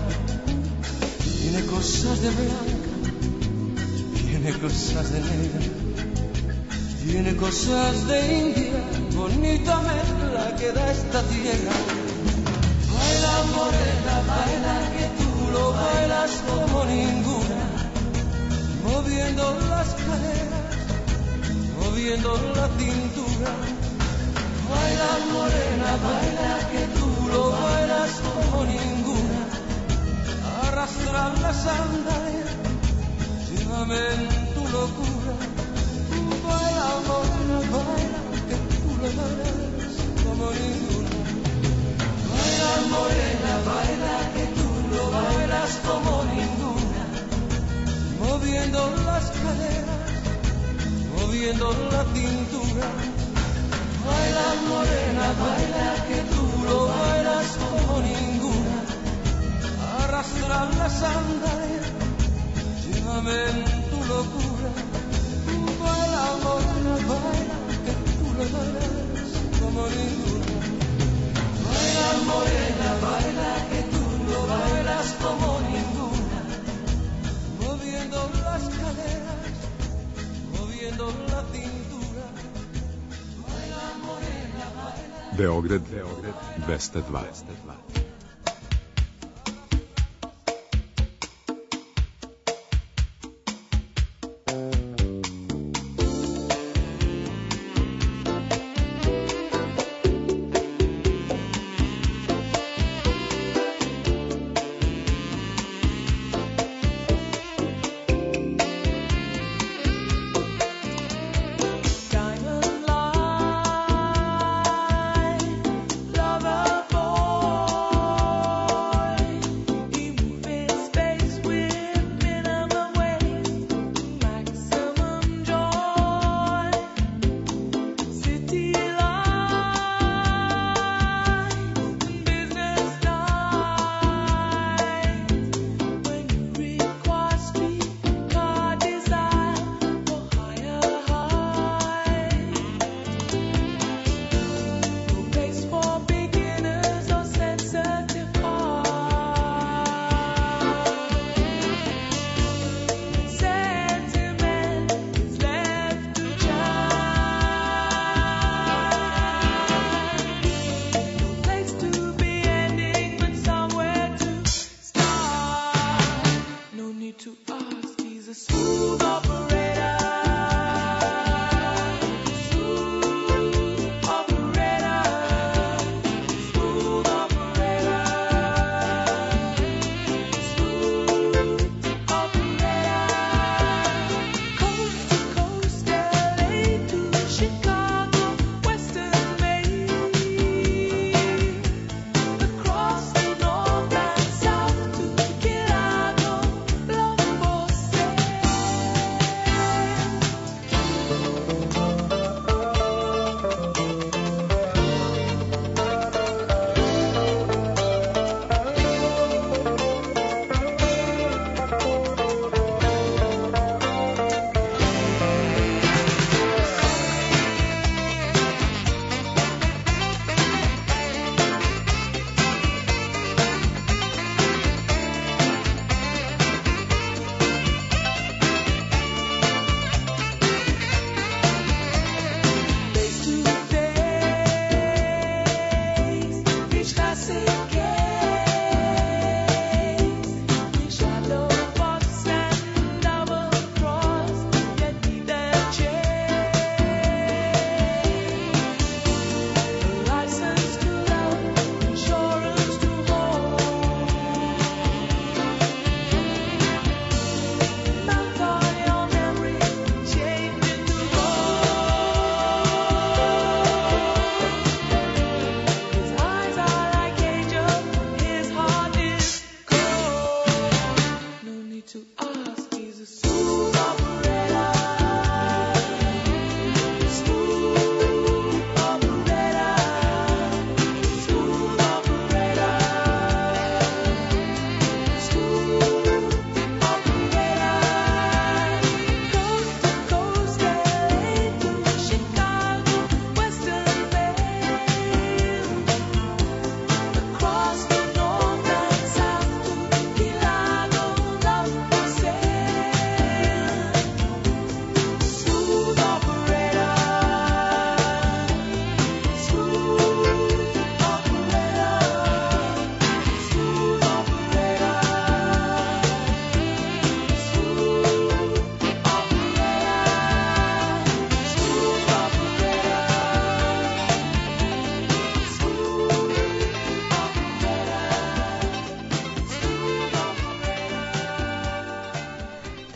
Tiene cosas de blanca, tiene cosas de negra. Tiene cosas de India, bonita mezcla que da esta tierra. Baila morena, baila que tú lo bailas como ninguna. Moviendo las caderas, moviendo la cintura. Baila morena, baila que tú lo bailas como ninguna. Arrastra la sandalia, llévame en tu locura. Baila morena, baila, que tú lo bailas como ninguna. Baila morena, baila, que tú lo bailas como ninguna. Moviendo las caderas, moviendo la cintura. Baila morena, baila, que tú lo bailas como ninguna. Arrastra la sandalia, llévame en tu locura. Baila morena, baila, que tú lo bailas como ninguna. Baila morena, baila, que tú lo bailas como ninguna. Moviendo las caderas, moviendo la cintura. Baila morena, baila. Beograd 202. Lover boy.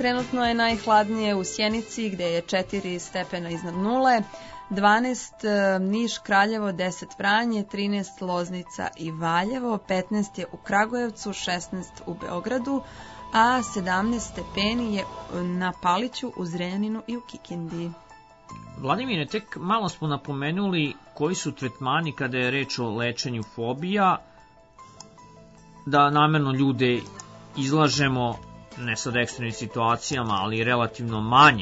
trenutno je najhladnije u Sjenici gde je 4 stepena iznad nule, 12 Niš, Kraljevo, 10 Vranje, 13 Loznica i Valjevo, 15 je u Kragujevcu, 16 u Beogradu, a 17 stepeni je na Paliću, u Zrenjaninu i u Kikindi. Vladimire, tek malo smo napomenuli koji su tretmani kada je reč o lečenju fobija, da namerno ljude izlažemo, ne sad ekstremnim situacijama, ali relativno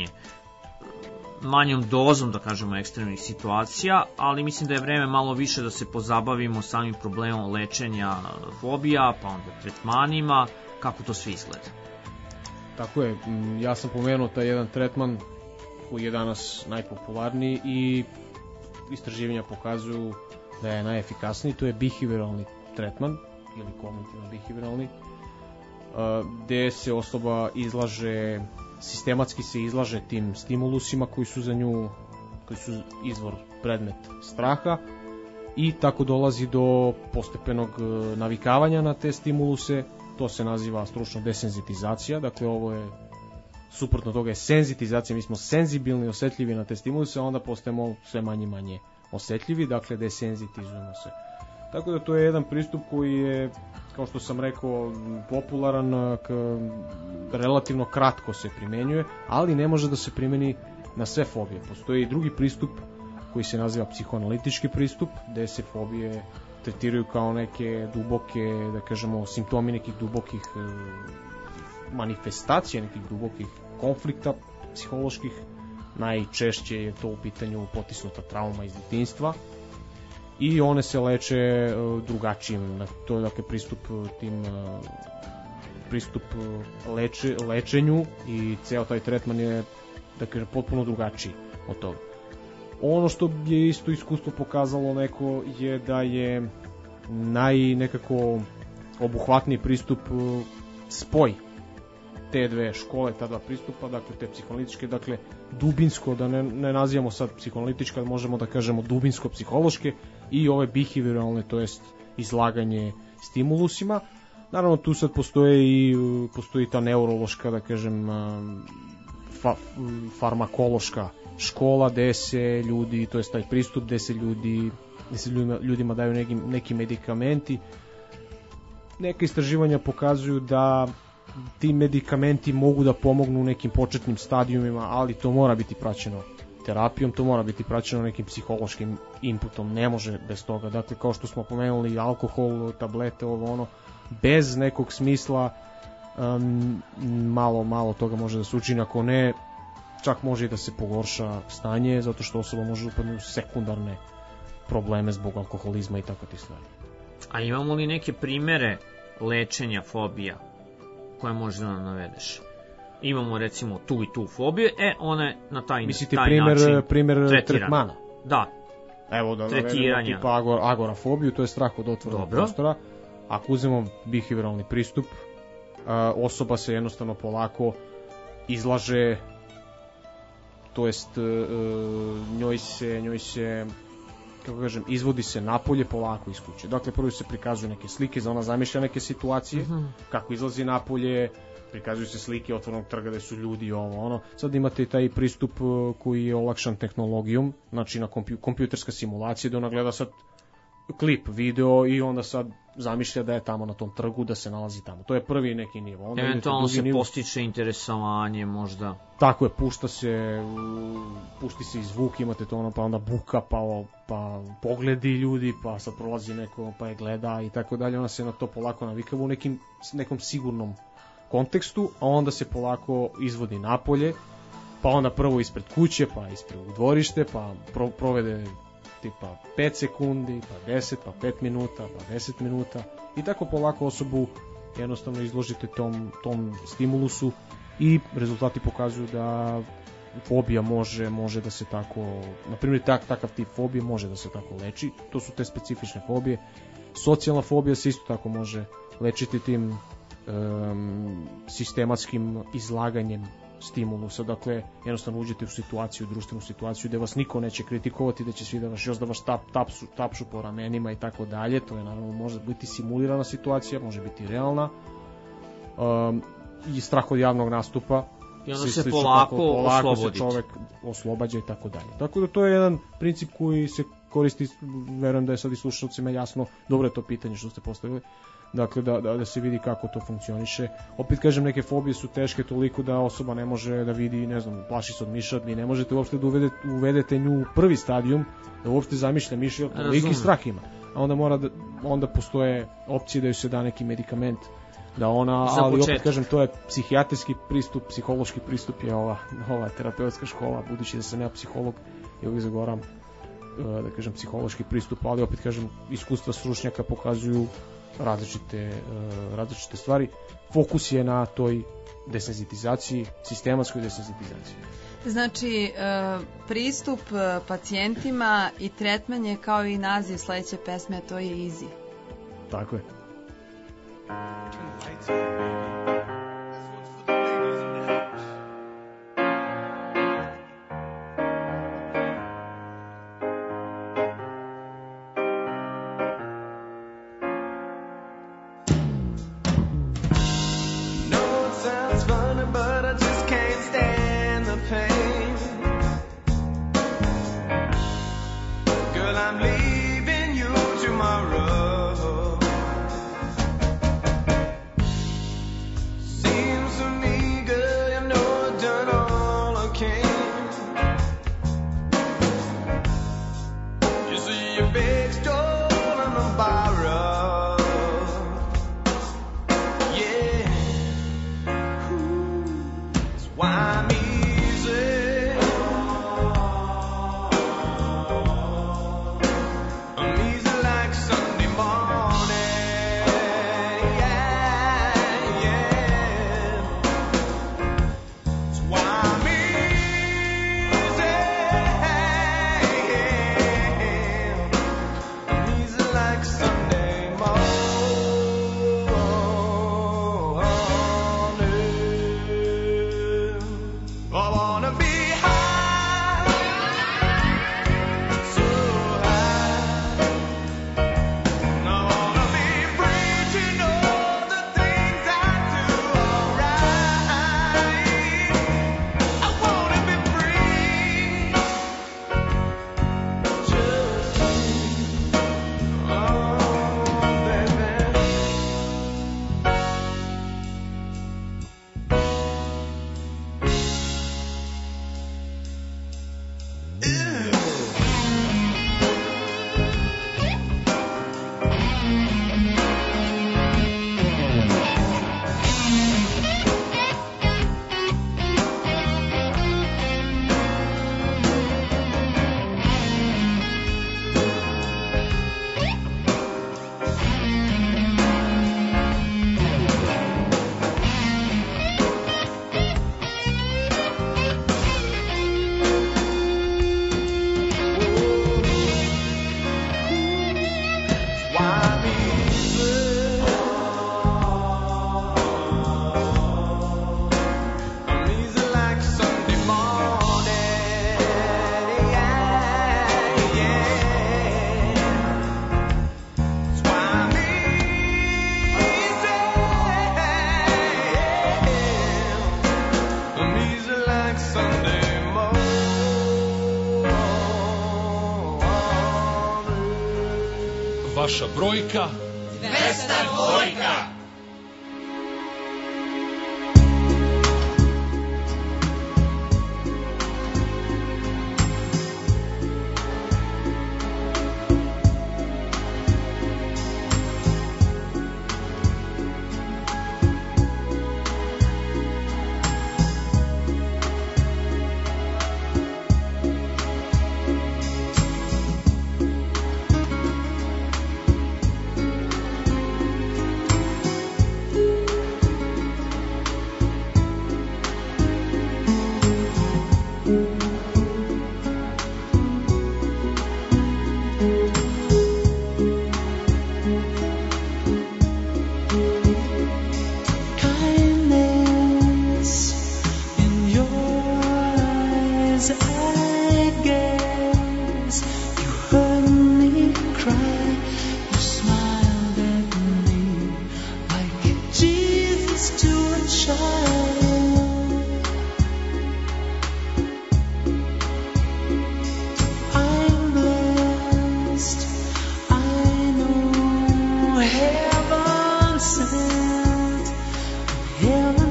manjom dozom, da kažemo, ekstremnih situacija, ali mislim da je vreme malo više da se pozabavimo samim problemom lečenja fobija, pa onda tretmanima, kako to sve izgleda. Tako je, ja sam pomenuo taj jedan tretman koji je danas najpopularniji i istraživanja pokazuju da je najefikasniji, to je behavioralni tretman ili kognitivno-behavioralni, gde se osoba izlaže, sistematski se izlaže tim stimulusima koji su za nju, koji su izvor, predmet straha, i tako dolazi do postepenog navikavanja na te stimuluse. To se naziva stručno desenzitizacija, dakle ovo je suprotno toga je senzitizacija, mi smo senzibilni, osetljivi na te stimuluse, a onda postajemo sve manje i manje osetljivi, dakle desenzitizujemo se. Tako da to je jedan pristup koji je, kao što sam rekao, popularan, relativno kratko se primenjuje, ali ne može da se primeni na sve fobije. Postoji i drugi pristup koji se naziva psihoanalitički pristup, gde se fobije tretiraju kao neke duboke, da kažemo, simptomi nekih dubokih manifestacija, nekih dubokih konflikta psiholoških. Najčešće je to u pitanju potisnuta trauma iz detinjstva i one se leče drugačijim. To je dakle pristup lečenju i ceo taj tretman je, da kažem, potpuno drugačiji od toga. Ono što je isto iskustvo pokazalo neko je da je nekako obuhvatniji pristup spoj te dve škole, ta dva pristupa, dakle te psihoanalitičke, dakle dubinsko, da ne nazivamo sad psihoanalitička, možemo da kažemo dubinsko-psihološke, i ove behavioralne, to jest izlaganje stimulusima. Naravno tu sad postoji ta neurološka, da kažem, farmakološka škola gde se ljudi, to jest taj pristup gde se ljudima daju neki medikamenti. Neka istraživanja pokazuju da ti medikamenti mogu da pomognu u nekim početnim stadijumima, ali to mora biti praćeno terapijom, to mora biti praćeno nekim psihološkim inputom, ne može bez toga. Dakle, kao što smo pomenuli, alkohol, tablete, ono, bez nekog smisla malo toga može da se učini, ako ne, čak može i da se pogorša stanje, zato što osoba može upadne u sekundarne probleme zbog alkoholizma i tako ti stvari. A imamo li neke primere lečenja fobija koje možeš da nam navedeš? Imamo recimo tu i tu fobiju, ona je na taj način tretirana. Primer tretmana? Da. Evo da navedemo tipa agorafobiju, to je strah od otvorenog prostora. Ako uzmemo behavioralni pristup, osoba se jednostavno polako izlaže, to jest njoj se kako kažem, izvodi se napolje polako iz kuće. Dakle, prvo se prikazuju neke slike, za ona zamišlja neke situacije, kako izlazi napolje, prikazuju se slike otvorenog trga gde su ljudi i ono. Sad imate i taj pristup koji je olakšan tehnologijom, znači na kompjuterska simulacija, da ona gleda sad klip, video i onda sad zamišlja da je tamo na tom trgu, da se nalazi tamo. To je prvi neki nivo. Onda eventualno se postiče interesovanje možda. Tako je, pusti se i zvuk, imate to ono, pa onda buka, pa pogledi ljudi, pa sad prolazi neko, pa je gleda i tako dalje. Ona se na to polako navikava u nekom sigurnom kontekstu, a onda se polako izvodi napolje, pa onda prvo ispred kuće, pa ispred u dvorište, pa provede tipa 5 sekundi, pa 10, pa 5 minuta, pa 10 minuta i tako polako osobu jednostavno izložite tom stimulusu i rezultati pokazuju da fobija može da se tako, na primjer takav tip fobije može da se tako leči, to su te specifične fobije. Socijalna fobija se isto tako može lečiti tim sistematskim izlaganjem stimulusa, dakle jednostavno uđete u situaciju, društvenu situaciju gde vas niko neće kritikovati, da će svi da vas tapšu po ramenima i tako dalje. To je naravno može biti simulirana situacija, može biti realna. I strah od javnog nastupa, I onda se slično polako polako se oslobodite. čovek oslobađa i tako dalje. Tako da to je jedan princip koji se koristi, verujem da je sad i slušalcima jasno, dobro je to pitanje što ste postavili, dakle da se vidi kako to funkcioniše. Opet kažem, neke fobije su teške toliko da osoba ne može da vidi, ne znam, plaši se od miša, vi ne možete uopšte da uvedete nju u prvi stadijum, da uopšte zamišlja miša, toliki strah ima. A onda postoje opcije da ju se da neki medikament, da ona, ali opet kažem, to je psihijatrijski pristup, psihološki pristup je ova terapeutska škola, budući da sam ja psiholog i uvijek zagovaram da kažem psihološki pristup, ali opet kažem iskustva stručnjaka pokazuju različite stvari. Fokus je na toj desenzitizaciji, sistematskoj desenzitizaciji. Znači, pristup pacijentima i tretman je kao i naziv sledeće pesme, a to je Easy. Tako je. Vaša brojka 202.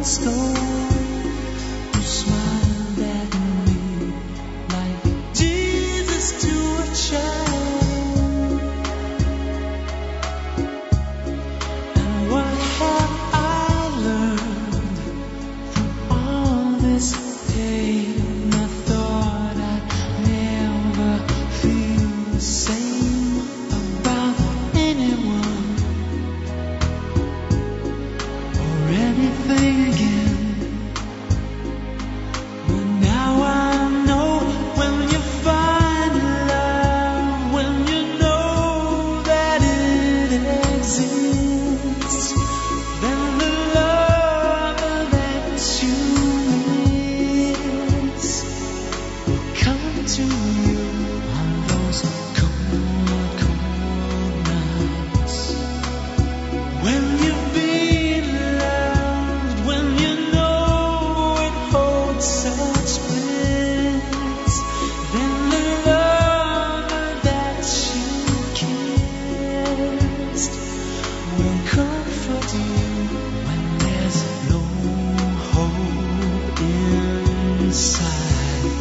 months gone, you smiled at me like Jesus to a child. And what have I learned from all this pain? I thought I'd never feel the same about anyone or anything again. But now I know when you find love, when you know that it exists, then the love that you miss will come to you on those cold, cold nights. When you've been loved, when you know it holds such bliss, then the love that you kissed will comfort you when there's no hope inside.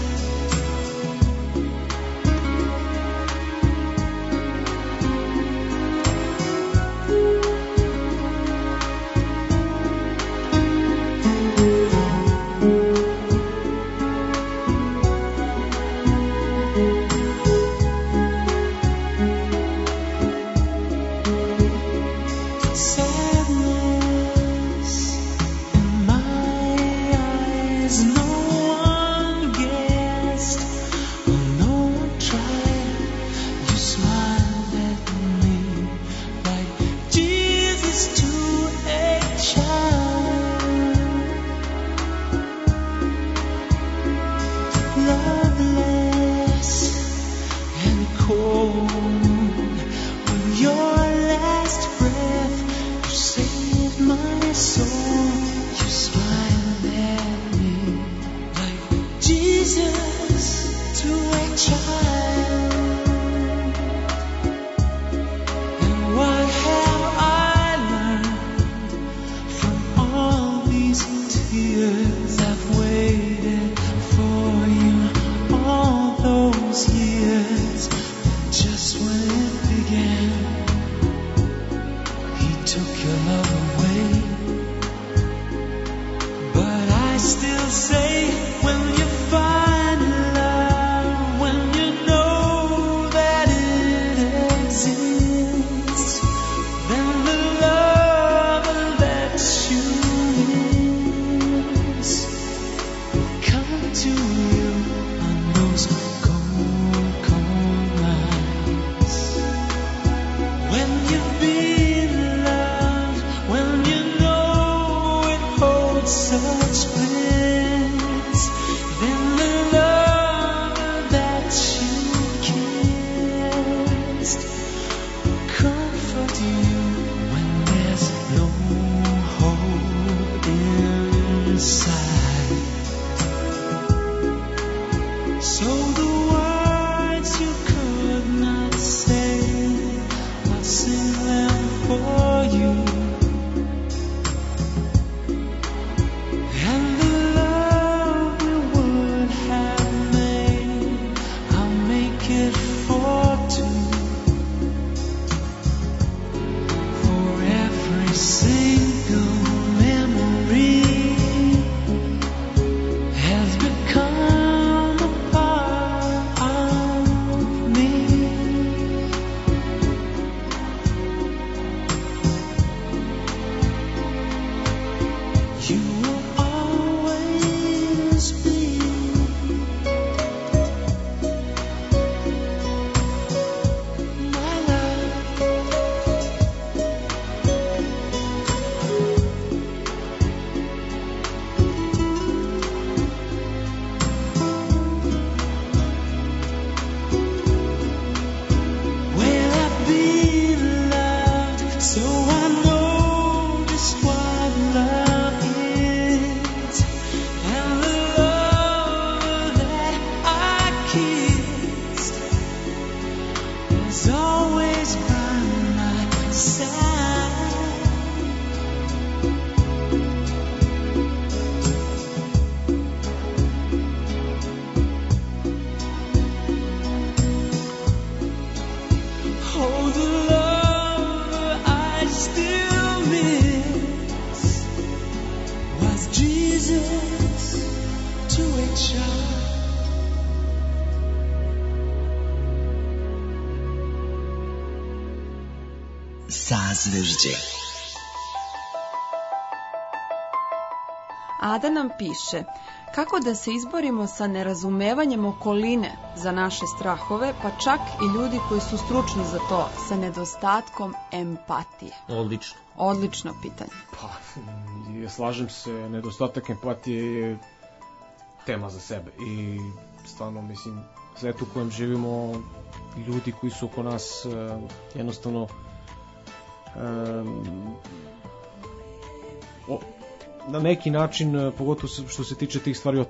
Sadness in my eyes, no one guessed, or no one tried. You smiled at me like Jesus to a child. Loveless and cold, with your last breath, you saved my soul. You smiled at me like Jesus to a child. And what have I learned from all these tears? I've waited for you all those years. Just when it began, he took your love away. But I still say, when you find love, when you know that it exists, then the love that you miss will come to you on those cold, cold nights. When you've been loved, when you know it holds such bliss, then the love that you kissed will comfort you when there's no hope inside. So the words you could not say, I'll sing them for you. And the love we would have made, I'll make it for two. For every single memory has become a part of me. You will always be my love. Well, I've been loved, so I know just what love is. Sazvežđe. Ada nam piše: kako da se izborimo sa nerazumevanjem okoline za naše strahove, pa čak i ljudi koji su stručni za to, sa nedostatkom empatije? Odlično. Odlično pitanje. Pa, slažem se, nedostatak empatije je tema za sebe i stvarno, mislim, svet u kojem živimo, ljudi koji su oko nas jednostavno na neki način, pogotovo što se tiče tih stvari,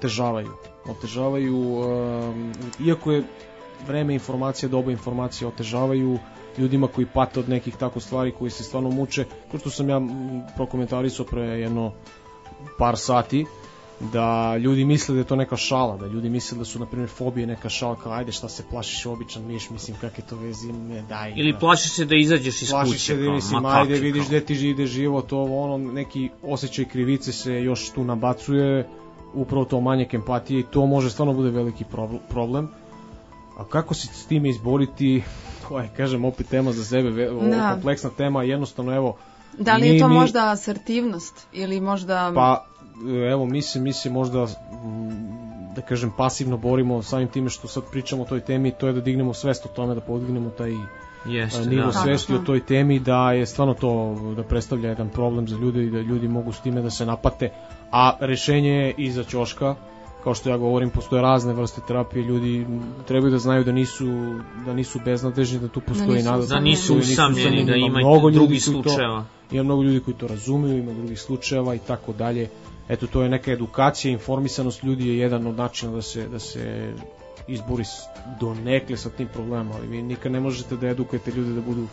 otežavaju, iako je vreme informacija, doba informacija, otežavaju ljudima koji pate od nekih tako stvari, koji se stvarno muče, kao što sam ja prokomentarisao pre jedno par sati, da ljudi misle da je to neka šala, da ljudi misle da su, na primjer, fobije neka šala, kao ajde šta se plašiš, običan miš, mislim, kakve to veze, ne daj. Ili plašiš se da izađeš iz kuće. Plašiš se da, mislim, ajde vidiš gde ti ide život, ovo, neki osjećaj krivice se još tu nabacuje, upravo to manjak empatije, i to može stvarno bude veliki problem. A kako se s time izboriti, to je, kažem, opet tema za sebe, kompleksna tema, jednostavno, evo... Da li je to možda asertivnost, ili možda... Pa, evo, mi se možda, da kažem, pasivno borimo samim time što sad pričamo o toj temi, to je da dignemo svest o tome, da podignemo taj nivo svesti o toj temi, da je stvarno to, da predstavlja jedan problem za ljude i da ljudi mogu s time da se napate, a rešenje je iza ćoška. Kao što ja govorim, postoje razne vrste terapije, ljudi trebaju da znaju da nisu beznadežni, da tu postoji nada, da nisu usamljeni, da ima drugih slučajeva. Ima mnogo ljudi koji to razumeju, ima drugih slučajeva i tako dalje. Eto, to je neka edukacija, informisanost ljudi je jedan od načina da se izbori donekle sa tim problemom, ali vi nikad ne možete da edukujete ljude da budu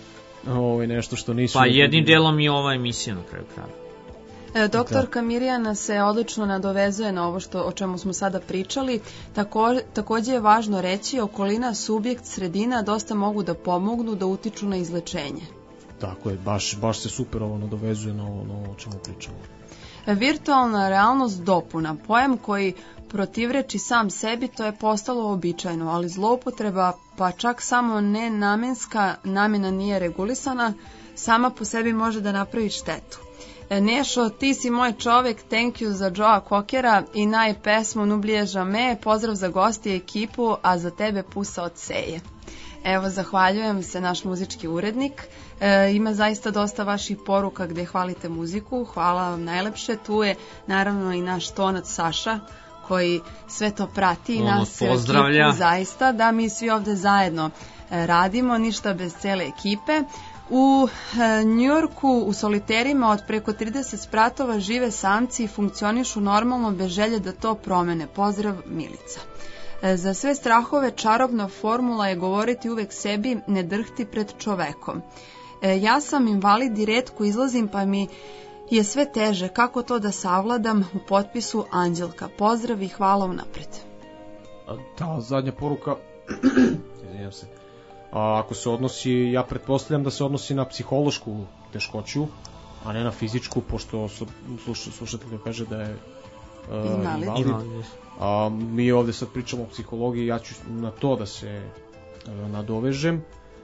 nešto što nisu. Pa jednim delom i ova emisija na kraju kraja. Doktorka Mirjana se odlično nadovezuje na ovo o čemu smo sada pričali. Takođe je važno reći, okolina, subjekt, sredina dosta mogu da pomognu, da utiču na izlečenje. Tako je, baš se super ovo nadovezuje na ovo o čemu pričamo. Virtualna realnost dopuna, pojam koji protivreči sam sebi, to je postalo uobičajeno, ali zloupotreba, pa čak samo nenamenska namjena nije regulisana, sama po sebi može da napravi štetu. Nešo, ti si moj čovek, thank you za Joea Cockera i naj pesmu Nubliježa me, pozdrav za gosti i ekipu, a za tebe pusa od seje. Evo, zahvaljujem se, naš muzički urednik. Ima zaista dosta vaših poruka gde hvalite muziku, hvala vam najlepše. Tu je naravno i naš tonac Saša, koji sve to prati i nas pozdravlja. Ekipu, zaista, da mi svi ovde zajedno radimo, ništa bez cele ekipe. U Njujorku u soliterima od preko 30 spratova žive samci i funkcionišu normalno bez želje da to promene. Pozdrav, Milica. Za sve strahove čarobna formula je govoriti uvek sebi, ne drhti pred čovekom. Ja sam invalid i retko izlazim, pa mi je sve teže. Kako to da savladam? U potpisu Anđelka. Pozdrav i hvala unapred. Ta zadnja poruka, izvinjam se, ako se odnosi, ja pretpostavljam da se odnosi na psihološku teškoću, a ne na fizičku, pošto slušatelj kaže da je invalid. Mi ovde sad pričamo o psihologiji, ja ću na to da se nadovežem.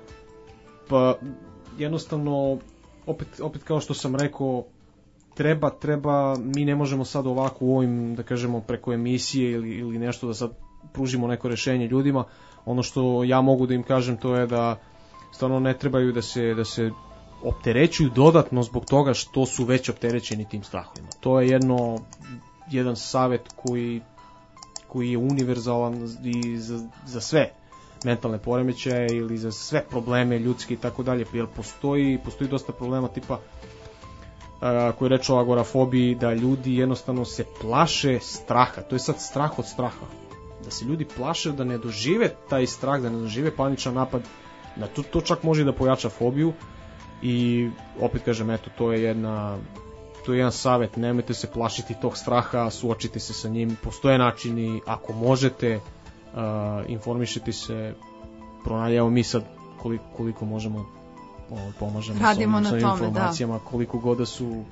Pa jednostavno, opet kao što sam rekao, treba, mi ne možemo sad ovako u ovim, da kažemo, preko emisije ili nešto da sad pružimo neko rešenje ljudima. Ono što ja mogu da im kažem, to je da stvarno ne trebaju da se opterećuju dodatno zbog toga što su već opterećeni tim strahovima. To je jedan savet koji je univerzalan i za sve mentalne poremećaje ili za sve probleme ljudske i tako dalje, jer postoji dosta problema tipa koji reče o agorafobiji, da ljudi jednostavno se plaše straha. To je sad strah od straha. Da se ljudi plaše da ne dožive taj strah, da ne dožive paničan napad, da to čak može da pojača fobiju. I opet kažem, eto, to je jedan savet, nemojte se plašiti tog straha, suočite se sa njim, postoje načini, ako možete, informišite se, evo mi sad koliko možemo pomažemo sa informacijama, koliko god da su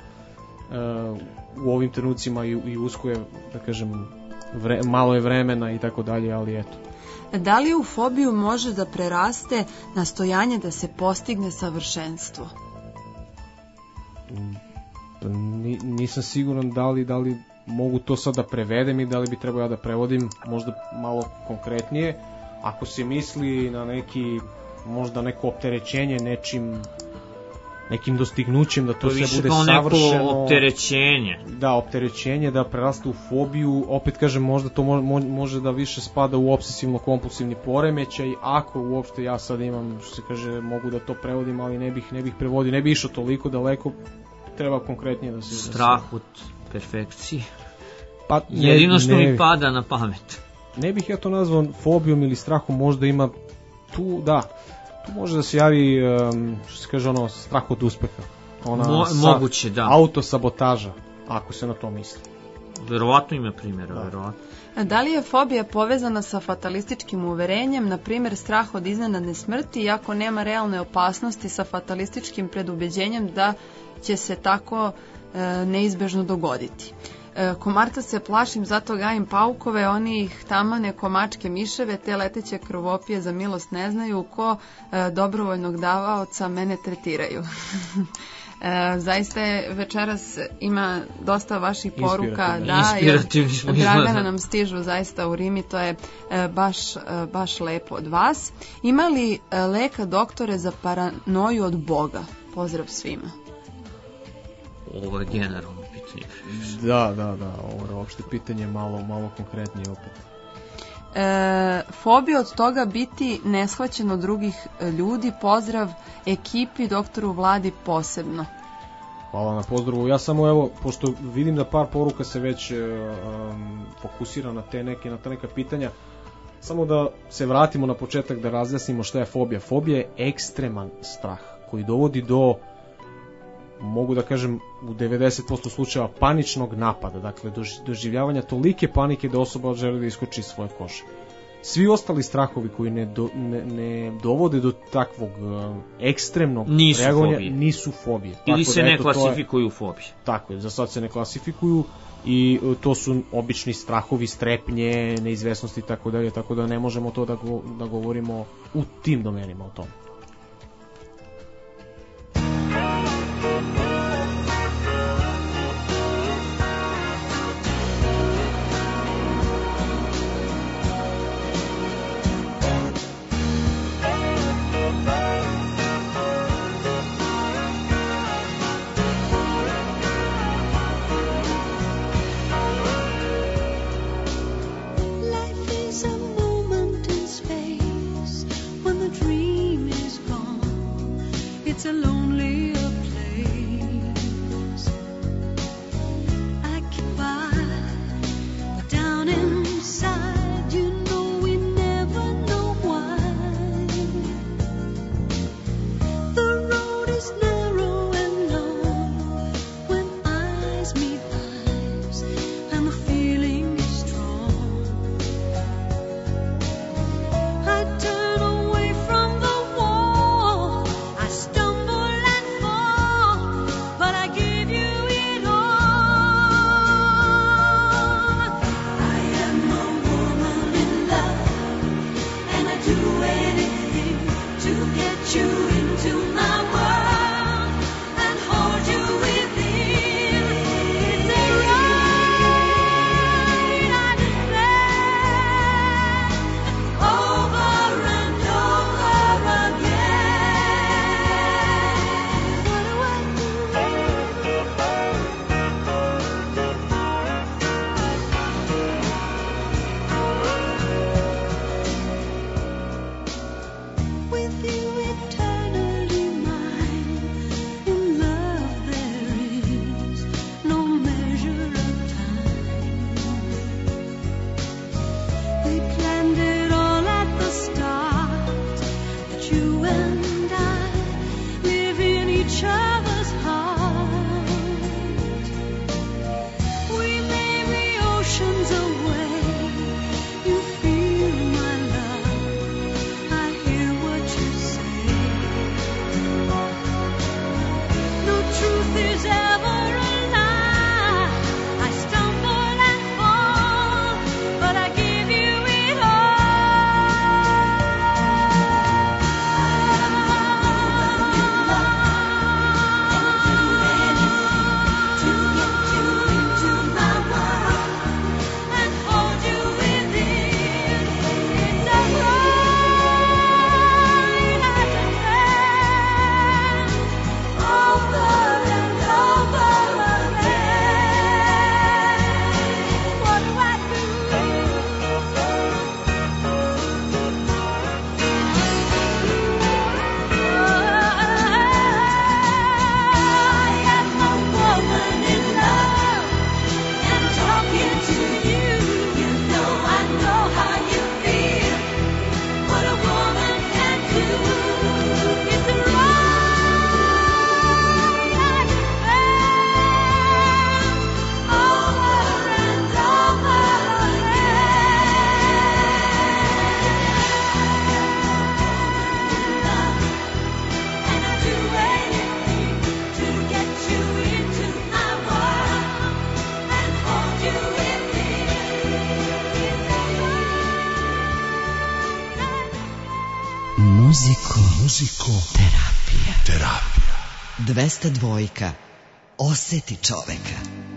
u ovim trenucima i usko je, da kažem, malo je vremena i tako dalje, ali eto. Da li u fobiju može da preraste nastojanje da se postigne savršenstvo? Nisam siguran da li mogu to sad da prevedem i da li bi trebao ja da prevodim možda malo konkretnije. Ako se misli na možda neko opterećenje nekim dostignućem, da to sve bude savršeno. To više kao neko opterećenje. Da, opterećenje, da preraste u fobiju. Opet kažem, možda to može da više spada u obsesivno-kompulsivni poremećaj. Ako uopšte ja sad imam, što se kaže, mogu da to prevodim, ali ne bih prevodio, ne bih išao toliko daleko, treba konkretnije da se... Strah od perfekcije. Pa, jedino što mi pada na pamet. Ne bih ja to nazvao fobijom ili strahom, možda ima tu može da se javi, što se kaže, strah od uspeha. Moguće, da. Autosabotaža, ako se na to misli. Verovatno ima primjera, verovatno. Da li je fobija povezana sa fatalističkim uverenjem, na primjer strah od iznenadne smrti, iako nema realne opasnosti, sa fatalističkim predubeđenjem da će se tako neizbežno dogoditi? Komarca se plašim, zato gajim paukove, oni ih tamane komačke miševe, te leteće krvopije za milost ne znaju, ko dobrovoljnog davaoca mene tretiraju. Zaista je večeras ima dosta vaših poruka, Dragana nam stižu zaista u Rimi, to je baš lepo od vas. Ima li leka, doktore, za paranoju od Boga? Pozdrav svima. Ovo je generalno pitanje. Da, ovo je uopšte pitanje malo konkretnije opet. Fobija od toga biti neshvaćen od drugih ljudi, pozdrav ekipi, doktoru Vladi posebno. Hvala na pozdravu. Ja samo pošto vidim da par poruka se već fokusira na ta neka pitanja, samo da se vratimo na početak, da razjasnimo šta je fobija. Fobija je ekstreman strah koji dovodi do, mogu da kažem, u 90% slučajeva paničnog napada, dakle doživljavanja tolike panike da osoba želi da iskoči iz svoje kože. Svi ostali strahovi koji ne dovode do takvog ekstremnog reagovanja nisu fobije. Ili se ne klasifikuju u fobije. Tako je, za sad se ne klasifikuju i to su obični strahovi, strepnje, neizvesnosti i tako da ne možemo to da govorimo u tim domenima o tome. Life is a moment in space when the dream is Terapija. 202. Oseti čoveka.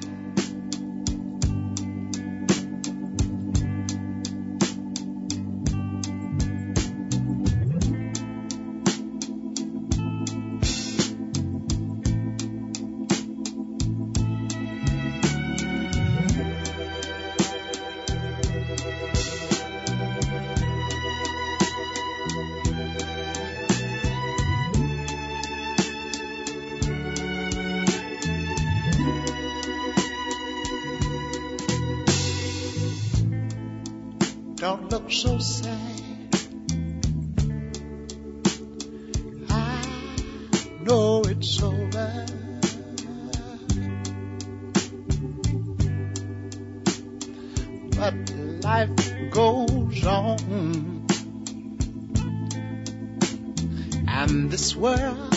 Don't look so sad. I know it's over. But life goes on. And this world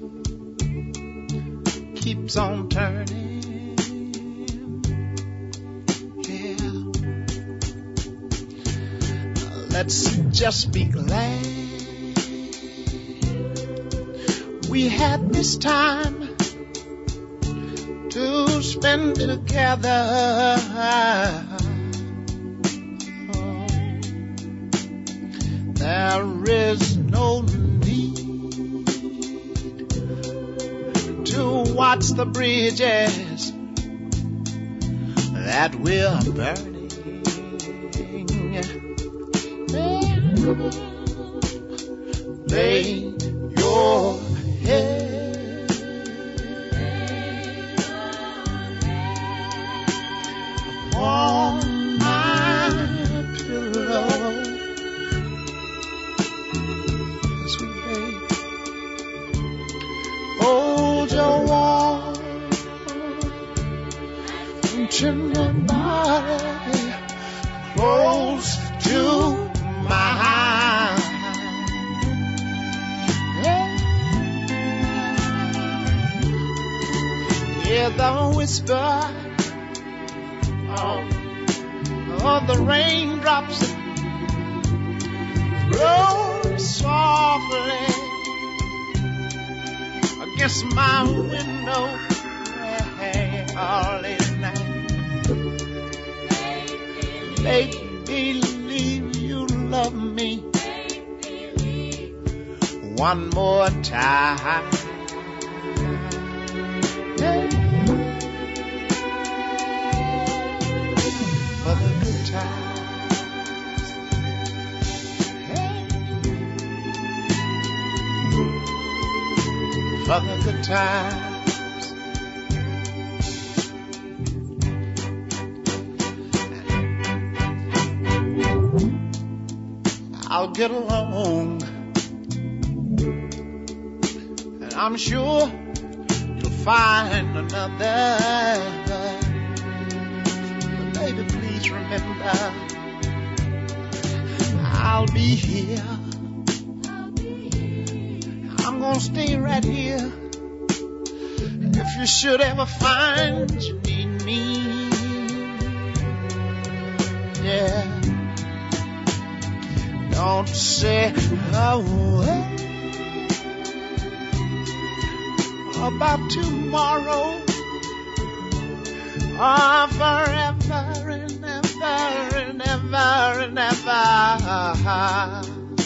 keeps on turning. Let's just be glad we had this time to spend together. Oh, there is no need to watch the bridges that we're burning. Lay your head on my pillow, sweet babe. Hold your warm and tender body close to mine. Hear the whisper of the raindrops roll softly against my window all late night. Make believe you love me one more time. For the good times, for the good times. I'll get along, and I'm sure you'll find another. But baby, please remember, I'll be here. I'm gonna stay right here. If you should ever find you need me, yeah. Don't say a word about tomorrow or forever and ever and ever and ever.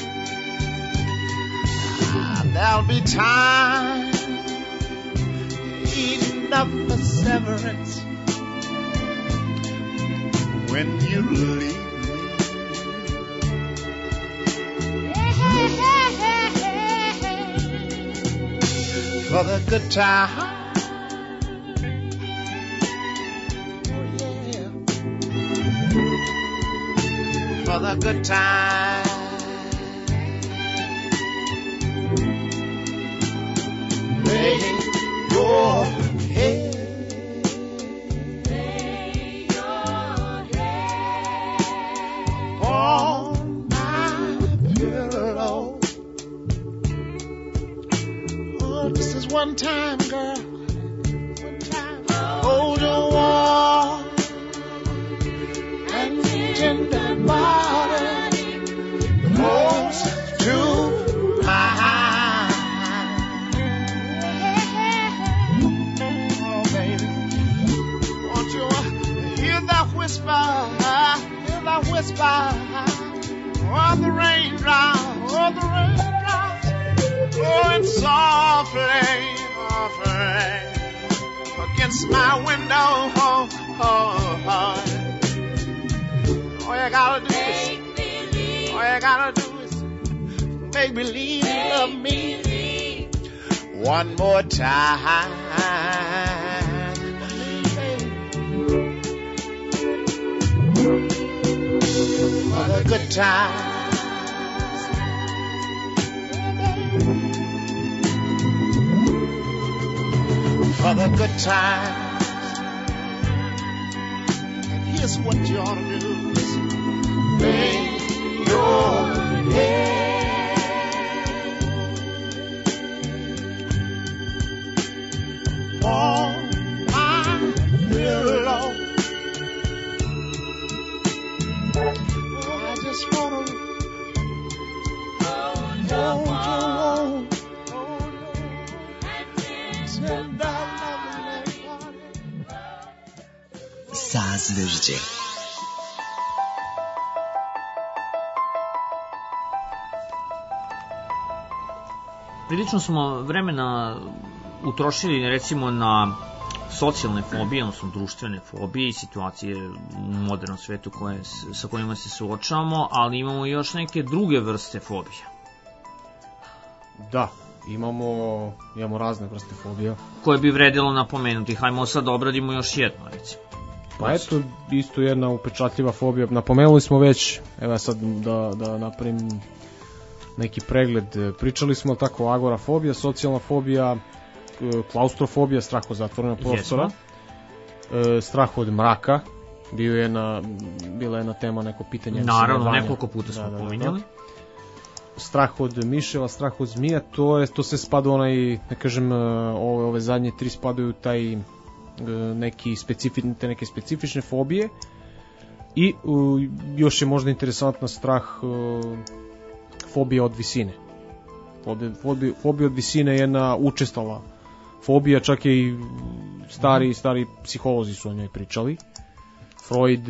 There'll be time enough for severance when you leave. For the good time, oh yeah. For the good time, lay your head, on my pillow. This is one time, girl. One time. Hold your warm and tender body whisper, if I whisper, oh the raindrops, blowing softly, softly against my window. All you gotta do is make believe you love me one more time. For the good times, for the good times. And here's what you ought to do: is lay your head on my pillow. I just wanna hold you warm, tender loving Sazvežđe. Prilično smo vremena utrošili recimo na socijalne fobije, odnosno društvene fobije i situacije u modernom svetu sa kojima se suočavamo, ali imamo još neke druge vrste fobija. Da, imamo razne vrste fobija. Koje bi vredilo napomenuti. Hajmo sad da obradimo još jedno, recimo. Pa eto, isto jedna upečatljiva fobija. Napomenuli smo već, evo sad da napravim neki pregled. Pričali smo tako, agorafobija, socijalna fobija, klaustrofobija, strah od zatvorenog prostora, strah od mraka, bila je jedna tema, neko pitanje. Naravno, nekoliko puta smo pominjali. Strah od miševa, strah od zmija, to se spada onaj, ne kažem, ove zadnje tri spadaju taj neke specifične fobije. I još je možda interesantna fobija od visine. Fobija od visine je jedna učestala fobija, čak i stari psiholozi su o njoj pričali. Freud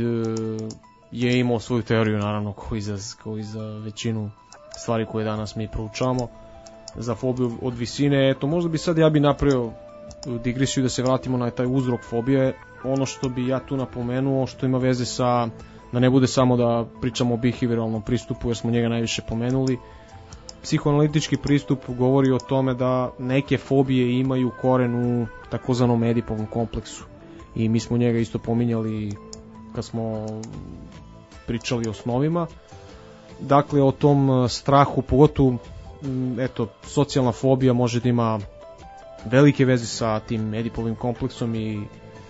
je imao svoju teoriju, naravno, kao i za većinu stvari koje danas mi proučavamo, za fobiju od visine. Eto, možda bi sad ja napravio digresiju da se vratimo na taj uzrok fobije. Ono što bi ja tu napomenuo, što ima veze sa, da ne bude samo da pričamo o behavioralnom pristupu, jer smo njega najviše pomenuli. Psihoanalitički pristup govori o tome da neke fobije imaju koren u takozvanom Edipovom kompleksu. I mi smo njega isto pominjali kad smo pričali o snovima. Dakle, o tom strahu, pogotovo, eto, socijalna fobija može da ima velike veze sa tim Edipovim kompleksom i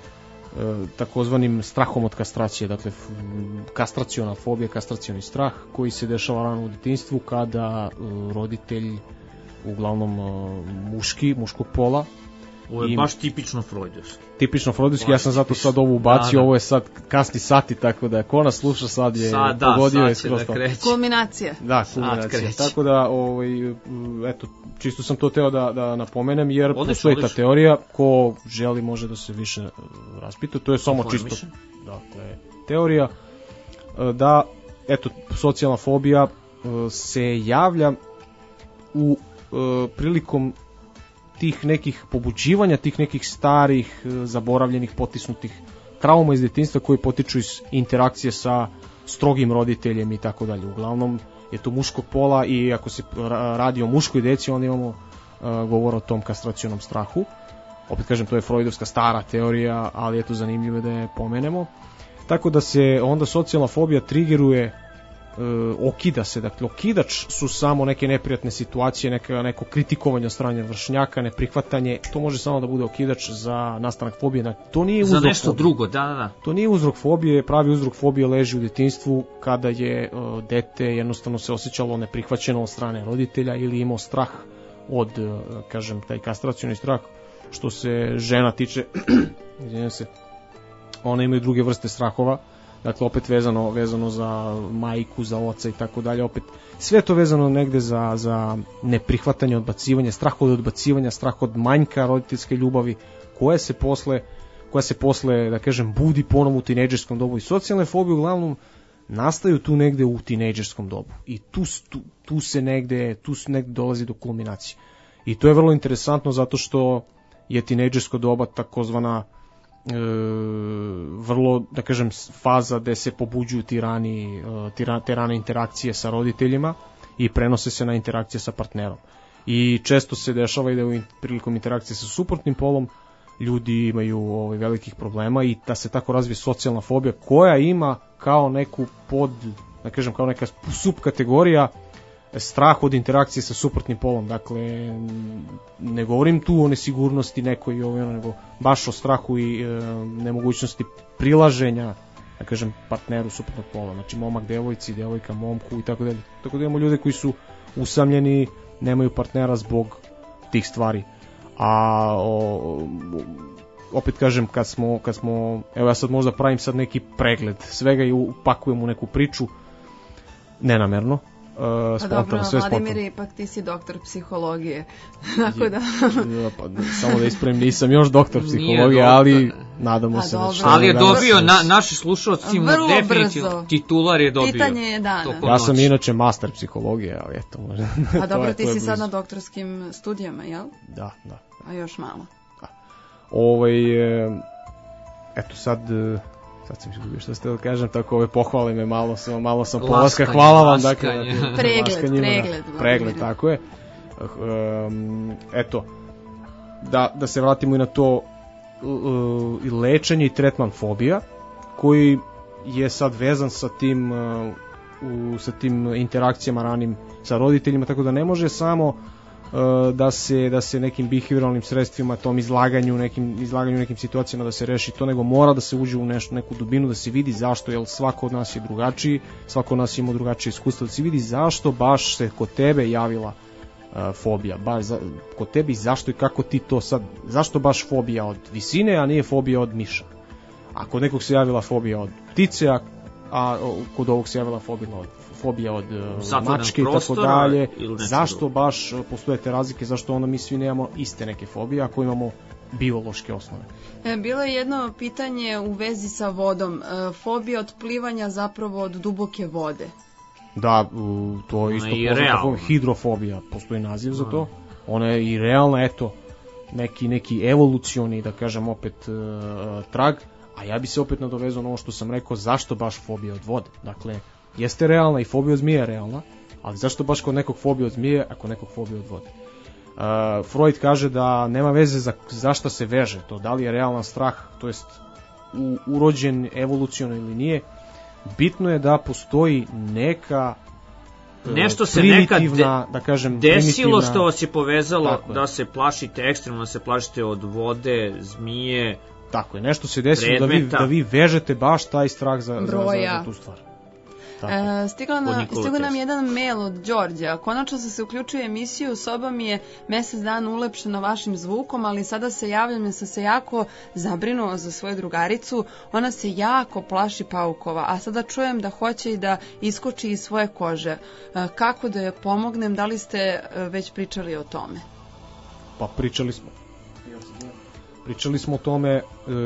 takozvanim strahom od kastracije, dakle kastraciona fobija, kastracioni strah koji se dešava rano u detinjstvu kada roditelj, uglavnom muškog pola. Ovo je baš tipično freudovski. Tipično freudovski, ja sam zato sad ovo ubacio, ovo je sad kasni sati, tako da ko nas sluša sad je pogodio je skroz to. Kulminacija. Da, kulminacija. Tako da, eto, čisto sam to teo da napomenem, jer postoji ta teorija, ko želi može da se više raspita, to je samo čisto teorija, da, eto, socijalna fobija se javlja u prilikom tih nekih pobuđivanja, tih nekih starih, zaboravljenih, potisnutih trauma iz detinjstva koji potiču iz interakcije sa strogim roditeljem i tako dalje. Uglavnom je to muškog pola i ako se radi o muškoj deci, onda imamo govor o tom kastracionom strahu. Opet kažem, to je freudovska stara teorija, ali eto, zanimljivo je da je pomenemo. Tako da se onda socijalna fobija trigeruje, okida se, dakle okidač su samo neke neprijatne situacije, neko kritikovanje od strane vršnjaka, neprihvatanje, to može samo da bude okidač za nastanak fobije. To nije uzrok za nešto fobije. Drugo, da. To nije uzrok fobije, pravi uzrok fobije leži u detinjstvu kada je dete jednostavno se osjećalo neprihvaćeno od strane roditelja ili imao strah od, kažem, taj kastracioni strah. Što se žena tiče, izvinjam se, one imaju druge vrste strahova. Dakle, opet vezano za majku, za oca i tako dalje, opet sve to vezano negde za neprihvatanje, odbacivanje, strah od odbacivanja, strah od manjka roditeljske ljubavi, koje se posle koja se posle, da kažem, budi ponovo u tinejdžerskom dobu. I socijalne fobije uglavnom nastaju tu negde u tinejdžerskom dobu. I tu se negde dolazi do kulminacije. I to je vrlo interesantno zato što je tinejdžersko doba takozvana vrlo, da kažem, faza gde se pobuđuju te rane interakcije sa roditeljima i prenose se na interakcije sa partnerom. I često se dešava i da prilikom interakcije sa suprotnim polom ljudi imaju velikih problema i da se tako razvije socijalna fobija koja ima kao neku da kažem, kao neka subkategorija strah od interakcije sa suprotnim polom. Dakle, ne govorim tu o nesigurnosti nekoj, nego baš o strahu i nemogućnosti prilaženja, da kažem, partneru suprotnog pola. Znači, momak devojci, devojka momku i tako dalje. Tako da imamo ljude koji su usamljeni, nemaju partnera zbog tih stvari. A opet kažem, kad smo, evo ja sad možda pravim sad neki pregled svega i upakujem u neku priču, nenamerno, spontano, sve spontano. Vladimir, ipak ti si doktor psihologije, tako da... Samo da ispravim, nisam još doktor psihologije, ali nadamo se da će... Ali je dobio, naši slušalci mu definitivno, titular je dobio. Pitanje je dana. Ja sam inače master psihologije, ali eto, možda... A dobro, ti si sad na doktorskim studijama, jel? Da. A još malo. Eto sad sam izgubio što ste da kažem, tako pohvali me, malo sam polaska, hvala vam, dakle, pregled, tako je. Eto, da se vratimo i na to lečenje i tretman fobija, koji je sad vezan sa tim interakcijama ranim sa roditeljima, tako da ne može samo da se nekim behavioralnim sredstvima, tom izlaganju nekim situacijama da se reši to, nego mora da se uđe u neku dubinu, da se vidi zašto, jer svako od nas je drugačiji, svako od nas ima drugačije iskustvo, da se vidi zašto baš se kod tebe javila fobija, baš kod tebe i zašto i kako ti to sad, zašto baš fobija od visine, a nije fobija od miša. A kod nekog se javila fobija od ptice, a kod ovog se javila fobija od mačke i tako dalje. Zašto baš postoje te razlike, zašto onda mi svi nemamo iste neke fobije ako imamo biološke osnove? Bilo je jedno pitanje u vezi sa vodom. Fobija od plivanja zapravo od duboke vode. Da, to je isto poznato, hidrofobija, postoji naziv za to. Ona je i realna, eto, neki evolucioni, da kažem opet, trag. A ja bi se opet nadovezao na ovo što sam rekao, zašto baš fobija od vode? Dakle, jeste realna i fobija od zmije je realna, ali zašto baš kod nekog fobija od zmije, a kod nekog fobija od vode? Freud kaže da nema veze zašto se veže to, da li je realan strah, to jest urođen evoluciono ili nije. Bitno je da postoji neka nešto se nekad desilo što vas je povezalo da se plašite ekstremno, da se plašite od vode, zmije. Tako je, nešto se desilo da vi vežete baš taj strah za tu stvar. Stigao nam jedan mail od Đorđa. Konačno sam se uključio u emisiju, soba mi je mesec dana ulepšena vašim zvukom, ali sada se javljam jer sam se jako zabrinuo za svoju drugaricu. Ona se jako plaši paukova, a sada čujem da hoće i da iskoči iz svoje kože. Kako da joj pomognem? Da li ste već pričali o tome? Pa pričali smo o tome,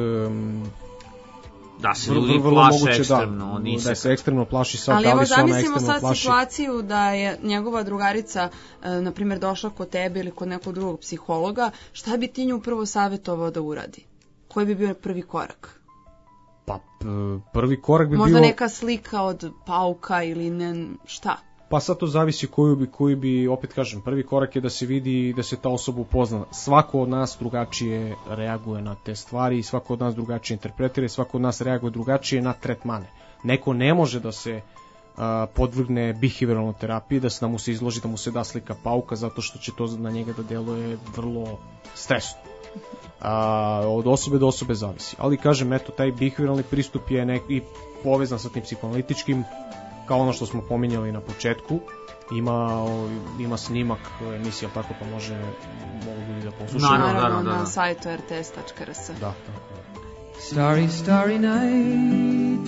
da se ljudi plaše ekstremno, da se ekstremno plaši sad, ali da li se ona ekstremno plaši. Ali evo zamislimo sad situaciju da je njegova drugarica, na primjer, došla kod tebe ili kod nekog drugog psihologa, šta bi ti nju prvo savjetovao da uradi? Koji bi bio prvi korak? Pa prvi korak bi možda neka slika od pauka ili šta? Pa sad to zavisi koji bi, opet kažem, prvi korak je da se vidi, da se ta osoba upozna. Svako od nas drugačije reaguje na te stvari, svako od nas drugačije interpretira, svako od nas reaguje drugačije na tretmane. Neko ne može da se podvrgne behavioralnoj terapiji, da mu se izloži, da mu se da slika pauka, zato što će to na njega da deluje vrlo stresno. Od osobe do osobe zavisi. Ali kažem, eto, taj behavioralni pristup je i povezan sa tim psihoanalitičkim, kao ono što smo pominjali na početku. Ima snimak emisija, tako pa mogu ljudi da poslušaju. Naravno, na sajtu rts.rs. Da, tako. Starry, starry night,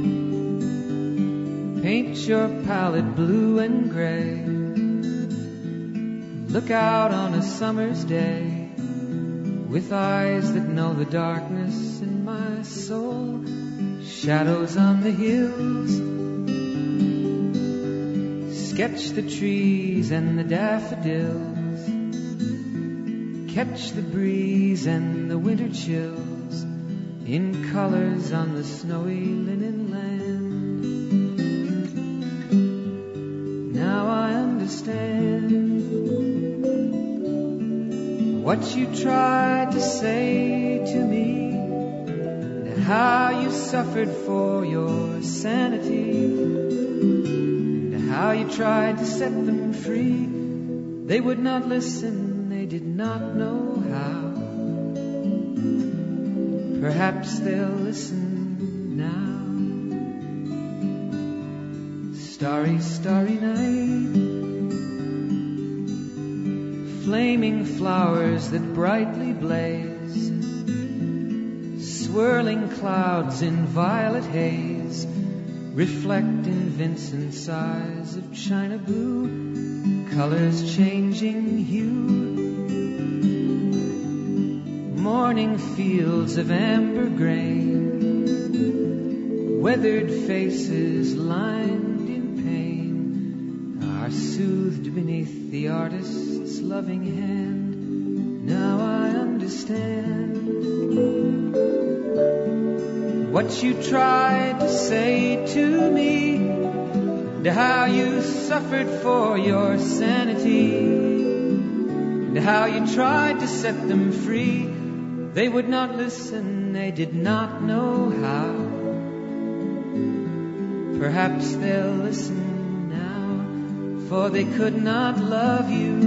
paint your palette blue and gray, look out on a summer's day, with eyes that know the darkness shadows on the hills. Sketch the trees and the daffodils. Catch the breeze and the winter chills in colors on the snowy linen land. Now I understand what you tried to say to me, and how you suffered for your sanity, and how you tried to set them free. They would not listen, they did not know how. Perhaps they'll listen now. Starry, starry night, flaming flowers that brightly blaze, swirling clouds in violet haze, reflect in Vincent's eyes of china blue, colors changing hue. Morning fields of amber grain, weathered faces lined in pain, are soothed beneath the artist's loving hand. Now I understand what you tried to say to me, and how you suffered for your sanity, and how you tried to set them free. They would not listen, they did not know how. Perhaps they'll listen now, for they could not love you,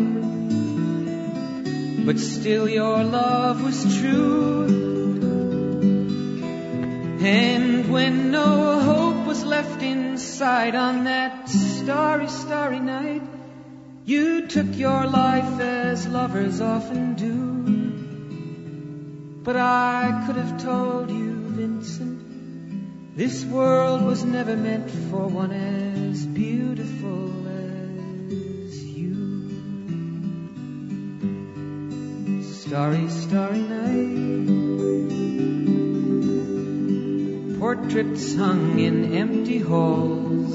but still your love was true. And when no hope was left inside on that starry, starry night, you took your life as lovers often do. But I could have told you, Vincent, this world was never meant for one as beautiful as you. Starry, starry night, portraits hung in empty halls,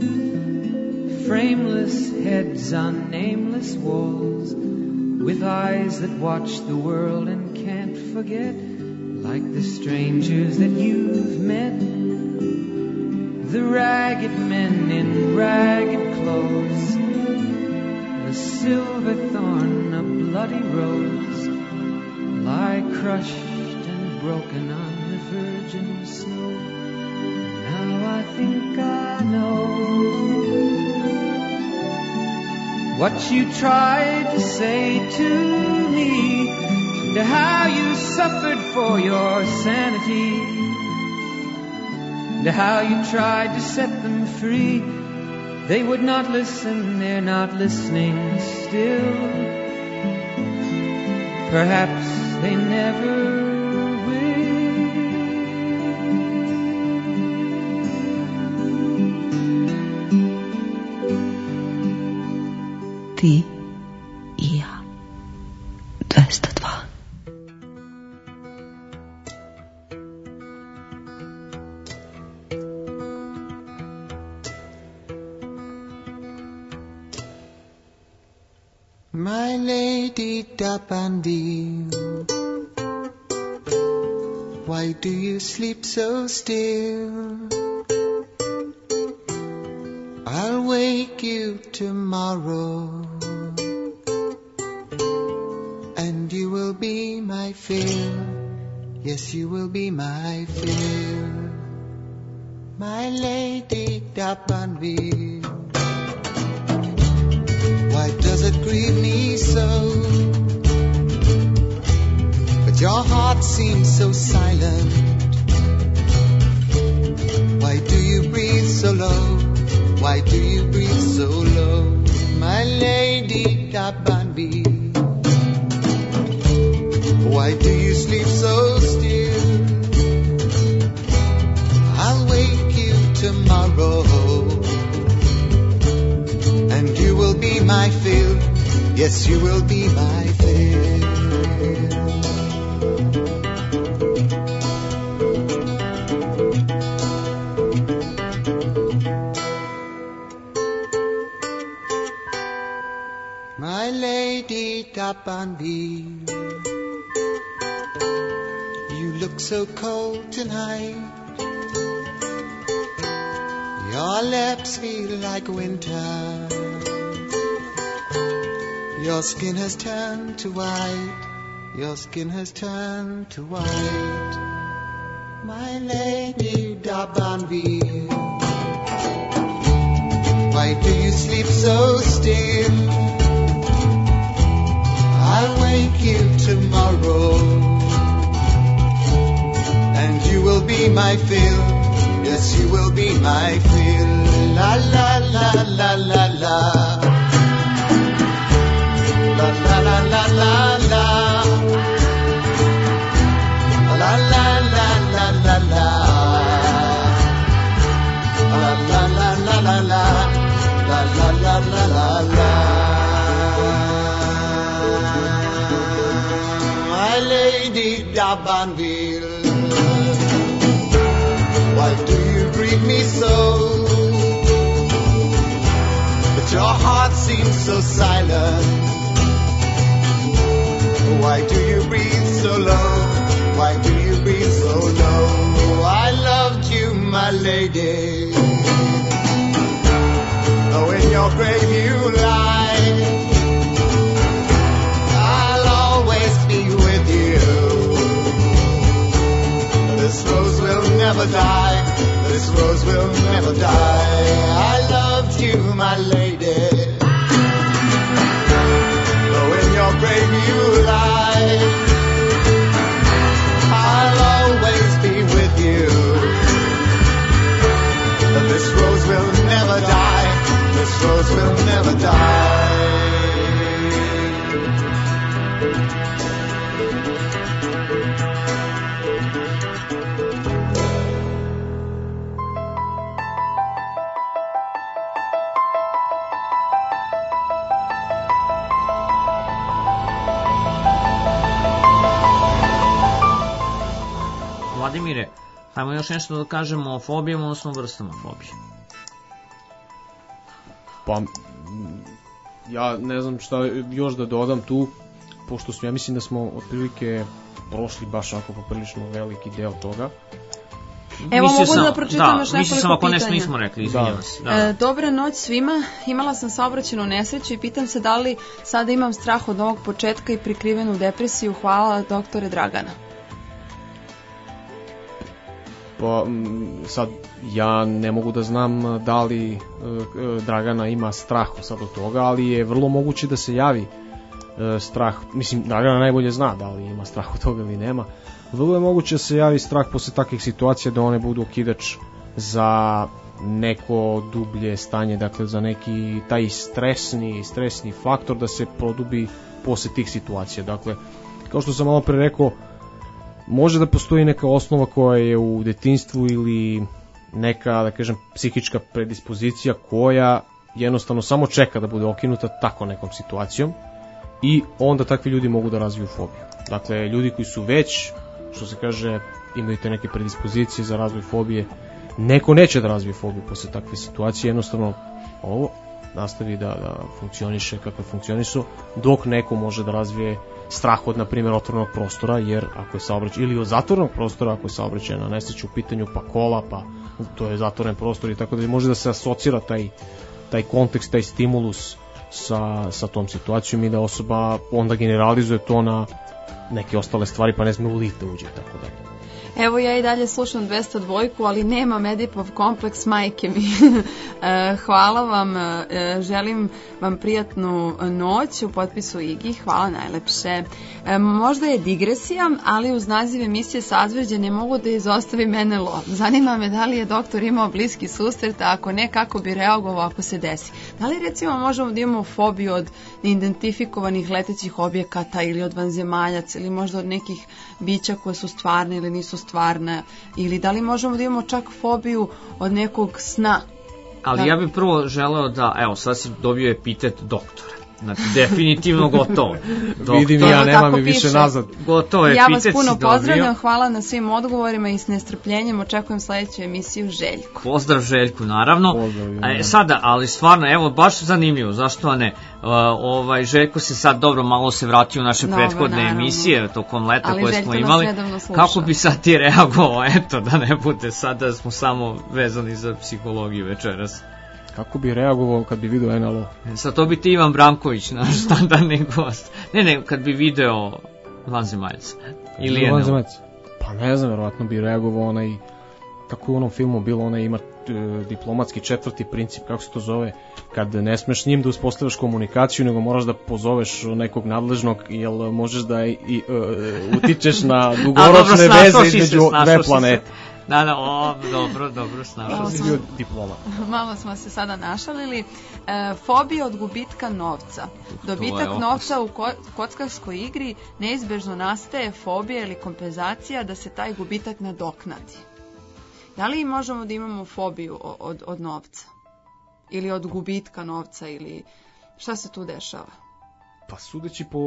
frameless heads on nameless walls, with eyes that watch the world and can't forget, like the strangers that you've met, the ragged men in ragged clothes, the silver thorn, a bloody rose, lie crushed and broken on the virgin snow. Now I think I know what you tried to say to me, and how you suffered for your sanity, and how you tried to set them free. They would not listen, they're not listening still. Perhaps they never will. Ti i ja. 202. My lady Dappandine, why do you sleep so still? I'll wake you tomorrow, and you will be my fill. Yes, you will be my fill. My lady Dappandine, why does it grieve me so? But your heart seems so silent. Why do you breathe so low? Why do you breathe so low? My lady Dappandine, why do you sleep so still? I'll wake you tomorrow, and you will be my fill. Yes, you will be my fill. D'Abanville. You look so cold tonight. Your lips feel like winter. Your skin has turned to white. Your skin has turned to white. My lady D'Abanville, why do you sleep so still? I'll wake you tomorrow, and you will be my fill. Yes, you will be my fill. La la la la la la. La la la la la la. La la la la la la. La la la la la la. La la la la la la. My lady D'Abanville, why do you greet me so? But your heart seems so silent. Why do you breathe so low? Why do you breathe so low? I loved you, my lady. Oh, in your grave you lie. I'll always be with you. This rose will never die. This rose will never die. I loved you, my lady. Though in your grave you lie, I'll always be with you. This rose will never die. This rose will never die. Vladimire, hajmo još nešto da kažemo o fobijama, odnosno vrstama fobije. Pa, ja ne znam šta još da dodam tu, pošto ja mislim da smo otprilike prošli baš ako poprilično veliki deo toga. Evo mogu da pročitam još nekoliko pitanja. Mislio sam ako nešto nismo rekli, izvinjavam se. Dobra noć svima, imala sam saobraćajnu nesreću i pitam se da li sada imam strah od novog početka i prikrivenu depresiju. Hvala, doktore Dragana. Pa sad ja ne mogu da znam da li Dragana ima strah sad od toga, ali je vrlo moguće da se javi strah, mislim Dragana najbolje zna da li ima strah od toga ili nema. Vrlo je moguće da se javi strah posle takvih situacija da one budu okidač za neko dublje stanje, dakle za neki taj stresni faktor da se produbi posle tih situacija. Dakle, kao što sam malo pre rekao, može da postoji neka osnova koja je u detinjstvu ili neka, da kažem, psihička predispozicija koja jednostavno samo čeka da bude okinuta tako nekom situacijom i onda takvi ljudi mogu da razviju fobiju. Dakle, ljudi koji su već, što se kaže, imaju te neke predispozicije za razvoj fobije, neko neće da razvije fobiju posle takve situacije, jednostavno ovo nastavi da funkcioniše kako je funkcionisao, dok neko može da razvije strah od, na primjer, otvorenog prostora, jer ako je saobraćaj, ili od zatvorenog prostora, ako je saobraćajna nesreća u pitanju, pa kola, pa to je zatvoren prostor i tako da može da se asocira taj kontekst, taj stimulus sa tom situacijom i da osoba onda generalizuje to na neke ostale stvari, pa ne sme u lift da uđe i tako dalje. Evo ja i dalje slušam 202, ali nemam Edipov kompleks, majke mi. Hvala vam, želim vam prijatnu noć u potpisu Igi, hvala najlepše. Možda je digresija, ali uz naziv emisije Sazveđe ne mogu da izostavi Menelo. Zanima me da li je doktor imao bliski susret, a ako ne, kako bi reagovao ako se desi. Da li recimo možemo da imamo fobiju od neidentifikovanih letećih objekata ili od vanzemaljaca ili možda od nekih bića koje su stvarne ili nisu stvarne, ili da li možemo da imamo čak fobiju od nekog sna? Ali ja bih prvo želeo da, evo sad si dobio epitet doktora. Znači, definitivno gotovo. Vidim ja, nema mi više nazad. Gotovo je, ja vas epitet puno si dobio. pozdravljam, hvala na svim odgovorima i s nestrpljenjem očekujem sledeću emisiju Željku. Pozdrav Željku, naravno. Sada, ali stvarno, evo, baš zanimljivo, zašto ne? Željko se sad dobro malo se vratio u naše prethodne emisije tokom leta ali koje smo imali. Kako bi sad ti reagovao, eto, da ne bude sad da smo samo vezani za psihologiju večeras. Kako bi reagovao kad bi video NLO? Sad to bi ti Ivan Branković, naš standardni gost. Ne, kad bi video Vanzemaljca. Ili je Vanzemaljca? Pa ne znam, verovatno bi reagovao onaj, kako u onom filmu bilo, onaj ima diplomatski četvrti princip, kako se to zove, kad ne smeš s njim da uspostavljaš komunikaciju, nego moraš da pozoveš nekog nadležnog, jer možeš da utičeš na dugoročne veze između dve planete. Da, dobro, snašao si bio diploma. Malo smo se sada našalili. Fobija od gubitka novca. Dobitak novca u kockarskoj igri neizbežno nastaje fobija ili kompenzacija da se taj gubitak nadoknadi. Da li možemo da imamo fobiju od novca? Ili od gubitka novca? Ili šta se tu dešava? Pa sudeći po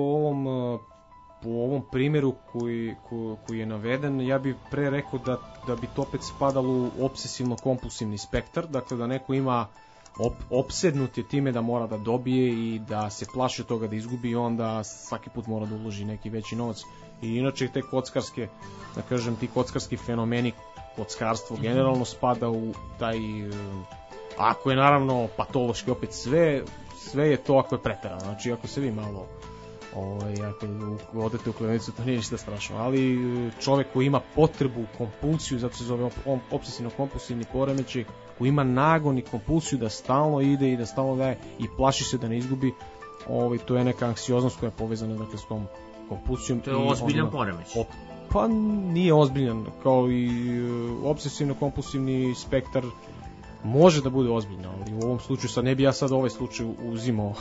ovom primjeru koji je naveden, ja bih pre rekao da bi to opet spadalo u obsesivno-kompulsivni spektar, dakle da neko ima opsednut je time da mora da dobije i da se plaši od toga da izgubi i onda svaki put mora da uloži neki veći novac. I inače te kockarske, da kažem, ti kockarski fenomeni, kockarstvo generalno spada u taj, ako je naravno patološki opet sve je to ako je preterano, znači ako se vi malo ako odete u klinicu, to nije ništa strašno, ali čovek koji ima potrebu, kompulsiju, zato se zove obsesivno-kompulsivni poremećaj, koji ima nagon i kompulsiju da stalno ide i da stalno daje i plaši se da ne izgubi, to je neka anksioznost koja je povezana, dakle, s tom kompulsijom. To je ozbiljan poremećaj. Pa nije ozbiljan, kao i obsesivno-kompulsivni spektar može da bude ozbiljno, ali u ovom slučaju sad ne bi ja sad ovaj slučaj uzimao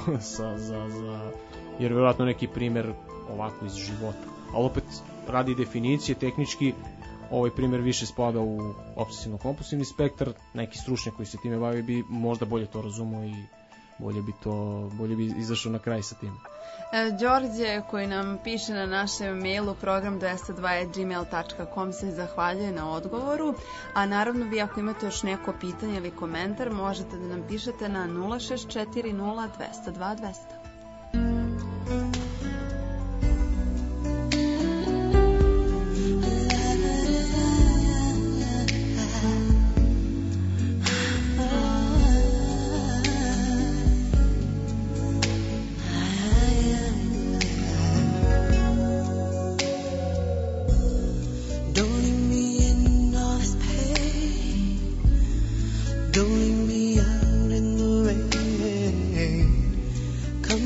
jer vjerojatno neki primjer ovako iz života. Ali opet radi definicije, tehnički ovaj primjer više spada u obsesivno-kompulsivni spektar, neki stručnjak koji se time bavi bi možda bolje to razumio i bolje bi izašao na kraj sa tim. Đorđe, koji nam piše na našem mailu program202@gmail.com, se zahvaljuje na odgovoru, a naravno vi ako imate još neko pitanje ili komentar možete da nam pišete na 064 0 202 200. Don't leave me out in the rain.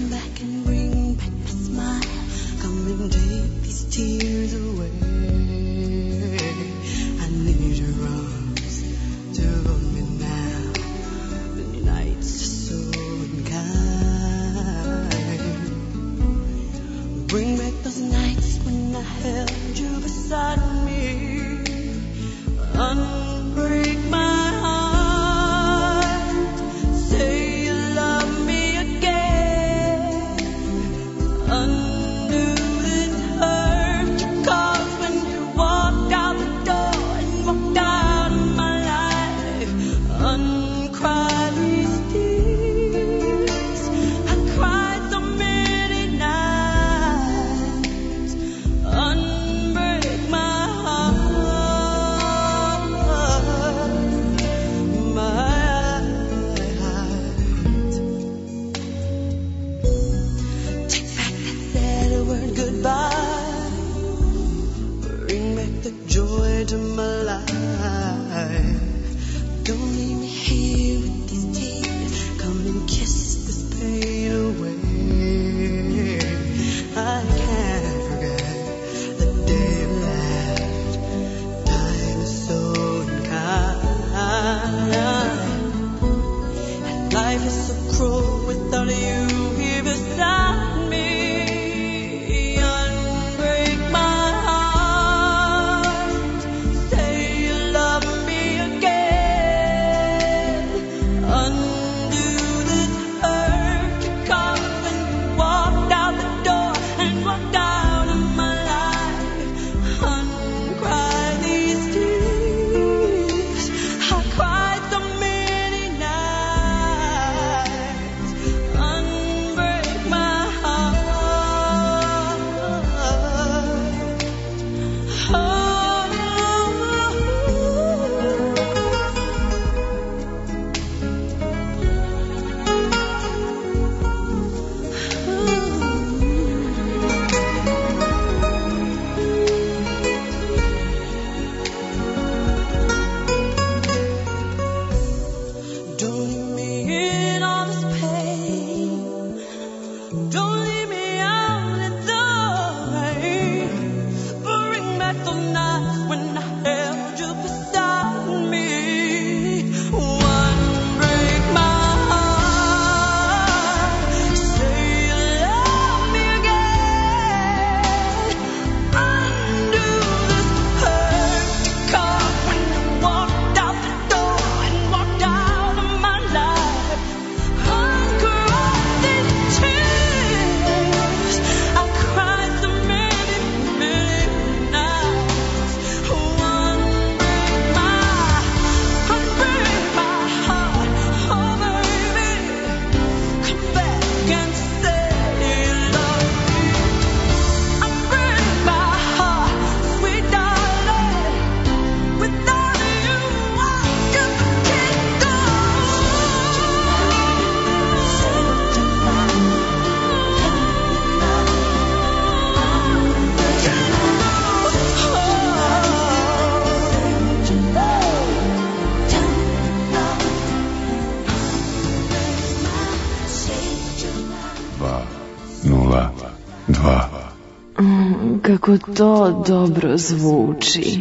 Kako to dobro zvuči.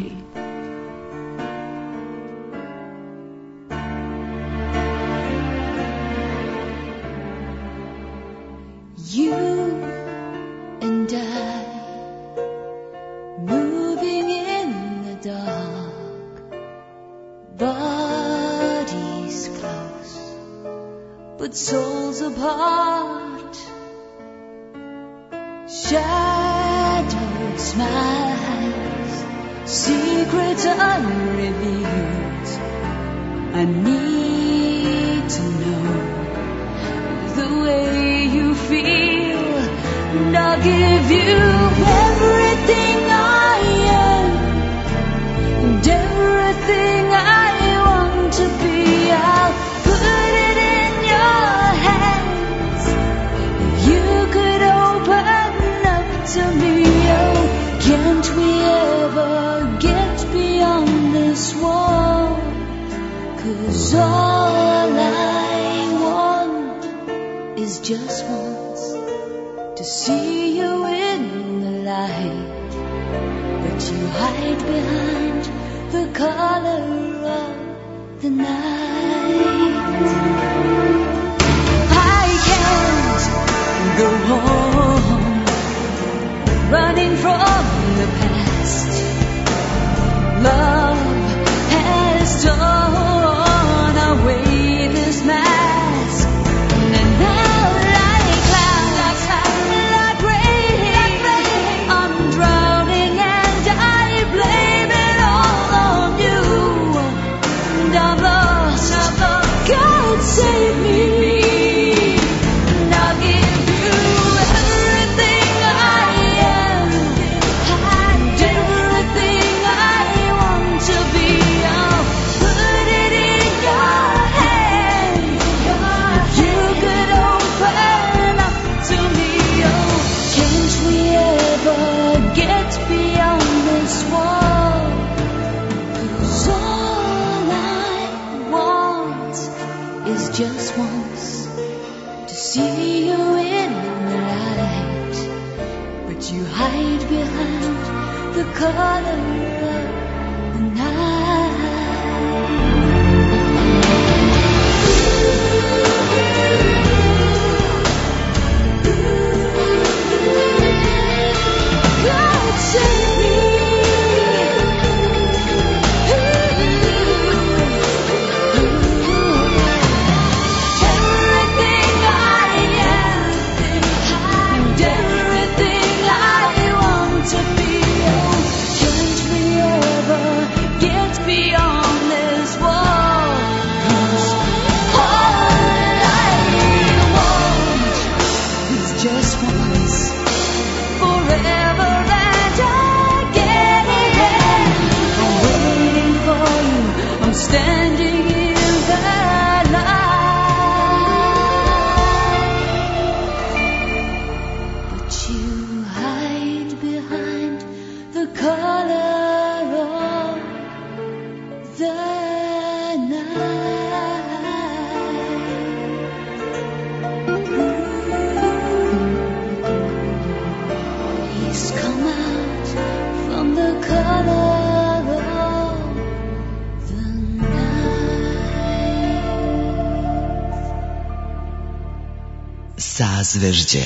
You and I moving in the dark, bodies close but souls apart, shadowed smiles, secrets unrevealed. I need to know the way you feel, and I'll give you everything I am and everything I want to be. I'll put it in your hands. If you could open up to me, oh, can't we ever get beyond this wall? 'Cause all I want is just once to see you in the light, but you hide behind the color of the night. I can't go on running from the past. Love has torn away this mask, and now like clouds, like rain, I'm drowning and I blame it all on you. And I'm lost, God save me. And I'll give you everything I am and everything I want to be. I'll put it in your hands. If you could open up to me, oh, can't we ever get beyond this wall? 'Cause all I want is just once to see you in the light, but you hide behind the color of the night. God save me. Everything I am and everything I want to be. Oh, can't we ever get beyond this wall? 'Cause all I want is just once, forever and again. I'm waiting for you, I'm standing in the light, but you hide behind the color of the night. Please come out from the color of the night. Sazvežđe.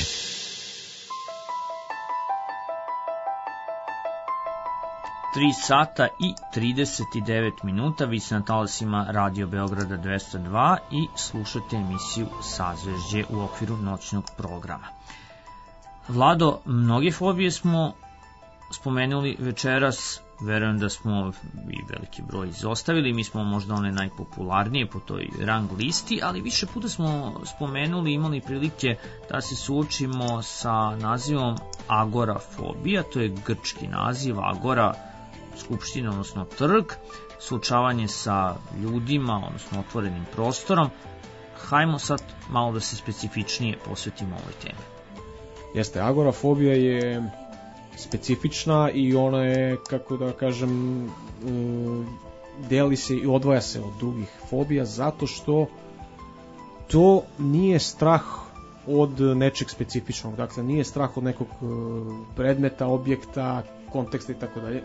Tri sata i 39 minuta, vi ste na talasima Radio Beograda 202 i slušate emisiju Sazvežđe u okviru noćnog programa. Vlado, mnoge fobije smo spomenuli večeras, verujem da smo i veliki broj izostavili, mi smo možda one najpopularnije po toj rang listi, ali više puta smo spomenuli, imali prilike da se suočimo sa nazivom agorafobija, to je grčki naziv, agora, skupština, odnosno trg, suočavanje sa ljudima, odnosno otvorenim prostorom. Hajmo sad malo da se specifičnije posvetimo ovoj temi. Jeste, agorafobija je specifična i ona je, kako da kažem, deli se i odvaja se od drugih fobija zato što to nije strah od nečeg specifičnog. Dakle, nije strah od nekog predmeta, objekta, konteksta i tako dalje.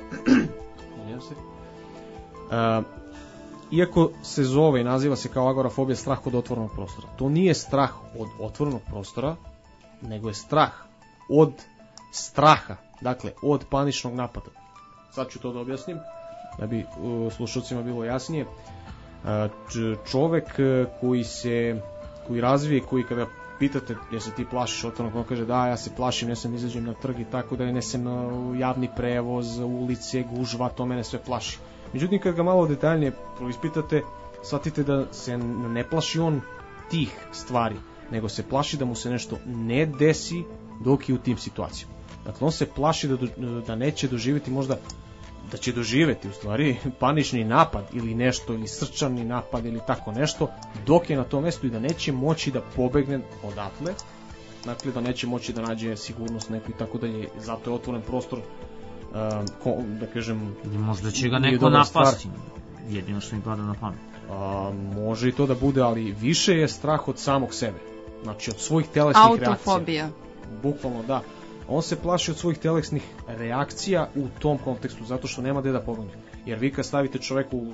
Iako se zove i naziva se kao agorafobija strah od otvorenog prostora, to nije strah od otvorenog prostora, nego je strah od straha, dakle od paničnog napada. Sad ću to da objasnim, da bi slušalcima bilo jasnije. Čovek koji razvije, koji kada pitate jer se ti plašiš otvorenog, on kaže da, ja se plašim, ne sam izađem na trg i tako da ne sam javni prevoz, ulice, gužva, to mene sve plaši. Međutim, kad ga malo detaljnije ispitate, shvatite da se ne plaši on tih stvari, nego se plaši da mu se nešto ne desi dok je u tim situacijama. Dakle, on se plaši da neće doživjeti, možda da će doživjeti u stvari panični napad ili nešto, ili srčani napad ili tako nešto, dok je na tom mestu i da neće moći da pobegne odatle, dakle da neće moći da nađe sigurnost neku i tako dalje, zato je otvoren prostor, da kažem, možda će ga neko napasti, jedino što mi pada na pamet. Može i to da bude, ali više je strah od samog sebe, znači od svojih telesnih reakcija. Autofobija. Bukvalno da. On se plaši od svojih telesnih reakcija u tom kontekstu, zato što nema gde da pobegne. Jer vi kad stavite čoveku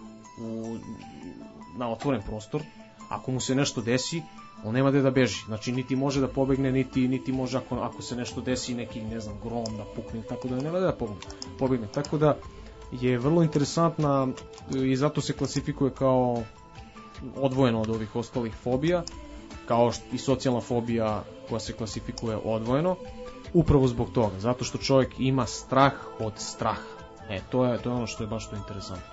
na otvoren prostor, ako mu se nešto desi, on nema gde da beži. Znači, niti može da pobegne, niti može ako se nešto desi, neki, ne znam, grom da pukne, tako da nema gde da pobegne. Tako da je vrlo interesantna i zato se klasifikuje kao odvojeno od ovih ostalih fobija, kao i socijalna fobija koja se klasifikuje odvojeno, upravo zbog toga, zato što čovjek ima strah od straha. To je ono što je baš to interesantno.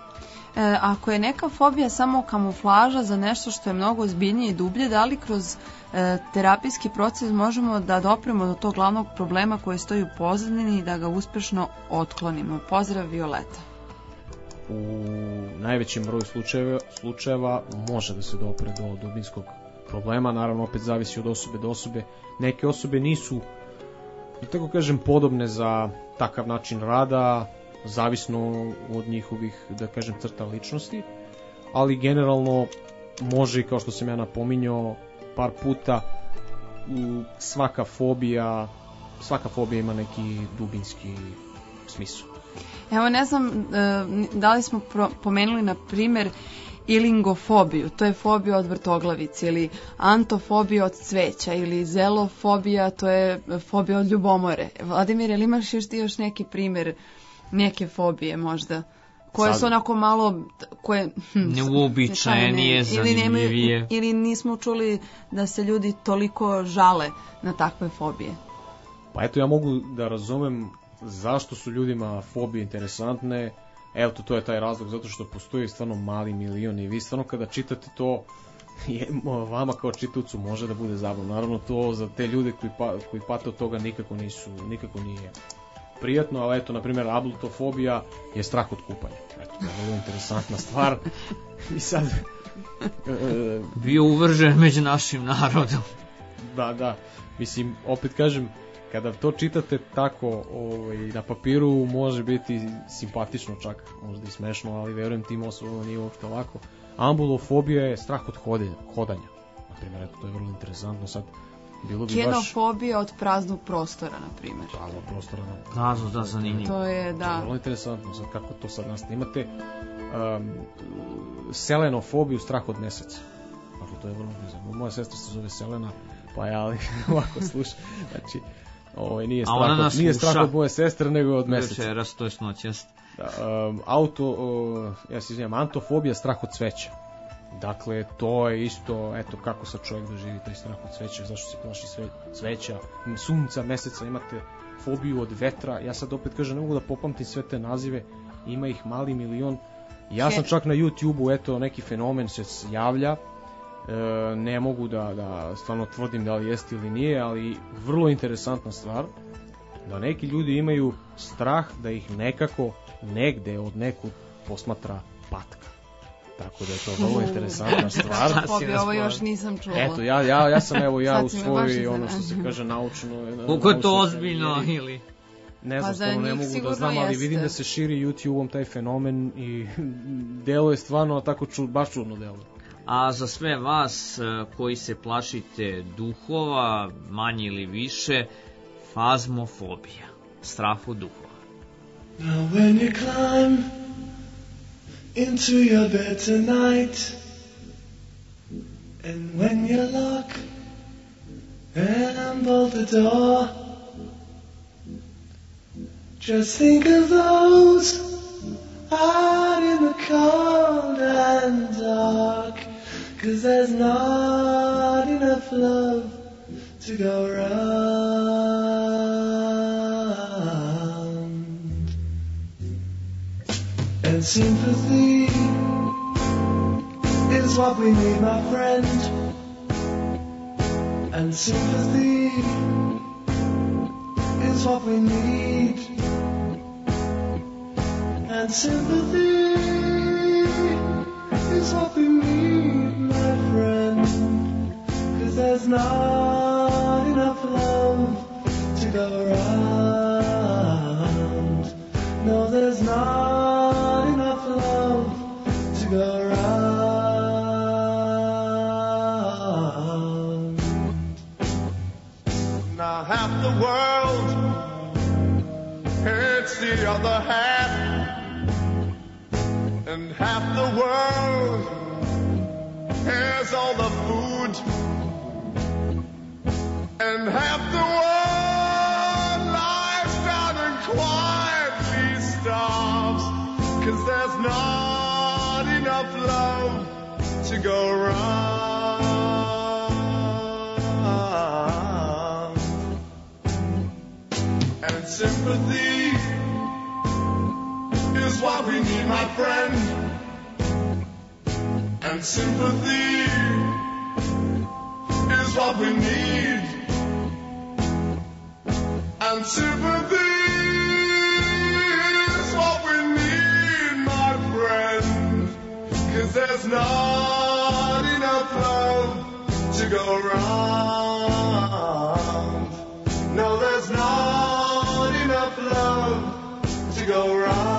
Ako je neka fobija samo kamuflaža za nešto što je mnogo ozbiljnije i dublje, da li kroz terapijski proces možemo da dopremo do tog glavnog problema koji stoji u pozadini i da ga uspešno otklonimo? Pozdrav, Violeta. U najvećem broju slučajeva može da se dopre do dubinskog problema, naravno opet zavisi od osobe do osobe. Neke osobe nisu, da tako kažem, podobne za takav način rada, zavisno od njihovih, da kažem, crta ličnosti, ali generalno može, kao što sam ja napominjao par puta, svaka fobija ima neki dubinski smisao. Evo, ne znam da li smo pomenuli na primjer ilingofobiju, to je fobija od vrtoglavice, ili antofobija od cveća, ili zelofobija, to je fobija od ljubomore. Vladimir, ili imaš još neki primjer neke fobije možda, koje su onako malo neuobičajenije, zanimljivije, ili nismo čuli da se ljudi toliko žale na takve fobije? Pa eto, ja mogu da razumem zašto su ljudima fobije interesantne. Evo, to je taj razlog, zato što postoji stvarno mali milion i vi stvarno kada čitate to, vama kao čitavcu može da bude zabavno. Naravno, to za te ljude koji pate od toga nikako nije prijatno, ali eto, na primjer, ablutofobija je strah od kupanja. Eto, to je vrlo interesantna stvar. I sad... bio uvržen među našim narodom. Da, mislim, opet kažem, kada to čitate tako na papiru, može biti simpatično čak, možda i smešno, ali verujem tim osobama nije uopšte lako. Ambulofobija je strah od hodanja. Na primjer, eto, to je vrlo interesantno. Sad, bilo bi Kenofobija od praznog prostora, na primjer. Praznog prostora, da. Prazno, da, zanimljivo. To je, da. To je vrlo interesantno, sad kako to sad nastane. Imate selenofobiju, strah od meseca. Dakle, to je vrlo interesantno. Moja sestra se zove Selena, pa ja ovako slušam. Znači, nije strah od moje sestre, nego od meseca. Večeras, to je noćas. Antofobija, strah od cveća. Dakle, to je isto, eto, kako sad čovjek doživi taj strah od cveća, zašto se plaši cveća, sunca, meseca, imate fobiju od vetra. Ja sad opet kažem, ne mogu da popamtim sve te nazive, ima ih mali milion. Ja sam čak na YouTube-u, eto, neki fenomen se javlja, ne mogu da stvarno tvrdim da li jeste ili nije, ali vrlo interesantna stvar, da neki ljudi imaju strah da ih nekako negde od nekud posmatra patka. Tako da je to vrlo interesantna stvar. Ovo još nisam čula. Eto, ja sam u svojoj, ono što se kaže, naučno... Koliko je to ozbiljno ili... Ne znam, stvarno ne mogu da znam, ali vidim da se širi YouTube-om taj fenomen i delo je stvarno tako baš čudno delo. A za sve vas koji se plašite duhova, manje ili više, fazmofobija, strah od duhova. Now when you climb into your bed tonight, and when you lock and bolt the door, just think of those out in the cold and dark, 'cause there's not enough love to go round. And sympathy is what we need, my friend. And sympathy is what we need. And sympathy is what we need, my friend. 'Cause there's not enough love to go around. No, there's not enough love to go around. Now half the world hates the other half, and half the world has all the food, and half the world lies down and quietly starves, 'cause there's not enough love to go round. And sympathy is what we need, my friend. And sympathy is what we need. And sympathy is what we need, my friend. 'Cause there's not enough love to go round. No, there's not enough love to go round.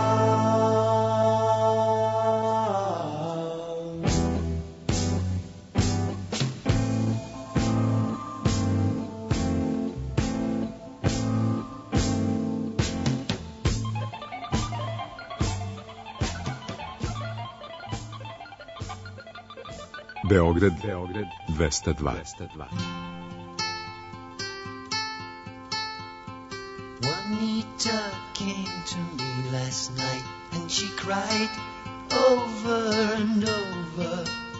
Beograd 202. Juanita came to me last night and she cried over and over.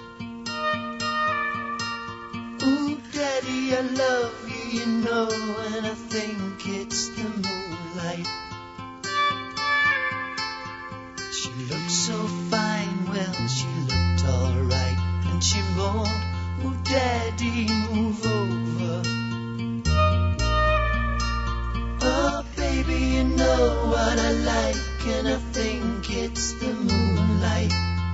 Ooh, Daddy, I love you, you know, and I think it's the moonlight. She looked so fine, well, she looked alright, and she moaned, ooh, Daddy, move over. Oh, baby, you know what I like, and I think it's the moonlight.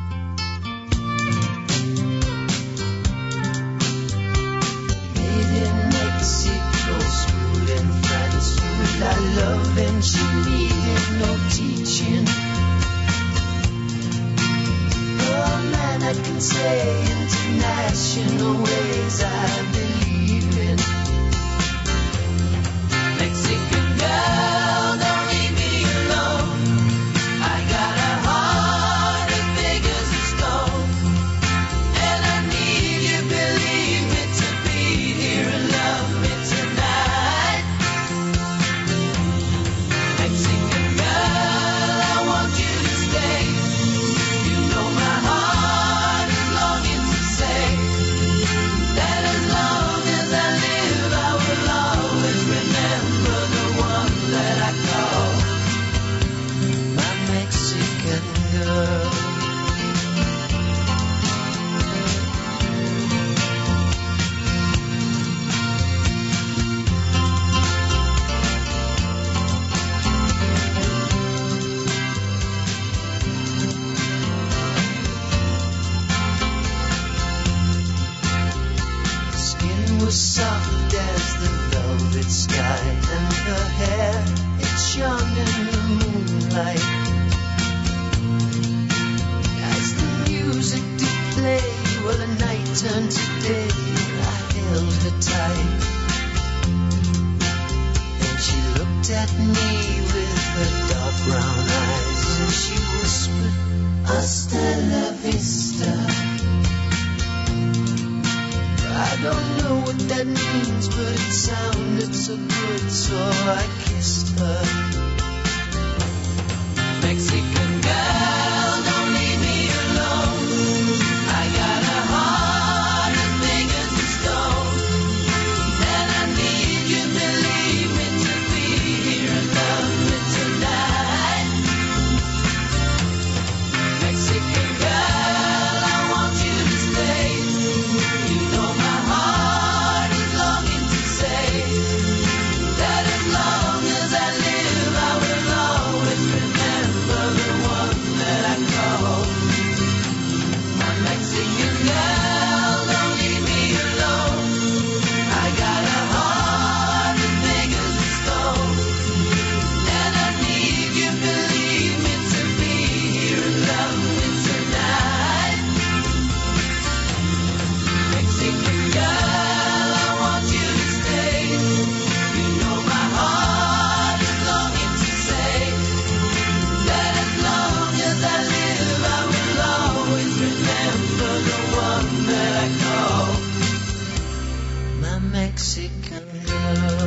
Made in Mexico, school in France, with our love, and she needed no teaching. Oh man, I can say international ways I believe in. Mexican girl, don't leave me alone. I got a heart as big as a stone, and I need you, believe me, to be here and love me tonight. Mexican girl, I want you to stay. You know my heart is longing to say that as long and today I held her tight. Then she looked at me with her dark brown eyes and she whispered, "Hasta la vista." I don't know what that means, but it sounded so good, so I kissed her. Mexican girl, don't leave me alone. I got a heart as big as a stone, and I need you, believe me, to be here and love me tonight. Mexican girl, I want you to stay. You know my heart is longing to say that as long as I live, I will always remember the one that I call my Mexican girl. Don't leave me alone. I got a heart as big as a stone, and I need you, believe me, to be here and love me tonight. Mexican girl, I want you to stay. You know my heart is longing to say that as long as I live, I will always remember the one that I call my Mexican girl.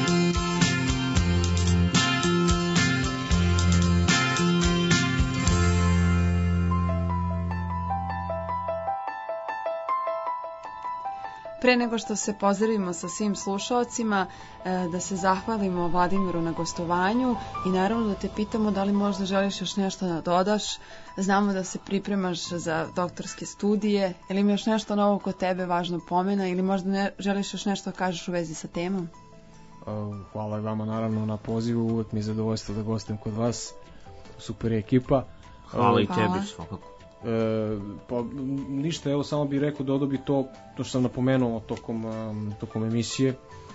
Pre nego što se pozdravimo sa svim slušaocima, da se zahvalimo Vladimiru na gostovanju i naravno da te pitamo da li možda želiš još nešto da dodaš. Znamo da se pripremaš za doktorske studije. Ili ima još nešto novo kod tebe važno pomena ili možda želiš još nešto da kažeš u vezi sa temom? Hvala vama naravno na pozivu, uvek mi je zadovoljstvo da gostim kod vas. Super je ekipa. Hvala i tebi svakako. Pa ništa, evo samo bih rekao da bi to što sam napomenuo tokom emisije,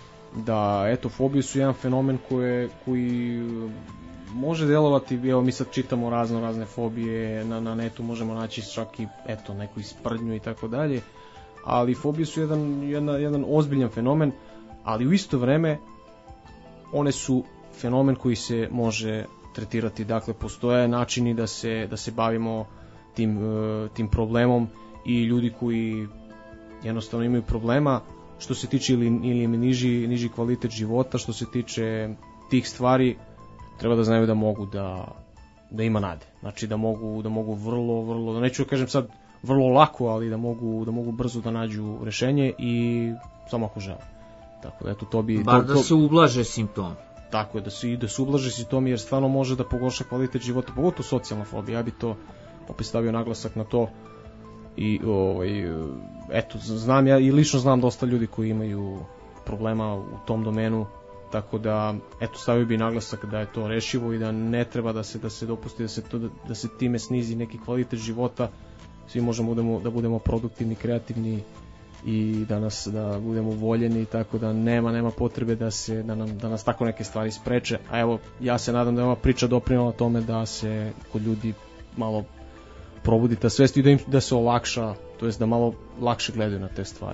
da eto fobije su jedan fenomen koji može delovati, evo mi sad čitamo razne fobije na netu, možemo naći čak i eto neku isprdnju i tako dalje, ali fobije su jedan ozbiljan fenomen, ali u isto vreme one su fenomen koji se može tretirati, dakle postoje načini da se bavimo tim problemom i ljudi koji jednostavno imaju problema što se tiče ili niži kvalitet života, što se tiče tih stvari, treba da znaju da mogu da ima nade. Znači da mogu vrlo, neću da kažem sad vrlo lako, ali da mogu brzo da nađu rešenje i samo ako žele. Tako da eto to bi... Bar da se ublaže simptomi. Tako je, da se ublaže simptomi jer stvarno može da pogorša kvalitet života, pogotovo socijalna fobija. Ja bi to opet stavio naglasak na to i eto, znam ja i lično znam dosta ljudi koji imaju problema u tom domenu, tako da eto stavio bi naglasak da je to rešivo i da ne treba da se dopusti da se time snizi neki kvalitet života. Svi možemo da budemo produktivni, kreativni i da budemo voljeni, tako da nema potrebe da nas tako neke stvari spreče. A evo, ja se nadam da je ova priča doprinela tome da se kod ljudi malo probudi ta svest i da se olakša, to jest da malo lakše gledaju na te stvari,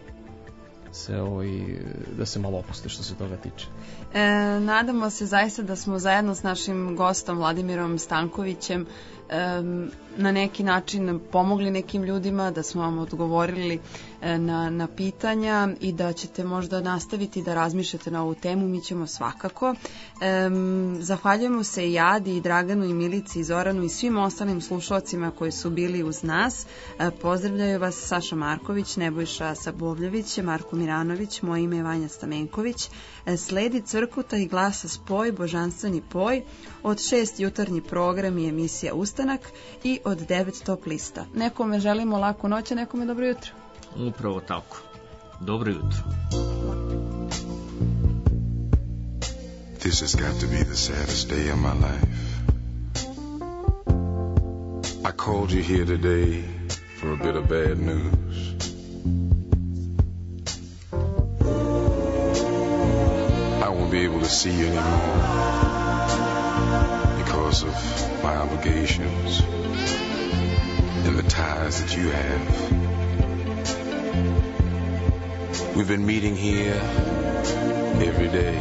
da se malo opuste što se toga tiče. Nadamo se zaista da smo zajedno s našim gostom Vladimirom Stankovićem na neki način pomogli nekim ljudima, da smo vam odgovorili na pitanja i da ćete možda nastaviti da razmišljate na ovu temu, mi ćemo svakako. Zahvaljujemo se i Jadi, i Draganu, i Milici, i Zoranu i svim ostalim slušalcima koji su bili uz nas. Pozdravljaju vas Saša Marković, Nebojša Sabovljević, Marko Miranović, moje ime je Vanja Stamenković. Sledi Cvrkuta i Glasa Spoj, Božanstveni poj, od 6 jutarnji program i emisija Ustanak i od 9 Top lista. Nekome želimo laku noć, a nekome dobro jutro. Upravo tako. Dobro jutro. This has got to be the saddest day of my life. I called you here today for a bit of bad news. I won't be able to see you anymore because of my obligations and the ties that you have. We've been meeting here every day.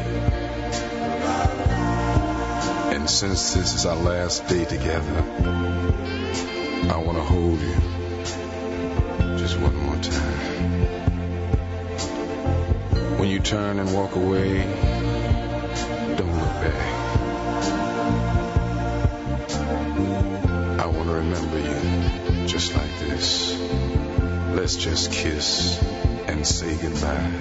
And since this is our last day together, I want to hold you just one more time. When you turn and walk away, don't look back. I want to remember you just like this. Let's just kiss and say goodbye.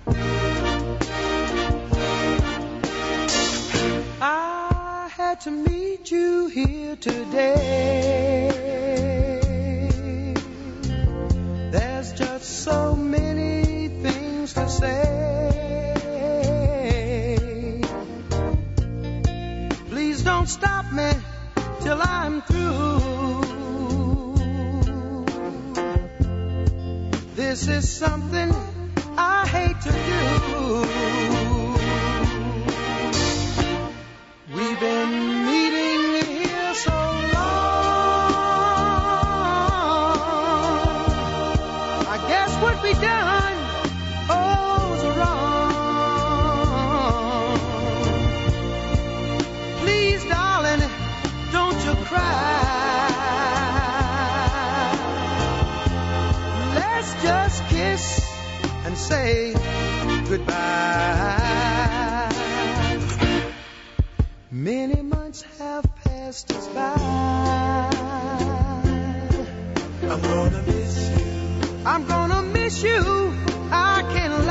I had to meet you here today. There's just so many things to say. Please don't stop me till I'm through. This is something I hate to do. We've been meeting here so long. I guess what we done was wrong. Please, darling, don't you cry. Let's just kiss and say goodbye. Many months have passed us by. I'm gonna miss you. I'm gonna miss you. I can't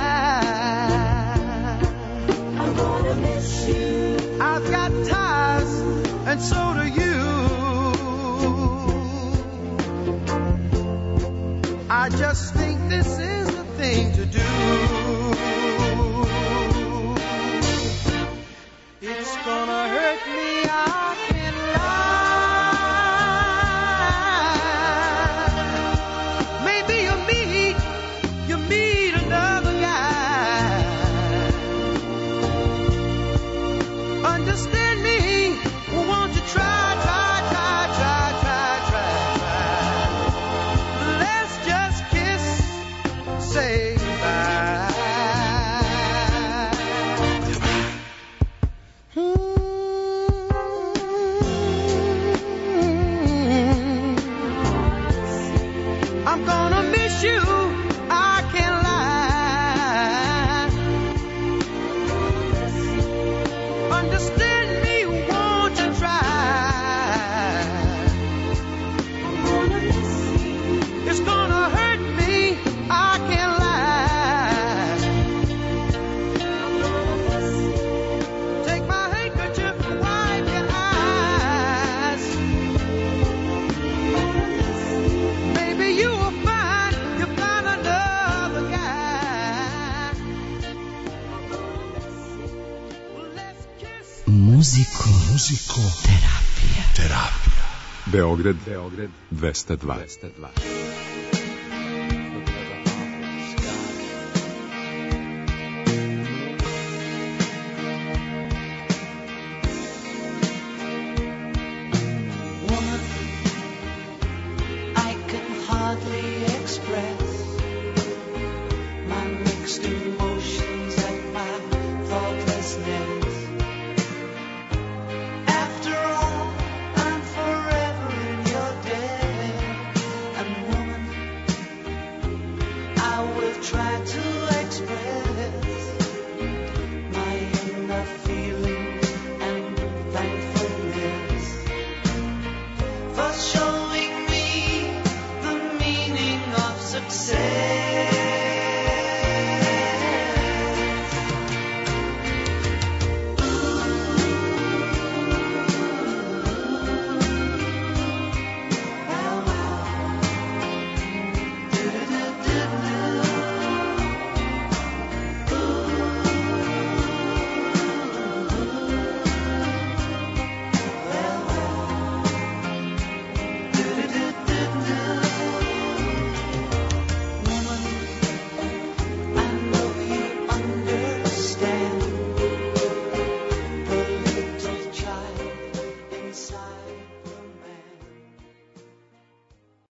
lie. I'm gonna miss you. I've got ties, and so do you. I just think this is the thing to do. It's gonna hurt me, I can't lie. Maybe you meet another guy. Understand me, won't you try. Let's just kiss, say goodbye. I'm gonna miss you, I can't lie. Understand me, won't you try? It's gonna hurt me, I can't lie. Take my handkerchief and wipe your eyes. Maybe you will find another guy. Let's kiss. Muziko. Terapija. Beograd 202. Woman, I can hardly express